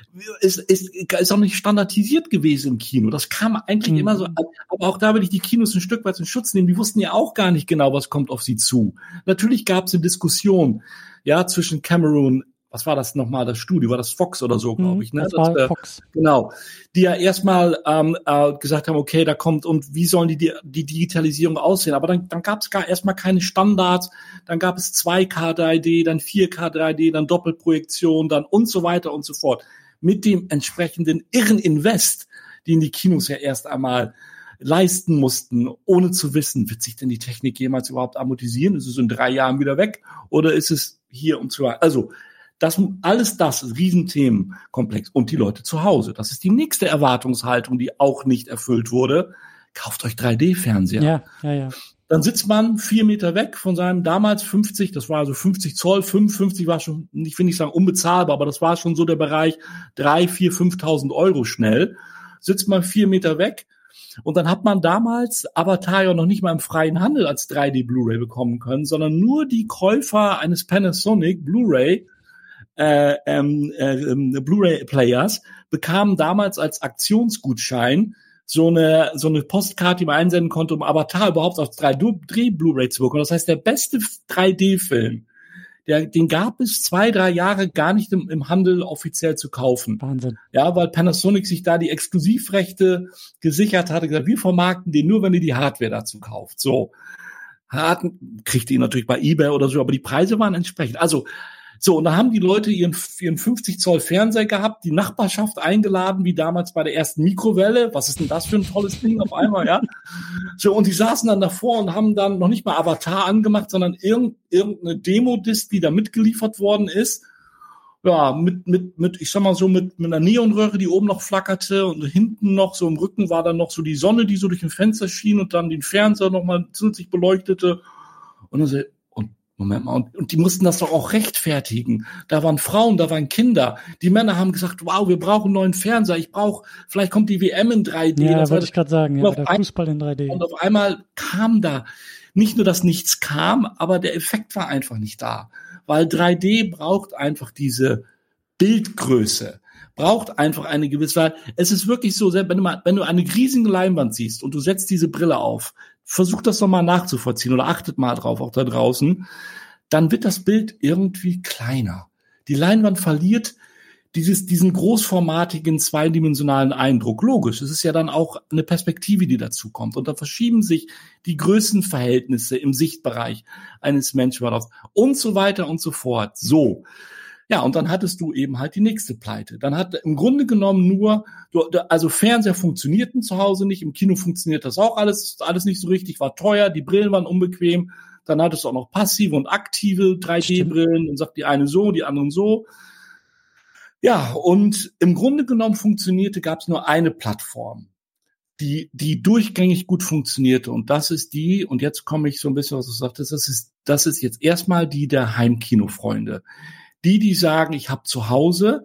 auch nicht standardisiert gewesen im Kino. Das kam eigentlich immer so, aber auch da will ich die Kinos ein Stück weit in Schutz nehmen. Die wussten ja auch gar nicht genau, was kommt auf sie zu. Natürlich gab es eine Diskussion, ja, zwischen Cameron, was war das nochmal, das Studio, war das Fox oder so, glaube ich, ne? Das war Fox. Genau. Die ja erstmal gesagt haben, okay, da kommt, und wie sollen die Digitalisierung aussehen? Aber dann gab es erstmal keine Standards, dann gab es 2K 3D, dann 4K 3D, dann Doppelprojektion, dann und so weiter und so fort. Mit dem entsprechenden irren Invest, den die Kinos ja erst einmal leisten mussten, ohne zu wissen, wird sich denn die Technik jemals überhaupt amortisieren? Ist es in 3 Jahren wieder weg? Oder ist es hier und so? Also, das ist Riesenthemenkomplex. Und die Leute zu Hause. Das ist die nächste Erwartungshaltung, die auch nicht erfüllt wurde. Kauft euch 3D-Fernseher. Ja. Dann sitzt man 4 Meter weg von seinem damals 50, das war also 50 Zoll, 55 war schon, ich will nicht sagen unbezahlbar, aber das war schon so der Bereich 3, 4, 5.000 Euro schnell. Sitzt man 4 Meter weg und dann hat man damals Avatar ja noch nicht mal im freien Handel als 3D Blu-ray bekommen können, sondern nur die Käufer eines Panasonic Blu-ray Blu-ray-Players bekamen damals als Aktionsgutschein so eine Postkarte, die man einsenden konnte, um Avatar überhaupt auf 3D Blu-ray zu bekommen. Das heißt, der beste 3D-Film, den gab es 2, 3 Jahre gar nicht im Handel offiziell zu kaufen. Wahnsinn. Ja, weil Panasonic sich da die Exklusivrechte gesichert hatte, gesagt, wir vermarkten den nur, wenn ihr die Hardware dazu kauft. So. Kriegt ihr natürlich bei eBay oder so, aber die Preise waren entsprechend. Also, so, und da haben die Leute ihren 50 Zoll Fernseher gehabt, die Nachbarschaft eingeladen, wie damals bei der ersten Mikrowelle. Was ist denn das für ein tolles Ding auf einmal, ja? So, und die saßen dann davor und haben dann noch nicht mal Avatar angemacht, sondern irgendeine Demo-Disc, die da mitgeliefert worden ist. Ja, ich sag mal so, mit einer Neonröhre, die oben noch flackerte, und hinten noch, so im Rücken war dann noch so die Sonne, die so durch ein Fenster schien und dann den Fernseher nochmal zusätzlich beleuchtete. Und dann so, Moment mal, und die mussten das doch auch rechtfertigen. Da waren Frauen, da waren Kinder. Die Männer haben gesagt, wow, wir brauchen einen neuen Fernseher. Vielleicht kommt die WM in 3D. Ja, wollte ich gerade sagen, ja, der Fußball in 3D. Und auf einmal kam da, nicht nur, dass nichts kam, aber der Effekt war einfach nicht da. Weil 3D braucht einfach diese Bildgröße, braucht einfach eine gewisse, weil es ist wirklich so, wenn du eine riesige Leinwand siehst und du setzt diese Brille auf, versucht das doch mal nachzuvollziehen oder achtet mal drauf, auch da draußen, dann wird das Bild irgendwie kleiner. Die Leinwand verliert diesen großformatigen, zweidimensionalen Eindruck. Logisch, es ist ja dann auch eine Perspektive, die dazu kommt. Und da verschieben sich die Größenverhältnisse im Sichtbereich eines Menschen und so weiter und so fort. So. Ja, und dann hattest du eben halt die nächste Pleite. Dann hat im Grunde genommen also Fernseher funktionierten zu Hause nicht, im Kino funktioniert das auch alles nicht so richtig, war teuer, die Brillen waren unbequem. Dann hattest du auch noch passive und aktive 3D-Brillen und sagt die eine so, die anderen so. Ja, und im Grunde genommen gab es nur eine Plattform, die durchgängig gut funktionierte. Und das ist die, und jetzt komme ich so ein bisschen, was du sagtest, das ist jetzt erstmal die der Heimkinofreunde. Die sagen, ich habe zu Hause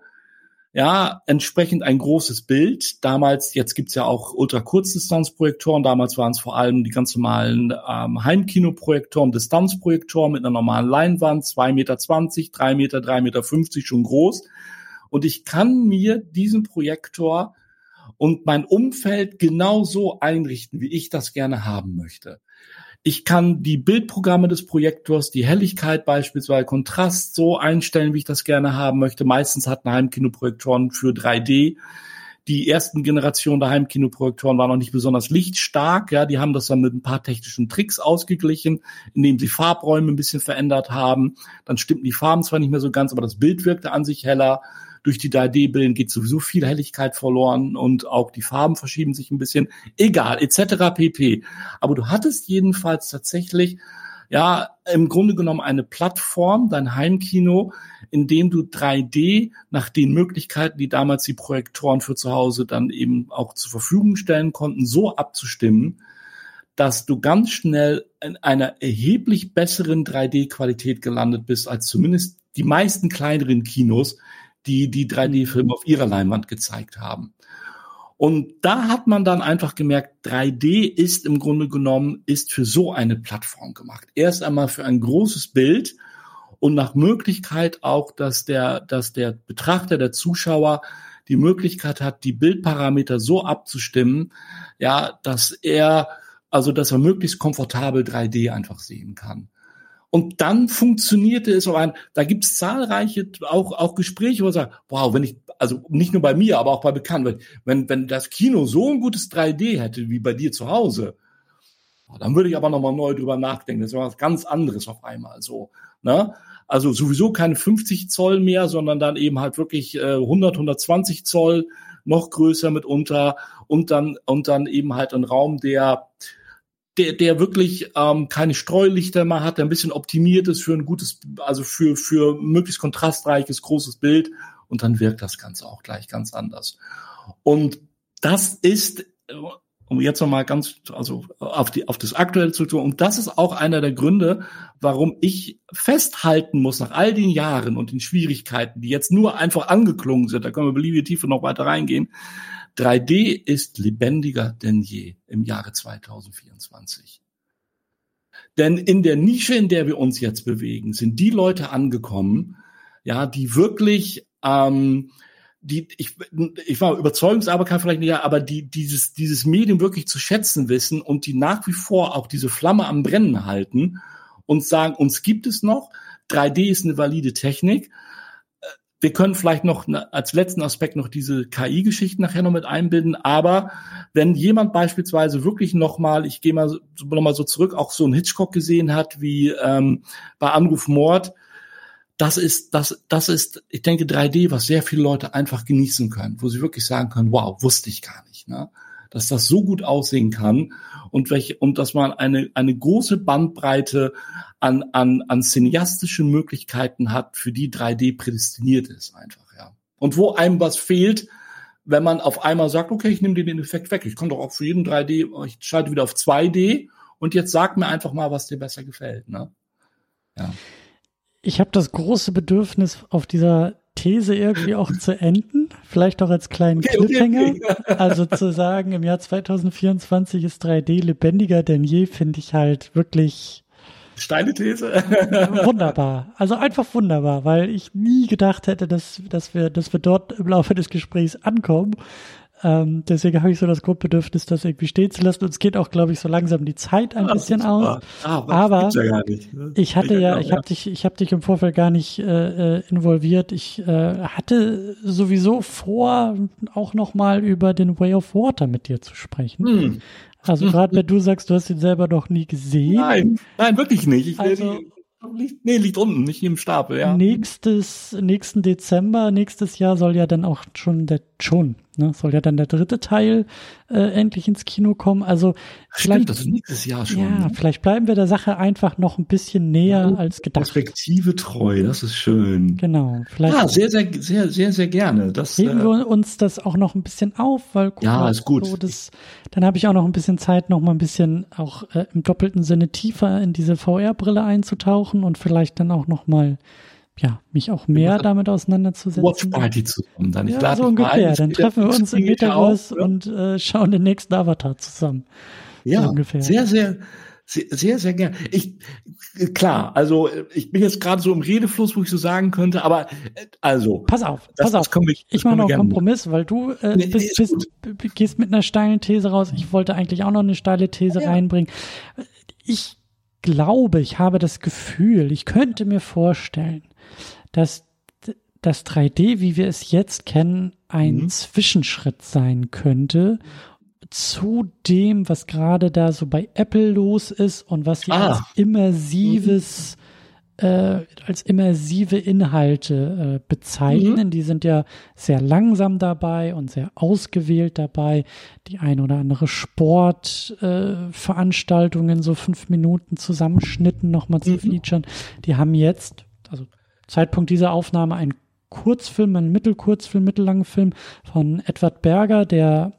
ja entsprechend ein großes Bild. Damals, jetzt gibt's ja auch Ultrakurzdistanzprojektoren, damals waren es vor allem die ganz normalen Heimkinoprojektoren, Distanzprojektoren mit einer normalen Leinwand, 2,20 Meter, 3 Meter, 3,50 Meter, schon groß. Und ich kann mir diesen Projektor und mein Umfeld genau so einrichten, wie ich das gerne haben möchte. Ich kann die Bildprogramme des Projektors, die Helligkeit beispielsweise, Kontrast so einstellen, wie ich das gerne haben möchte. Meistens hatten Heimkinoprojektoren für 3D. Die ersten Generationen der Heimkinoprojektoren waren noch nicht besonders lichtstark. Ja, die haben das dann mit ein paar technischen Tricks ausgeglichen, indem sie Farbräume ein bisschen verändert haben. Dann stimmten die Farben zwar nicht mehr so ganz, aber das Bild wirkte an sich heller. Durch die 3D-Brillen geht sowieso viel Helligkeit verloren und auch die Farben verschieben sich ein bisschen. Egal, etc. pp. Aber du hattest jedenfalls tatsächlich, ja, im Grunde genommen eine Plattform, dein Heimkino, in dem du 3D nach den Möglichkeiten, die damals die Projektoren für zu Hause dann eben auch zur Verfügung stellen konnten, so abzustimmen, dass du ganz schnell in einer erheblich besseren 3D-Qualität gelandet bist, als zumindest die meisten kleineren Kinos, die 3D-Filme auf ihrer Leinwand gezeigt haben. Und da hat man dann einfach gemerkt, 3D ist im Grunde genommen, ist für so eine Plattform gemacht. Erst einmal für ein großes Bild und nach Möglichkeit auch, dass der Betrachter, der Zuschauer die Möglichkeit hat, die Bildparameter so abzustimmen, ja, dass er möglichst komfortabel 3D einfach sehen kann. Und dann funktionierte es, da gibt es zahlreiche auch Gespräche, wo man sagt, wow, also nicht nur bei mir, aber auch bei Bekannten, wenn das Kino so ein gutes 3D hätte wie bei dir zu Hause, dann würde ich aber nochmal neu drüber nachdenken. Das wäre was ganz anderes auf einmal so. Ne? Also sowieso keine 50 Zoll mehr, sondern dann eben halt wirklich 100, 120 Zoll, noch größer mitunter und dann eben halt ein Raum, der wirklich keine Streulichter mehr hat, der ein bisschen optimiert ist für ein gutes, also für möglichst kontrastreiches, großes Bild. Und dann wirkt das Ganze auch gleich ganz anders. Und das ist, um jetzt nochmal auf das Aktuelle zu tun, und das ist auch einer der Gründe, warum ich festhalten muss, nach all den Jahren und den Schwierigkeiten, die jetzt nur einfach angeklungen sind, da können wir beliebige Tiefe noch weiter reingehen, 3D ist lebendiger denn je im Jahre 2024. Denn in der Nische, in der wir uns jetzt bewegen, sind die Leute angekommen, ja, die wirklich, ich war Überzeugungsarbeit kann vielleicht nicht, aber die dieses Medium wirklich zu schätzen wissen und die nach wie vor auch diese Flamme am Brennen halten und sagen, uns gibt es noch, 3D ist eine valide Technik. Wir können vielleicht noch als letzten Aspekt noch diese KI-Geschichten nachher noch mit einbinden, aber wenn jemand beispielsweise wirklich ich gehe mal nochmal so zurück, auch so einen Hitchcock gesehen hat, wie bei Anruf Mord, das ist, ich denke, 3D, was sehr viele Leute einfach genießen können, wo sie wirklich sagen können, wow, wusste ich gar nicht, ne? Dass das so gut aussehen kann und dass man eine große Bandbreite an cineastischen Möglichkeiten hat, für die 3D prädestiniert ist einfach, ja. Und wo einem was fehlt, wenn man auf einmal sagt, okay, ich nehme den Effekt weg, ich kann doch auch für jeden 3D, ich schalte wieder auf 2D und jetzt sag mir einfach mal, was dir besser gefällt, ne? Ja. Ich habe das große Bedürfnis, auf dieser These irgendwie auch zu enden, vielleicht auch als kleinen Cliffhanger. Also zu sagen, im Jahr 2024 ist 3D lebendiger denn je, finde ich halt wirklich steile These. Wunderbar. Also einfach wunderbar, weil ich nie gedacht hätte, dass wir dort im Laufe des Gesprächs ankommen. Deswegen habe ich so das Grundbedürfnis, das irgendwie stehen zu lassen. Und es geht auch, glaube ich, so langsam die Zeit ein bisschen aus. Aber ja gar nicht, ne? ich habe dich im Vorfeld gar nicht involviert. Ich hatte sowieso vor, auch noch mal über den Way of Water mit dir zu sprechen. Also gerade wenn du sagst, du hast ihn selber noch nie gesehen. Nein, wirklich nicht. Liegt unten, nicht im Stapel, ja. Nächsten Dezember, nächstes Jahr soll ja dann auch schon Ne, soll ja dann der 3. Teil endlich ins Kino kommen. Also stimmt, das ist nächstes Jahr schon. Ja, ne? Vielleicht bleiben wir der Sache einfach noch ein bisschen näher als gedacht. Perspektive treu, das ist schön. Genau. Vielleicht sehr, sehr, sehr, sehr, sehr gerne. heben wir uns das auch noch ein bisschen auf, weil ist gut. So, dann habe ich auch noch ein bisschen Zeit, noch mal ein bisschen auch im doppelten Sinne tiefer in diese VR-Brille einzutauchen und vielleicht dann auch noch mal mich auch mehr damit auseinanderzusetzen. Watch Party zusammen. Dann ja, so ungefähr. Dann treffen wir uns im Metaverse und schauen den nächsten Avatar zusammen. Ja, so ungefähr. Sehr, sehr, sehr, sehr gerne. Klar, also ich bin jetzt gerade so im Redefluss, wo ich so sagen könnte, aber also. Pass auf. Ich mache noch einen Kompromiss, weil du gehst mit einer steilen These raus. Ich wollte eigentlich auch noch eine steile These reinbringen. Ich glaube, ich habe das Gefühl, ich könnte mir vorstellen, dass das 3D, wie wir es jetzt kennen, ein Zwischenschritt sein könnte zu dem, was gerade da so bei Apple los ist und was sie als immersive Inhalte bezeichnen. Die sind ja sehr langsam dabei und sehr ausgewählt dabei. Die ein oder andere Sportveranstaltungen, so 5 Minuten Zusammenschnitten nochmal zu featuren. Die haben jetzt, also Zeitpunkt dieser Aufnahme, einen Kurzfilm, einen mittellangen Film von Edward Berger, der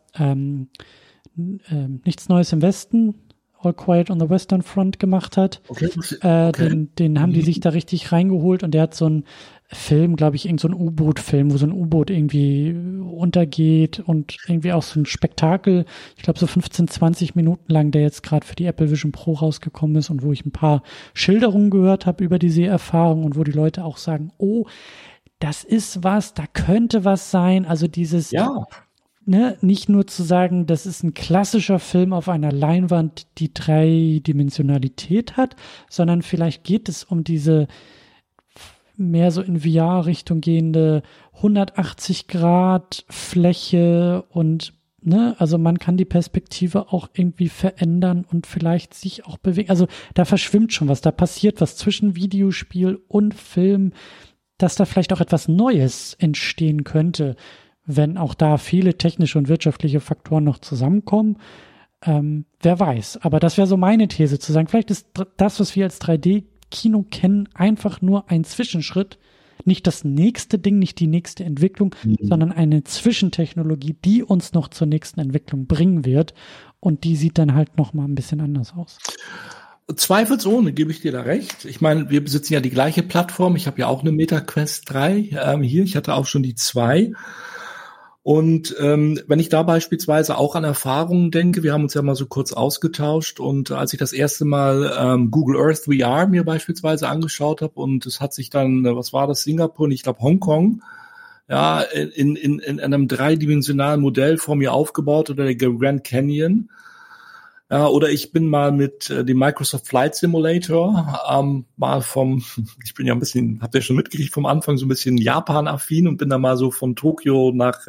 Nichts Neues im Westen, All Quiet on the Western Front gemacht hat. Okay. Den haben die sich da richtig reingeholt und der hat so einen Film, glaube ich, so ein U-Boot-Film, wo so ein U-Boot irgendwie untergeht und irgendwie auch so ein Spektakel, ich glaube so 15, 20 Minuten lang, der jetzt gerade für die Apple Vision Pro rausgekommen ist und wo ich ein paar Schilderungen gehört habe über die Seherfahrung und wo die Leute auch sagen, oh, das ist was, da könnte was sein, also dieses nicht nur zu sagen, das ist ein klassischer Film auf einer Leinwand, die Dreidimensionalität hat, sondern vielleicht geht es um diese mehr so in VR-Richtung gehende 180 Grad Fläche und also man kann die Perspektive auch irgendwie verändern und vielleicht sich auch bewegen. Also da verschwimmt schon was, da passiert was zwischen Videospiel und Film, dass da vielleicht auch etwas Neues entstehen könnte, wenn auch da viele technische und wirtschaftliche Faktoren noch zusammenkommen. Wer weiß. Aber das wäre so meine These, zu sagen, vielleicht ist das, was wir als 3D-Kino kennen, einfach nur ein Zwischenschritt. Nicht das nächste Ding, nicht die nächste Entwicklung, sondern eine Zwischentechnologie, die uns noch zur nächsten Entwicklung bringen wird. Und die sieht dann halt noch mal ein bisschen anders aus. Zweifelsohne, gebe ich dir da recht. Ich meine, wir besitzen ja die gleiche Plattform. Ich habe ja auch eine MetaQuest 3 hier. Ich hatte auch schon die 2. Und wenn ich da beispielsweise auch an Erfahrungen denke, wir haben uns ja mal so kurz ausgetauscht und als ich das erste Mal Google Earth VR mir beispielsweise angeschaut habe und es hat sich dann, was war das, Singapur, ich glaube Hongkong, ja, in einem dreidimensionalen Modell vor mir aufgebaut oder der Grand Canyon. Ja, oder ich bin mal mit dem Microsoft Flight Simulator mal ich bin ja ein bisschen, habt ihr schon mitgekriegt vom Anfang, so ein bisschen Japan-affin und bin da mal so von Tokio nach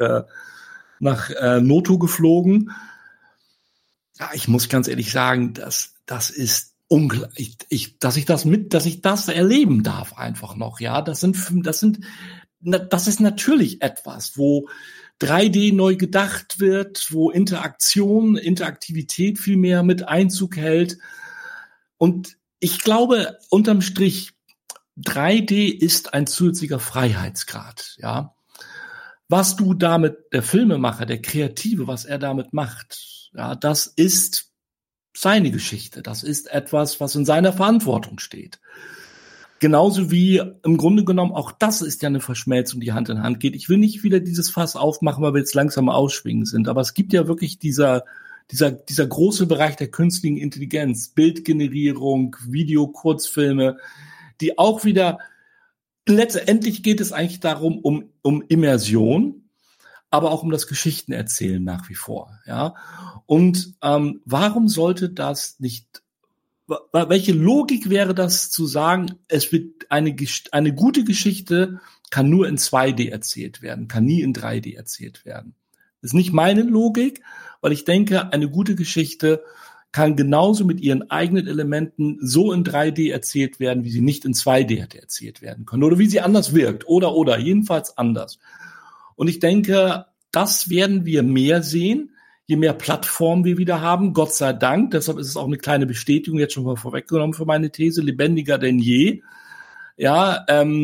Noto geflogen. Ja, ich muss ganz ehrlich sagen, das ist unglaublich, dass ich das erleben darf einfach noch. Ja, das ist natürlich etwas, wo 3D neu gedacht wird, wo Interaktivität viel mehr mit Einzug hält. Und ich glaube, unterm Strich, 3D ist ein zusätzlicher Freiheitsgrad, ja. Was du damit, der Filmemacher, der Kreative, was er damit macht, ja, das ist seine Geschichte. Das ist etwas, was in seiner Verantwortung steht. Genauso wie im Grunde genommen auch das ist ja eine Verschmelzung, die Hand in Hand geht. Ich will nicht wieder dieses Fass aufmachen, weil wir jetzt langsam ausschwingen sind. Aber es gibt ja wirklich dieser große Bereich der künstlichen Intelligenz, Bildgenerierung, Video, Kurzfilme, die auch wieder, letztendlich geht es eigentlich darum, um Immersion, aber auch um das Geschichtenerzählen nach wie vor, ja. Und warum sollte das nicht, welche Logik wäre das zu sagen, es wird eine gute Geschichte kann nur in 2D erzählt werden, kann nie in 3D erzählt werden. Das ist nicht meine Logik, weil ich denke, eine gute Geschichte kann genauso mit ihren eigenen Elementen so in 3D erzählt werden, wie sie nicht in 2D hätte erzählt werden können oder wie sie anders wirkt oder jedenfalls anders. Und ich denke, das werden wir mehr sehen, je mehr Plattformen wir wieder haben, Gott sei Dank. Deshalb ist es auch eine kleine Bestätigung, jetzt schon mal vorweggenommen für meine These, lebendiger denn je. Ja,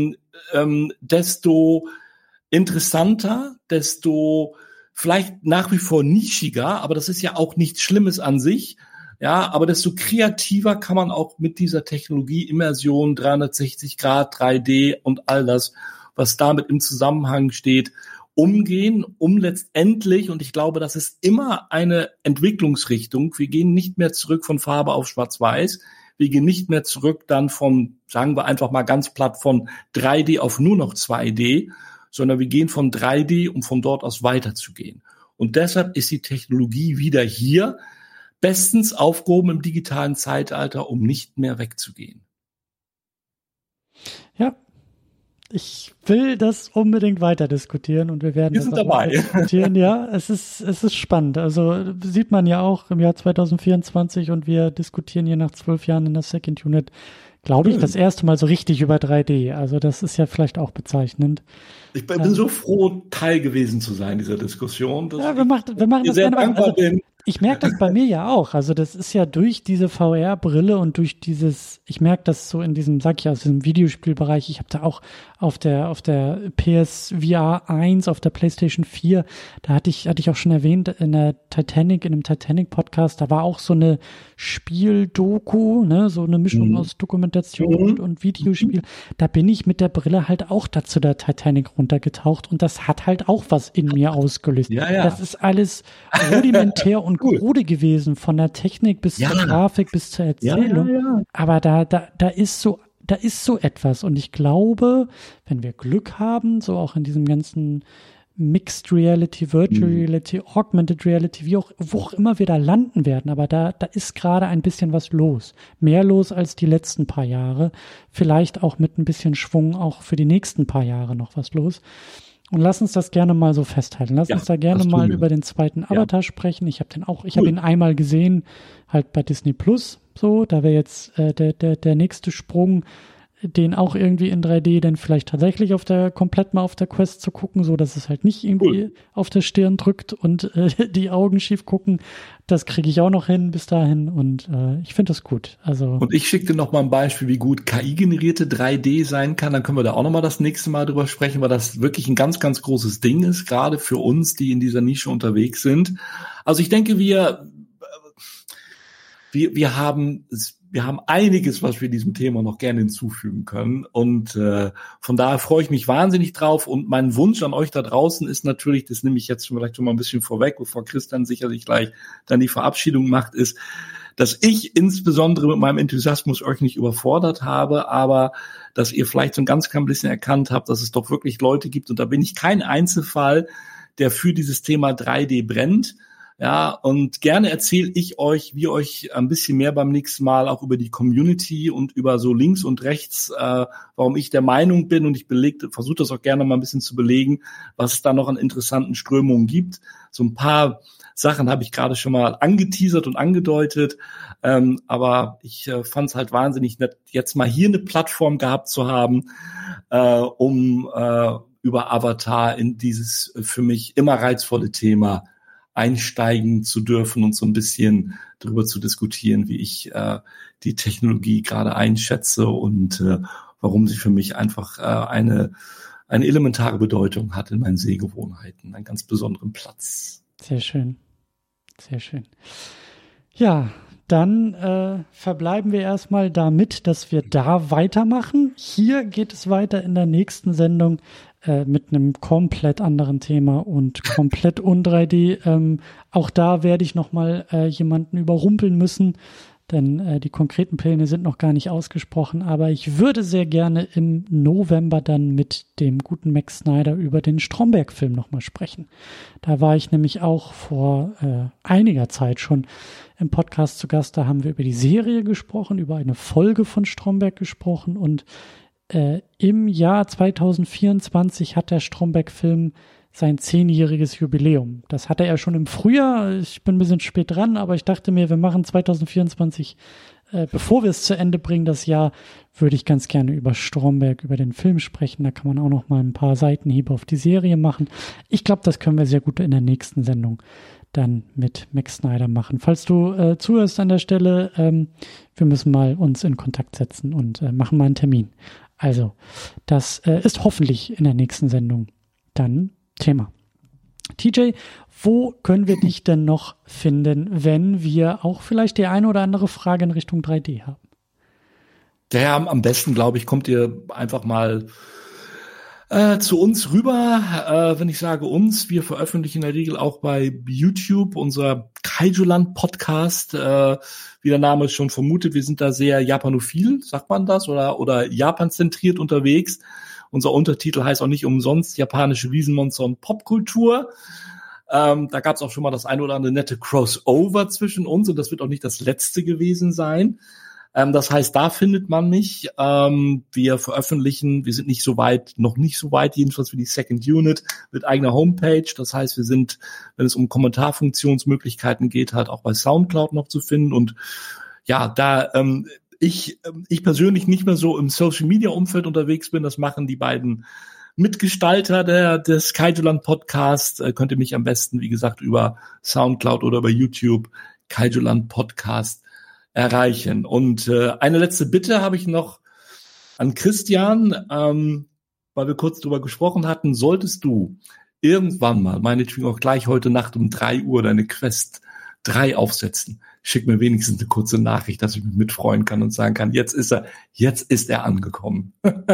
desto interessanter, desto vielleicht nach wie vor nischiger, aber das ist ja auch nichts Schlimmes an sich. Ja, aber desto kreativer kann man auch mit dieser Technologie, Immersion, 360 Grad, 3D und all das, was damit im Zusammenhang steht, umgehen, um letztendlich, und ich glaube, das ist immer eine Entwicklungsrichtung, wir gehen nicht mehr zurück von Farbe auf Schwarz-Weiß, wir gehen nicht mehr zurück dann von, sagen wir einfach mal ganz platt, von 3D auf nur noch 2D, sondern wir gehen von 3D, um von dort aus weiterzugehen. Und deshalb ist die Technologie wieder hier, bestens aufgehoben im digitalen Zeitalter, um nicht mehr wegzugehen. Ja, ich will das unbedingt weiter diskutieren und wir werden das auch weiter diskutieren. Ja, es ist spannend. Also sieht man ja auch im Jahr 2024 und wir diskutieren hier nach 12 Jahren in der Second Unit, glaube ich, das erste Mal so richtig über 3D. Also das ist ja vielleicht auch bezeichnend. Ich bin so froh, Teil gewesen zu sein dieser Diskussion. Dass wir machen das sehr dankbar bin. Ich merke das bei mir ja auch. Also das ist ja durch diese VR-Brille und durch dieses, ich merke das so in diesem, sag ich aus diesem Videospielbereich, ich habe da auch auf der PSVR 1, auf der PlayStation 4, da hatte ich auch schon erwähnt, in einem Titanic-Podcast, da war auch so eine Spieldoku, ne, so eine Mischung aus Dokumentation und Videospiel. Da bin ich mit der Brille halt auch dazu der Titanic runtergetaucht und das hat halt auch was in mir ausgelöst. Ja. Das ist alles rudimentär und krude gewesen, von der Technik bis zur Grafik bis zur Erzählung. Ja. Aber da ist so etwas. Und ich glaube, wenn wir Glück haben, so auch in diesem ganzen Mixed Reality, Virtual Reality, Augmented Reality, wo auch immer wir da landen werden, aber da ist gerade ein bisschen was los. Mehr los als die letzten paar Jahre. Vielleicht auch mit ein bisschen Schwung auch für die nächsten paar Jahre noch was los. Und lass uns das gerne mal so festhalten. Lass uns da gerne mal über den zweiten Avatar sprechen. Ich habe ihn einmal gesehen, halt bei Disney Plus, so. Da wäre jetzt der nächste Sprung, den auch irgendwie in 3D dann vielleicht tatsächlich komplett mal auf der Quest zu gucken, so dass es halt nicht irgendwie auf der Stirn drückt und die Augen schief gucken. Das kriege ich auch noch hin bis dahin und ich finde das gut. Also. Und ich schicke dir noch mal ein Beispiel, wie gut KI-generierte 3D sein kann. Dann können wir da auch noch mal das nächste Mal drüber sprechen, weil das wirklich ein ganz, ganz großes Ding ist, gerade für uns, die in dieser Nische unterwegs sind. Also ich denke, wir haben einiges, was wir diesem Thema noch gerne hinzufügen können. Und von daher freue ich mich wahnsinnig drauf. Und mein Wunsch an euch da draußen ist natürlich, das nehme ich jetzt vielleicht schon mal ein bisschen vorweg, bevor Christian sicherlich gleich dann die Verabschiedung macht, ist, dass ich insbesondere mit meinem Enthusiasmus euch nicht überfordert habe, aber dass ihr vielleicht so ein ganz klein bisschen erkannt habt, dass es doch wirklich Leute gibt, und da bin ich kein Einzelfall, der für dieses Thema 3D brennt. Ja, und gerne erzähle ich euch, wie euch ein bisschen mehr beim nächsten Mal auch über die Community und über so links und rechts, warum ich der Meinung bin, und ich versuche das auch gerne mal ein bisschen zu belegen, was es da noch an interessanten Strömungen gibt. So ein paar Sachen habe ich gerade schon mal angeteasert und angedeutet, aber ich fand es halt wahnsinnig nett, jetzt mal hier eine Plattform gehabt zu haben, um über Avatar in dieses für mich immer reizvolle Thema einsteigen zu dürfen und so ein bisschen darüber zu diskutieren, wie ich die Technologie gerade einschätze und warum sie für mich einfach eine elementare Bedeutung hat in meinen Sehgewohnheiten, einen ganz besonderen Platz. Sehr schön. Sehr schön. Ja, dann verbleiben wir erstmal damit, dass wir da weitermachen. Hier geht es weiter in der nächsten Sendung mit einem komplett anderen Thema und komplett un-3D. Auch da werde ich nochmal jemanden überrumpeln müssen, denn die konkreten Pläne sind noch gar nicht ausgesprochen. Aber ich würde sehr gerne im November dann mit dem guten Max Snyder über den Stromberg-Film nochmal sprechen. Da war ich nämlich auch vor einiger Zeit schon im Podcast zu Gast. Da haben wir über die Serie gesprochen, über eine Folge von Stromberg gesprochen und im Jahr 2024 hat der Stromberg-Film sein 10-jähriges Jubiläum. Das hatte er schon im Frühjahr. Ich bin ein bisschen spät dran, aber ich dachte mir, wir machen 2024 bevor wir es zu Ende bringen, das Jahr, würde ich ganz gerne über Stromberg, über den Film sprechen. Da kann man auch noch mal ein paar Seitenhiebe auf die Serie machen. Ich glaube, das können wir sehr gut in der nächsten Sendung dann mit Max Snyder machen. Falls du zuhörst an der Stelle, wir müssen mal uns in Kontakt setzen und machen mal einen Termin. Also, das ist hoffentlich in der nächsten Sendung dann Thema. TJ, wo können wir dich denn noch finden, wenn wir auch vielleicht die eine oder andere Frage in Richtung 3D haben? Ja, am besten, glaube ich, kommt ihr einfach mal zu uns rüber. Wenn ich sage uns, wir veröffentlichen in der Regel auch bei YouTube unser Kaijuland-Podcast. Wie der Name schon vermutet, wir sind da sehr japanophil, sagt man das, oder japanzentriert unterwegs. Unser Untertitel heißt auch nicht umsonst japanische Riesenmonster und Popkultur. Da gab es auch schon mal das ein oder andere nette Crossover zwischen uns und das wird auch nicht das letzte gewesen sein. Das heißt, da findet man mich. Wir veröffentlichen, wir sind noch nicht so weit, jedenfalls für die Second Unit mit eigener Homepage. Das heißt, wir sind, wenn es um Kommentarfunktionsmöglichkeiten geht, halt auch bei Soundcloud noch zu finden. Und ja, da ich persönlich nicht mehr so im Social-Media-Umfeld unterwegs bin. Das machen die beiden Mitgestalter des Kaijuland Podcast. Könnt ihr mich am besten, wie gesagt, über Soundcloud oder über YouTube Kaijuland Podcast erreichen. Und eine letzte Bitte habe ich noch an Christian, weil wir kurz drüber gesprochen hatten. Solltest du irgendwann mal, meinetwegen auch gleich heute Nacht um 3 Uhr, deine Quest 3 aufsetzen, schick mir wenigstens eine kurze Nachricht, dass ich mich mitfreuen kann und sagen kann, jetzt ist er angekommen.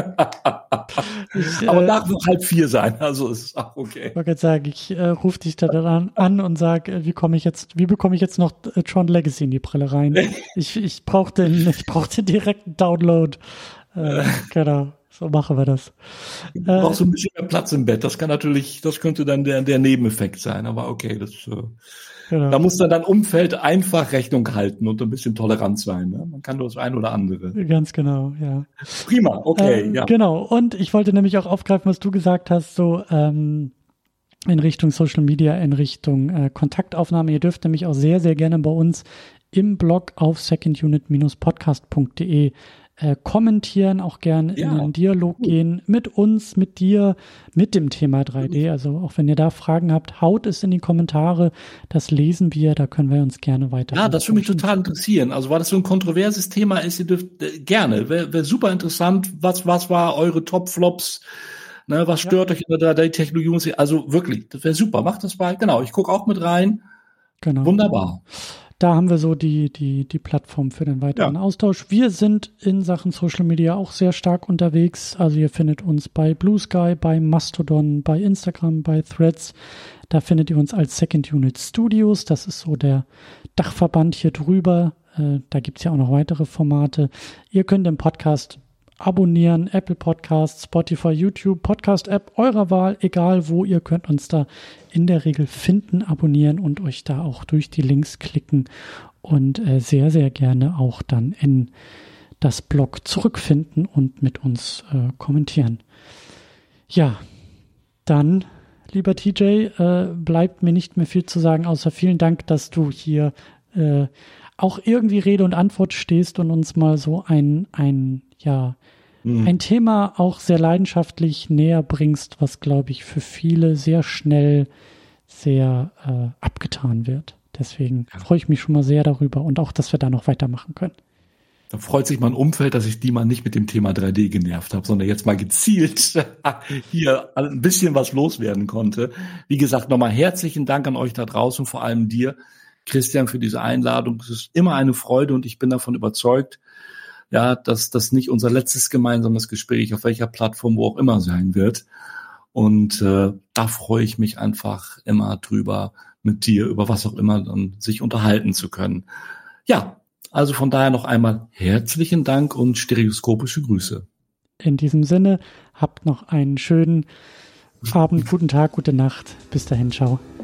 Aber darf noch 3:30 sein, also ist es auch okay. Ich wollte gerade sagen, ich rufe dich da dann an und sage, wie bekomme ich jetzt noch Tron Legacy in die Brille rein? Ich brauche den direkten Download. Genau, so machen wir das. Du brauchst so ein bisschen mehr Platz im Bett. Das könnte dann der Nebeneffekt sein, aber okay, genau. Da muss dann Umfeld einfach Rechnung halten und ein bisschen tolerant sein. Ne? Man kann nur das ein oder andere. Ganz genau, ja. Prima, okay. Ja. Genau, und ich wollte nämlich auch aufgreifen, was du gesagt hast, so in Richtung Social Media, in Richtung Kontaktaufnahme. Ihr dürft nämlich auch sehr, sehr gerne bei uns im Blog auf secondunit-podcast.de kommentieren, auch gerne in den Dialog gehen mit uns, mit dir, mit dem Thema 3D. Also auch wenn ihr da Fragen habt, haut es in die Kommentare. Das lesen wir, da können wir uns gerne weiter. Ja, das würde mich total interessieren. Also weil das so ein kontroverses Thema ist, ihr dürft gerne. Wäre super interessant. Was war eure Top-Flops? Ne, was stört euch in der 3D-Technologie? Also wirklich, das wäre super. Macht das mal. Genau, ich gucke auch mit rein. Genau. Wunderbar. Da haben wir so die Plattform für den weiteren Austausch. Wir sind in Sachen Social Media auch sehr stark unterwegs. Also ihr findet uns bei Blue Sky, bei Mastodon, bei Instagram, bei Threads. Da findet ihr uns als Second Unit Studios. Das ist so der Dachverband hier drüber. Da gibt's ja auch noch weitere Formate. Ihr könnt den Podcast abonnieren, Apple Podcasts, Spotify, YouTube, Podcast-App eurer Wahl, egal wo, ihr könnt uns da in der Regel finden, abonnieren und euch da auch durch die Links klicken und sehr, sehr gerne auch dann in das Blog zurückfinden und mit uns kommentieren. Ja, dann, lieber TJ, bleibt mir nicht mehr viel zu sagen, außer vielen Dank, dass du hier auch irgendwie Rede und Antwort stehst und uns mal so ein Thema auch sehr leidenschaftlich näher bringst, was, glaube ich, für viele sehr schnell sehr abgetan wird. Deswegen freue ich mich schon mal sehr darüber und auch, dass wir da noch weitermachen können. Da freut sich mein Umfeld, dass ich die mal nicht mit dem Thema 3D genervt habe, sondern jetzt mal gezielt hier ein bisschen was loswerden konnte. Wie gesagt, nochmal herzlichen Dank an euch da draußen, vor allem dir, Christian, für diese Einladung. Es ist immer eine Freude und ich bin davon überzeugt, ja, dass das nicht unser letztes gemeinsames Gespräch auf welcher Plattform, wo auch immer sein wird. Und da freue ich mich einfach immer drüber, mit dir über was auch immer dann sich unterhalten zu können. Ja, also von daher noch einmal herzlichen Dank und stereoskopische Grüße. In diesem Sinne, habt noch einen schönen Abend, guten Tag, gute Nacht. Bis dahin, ciao.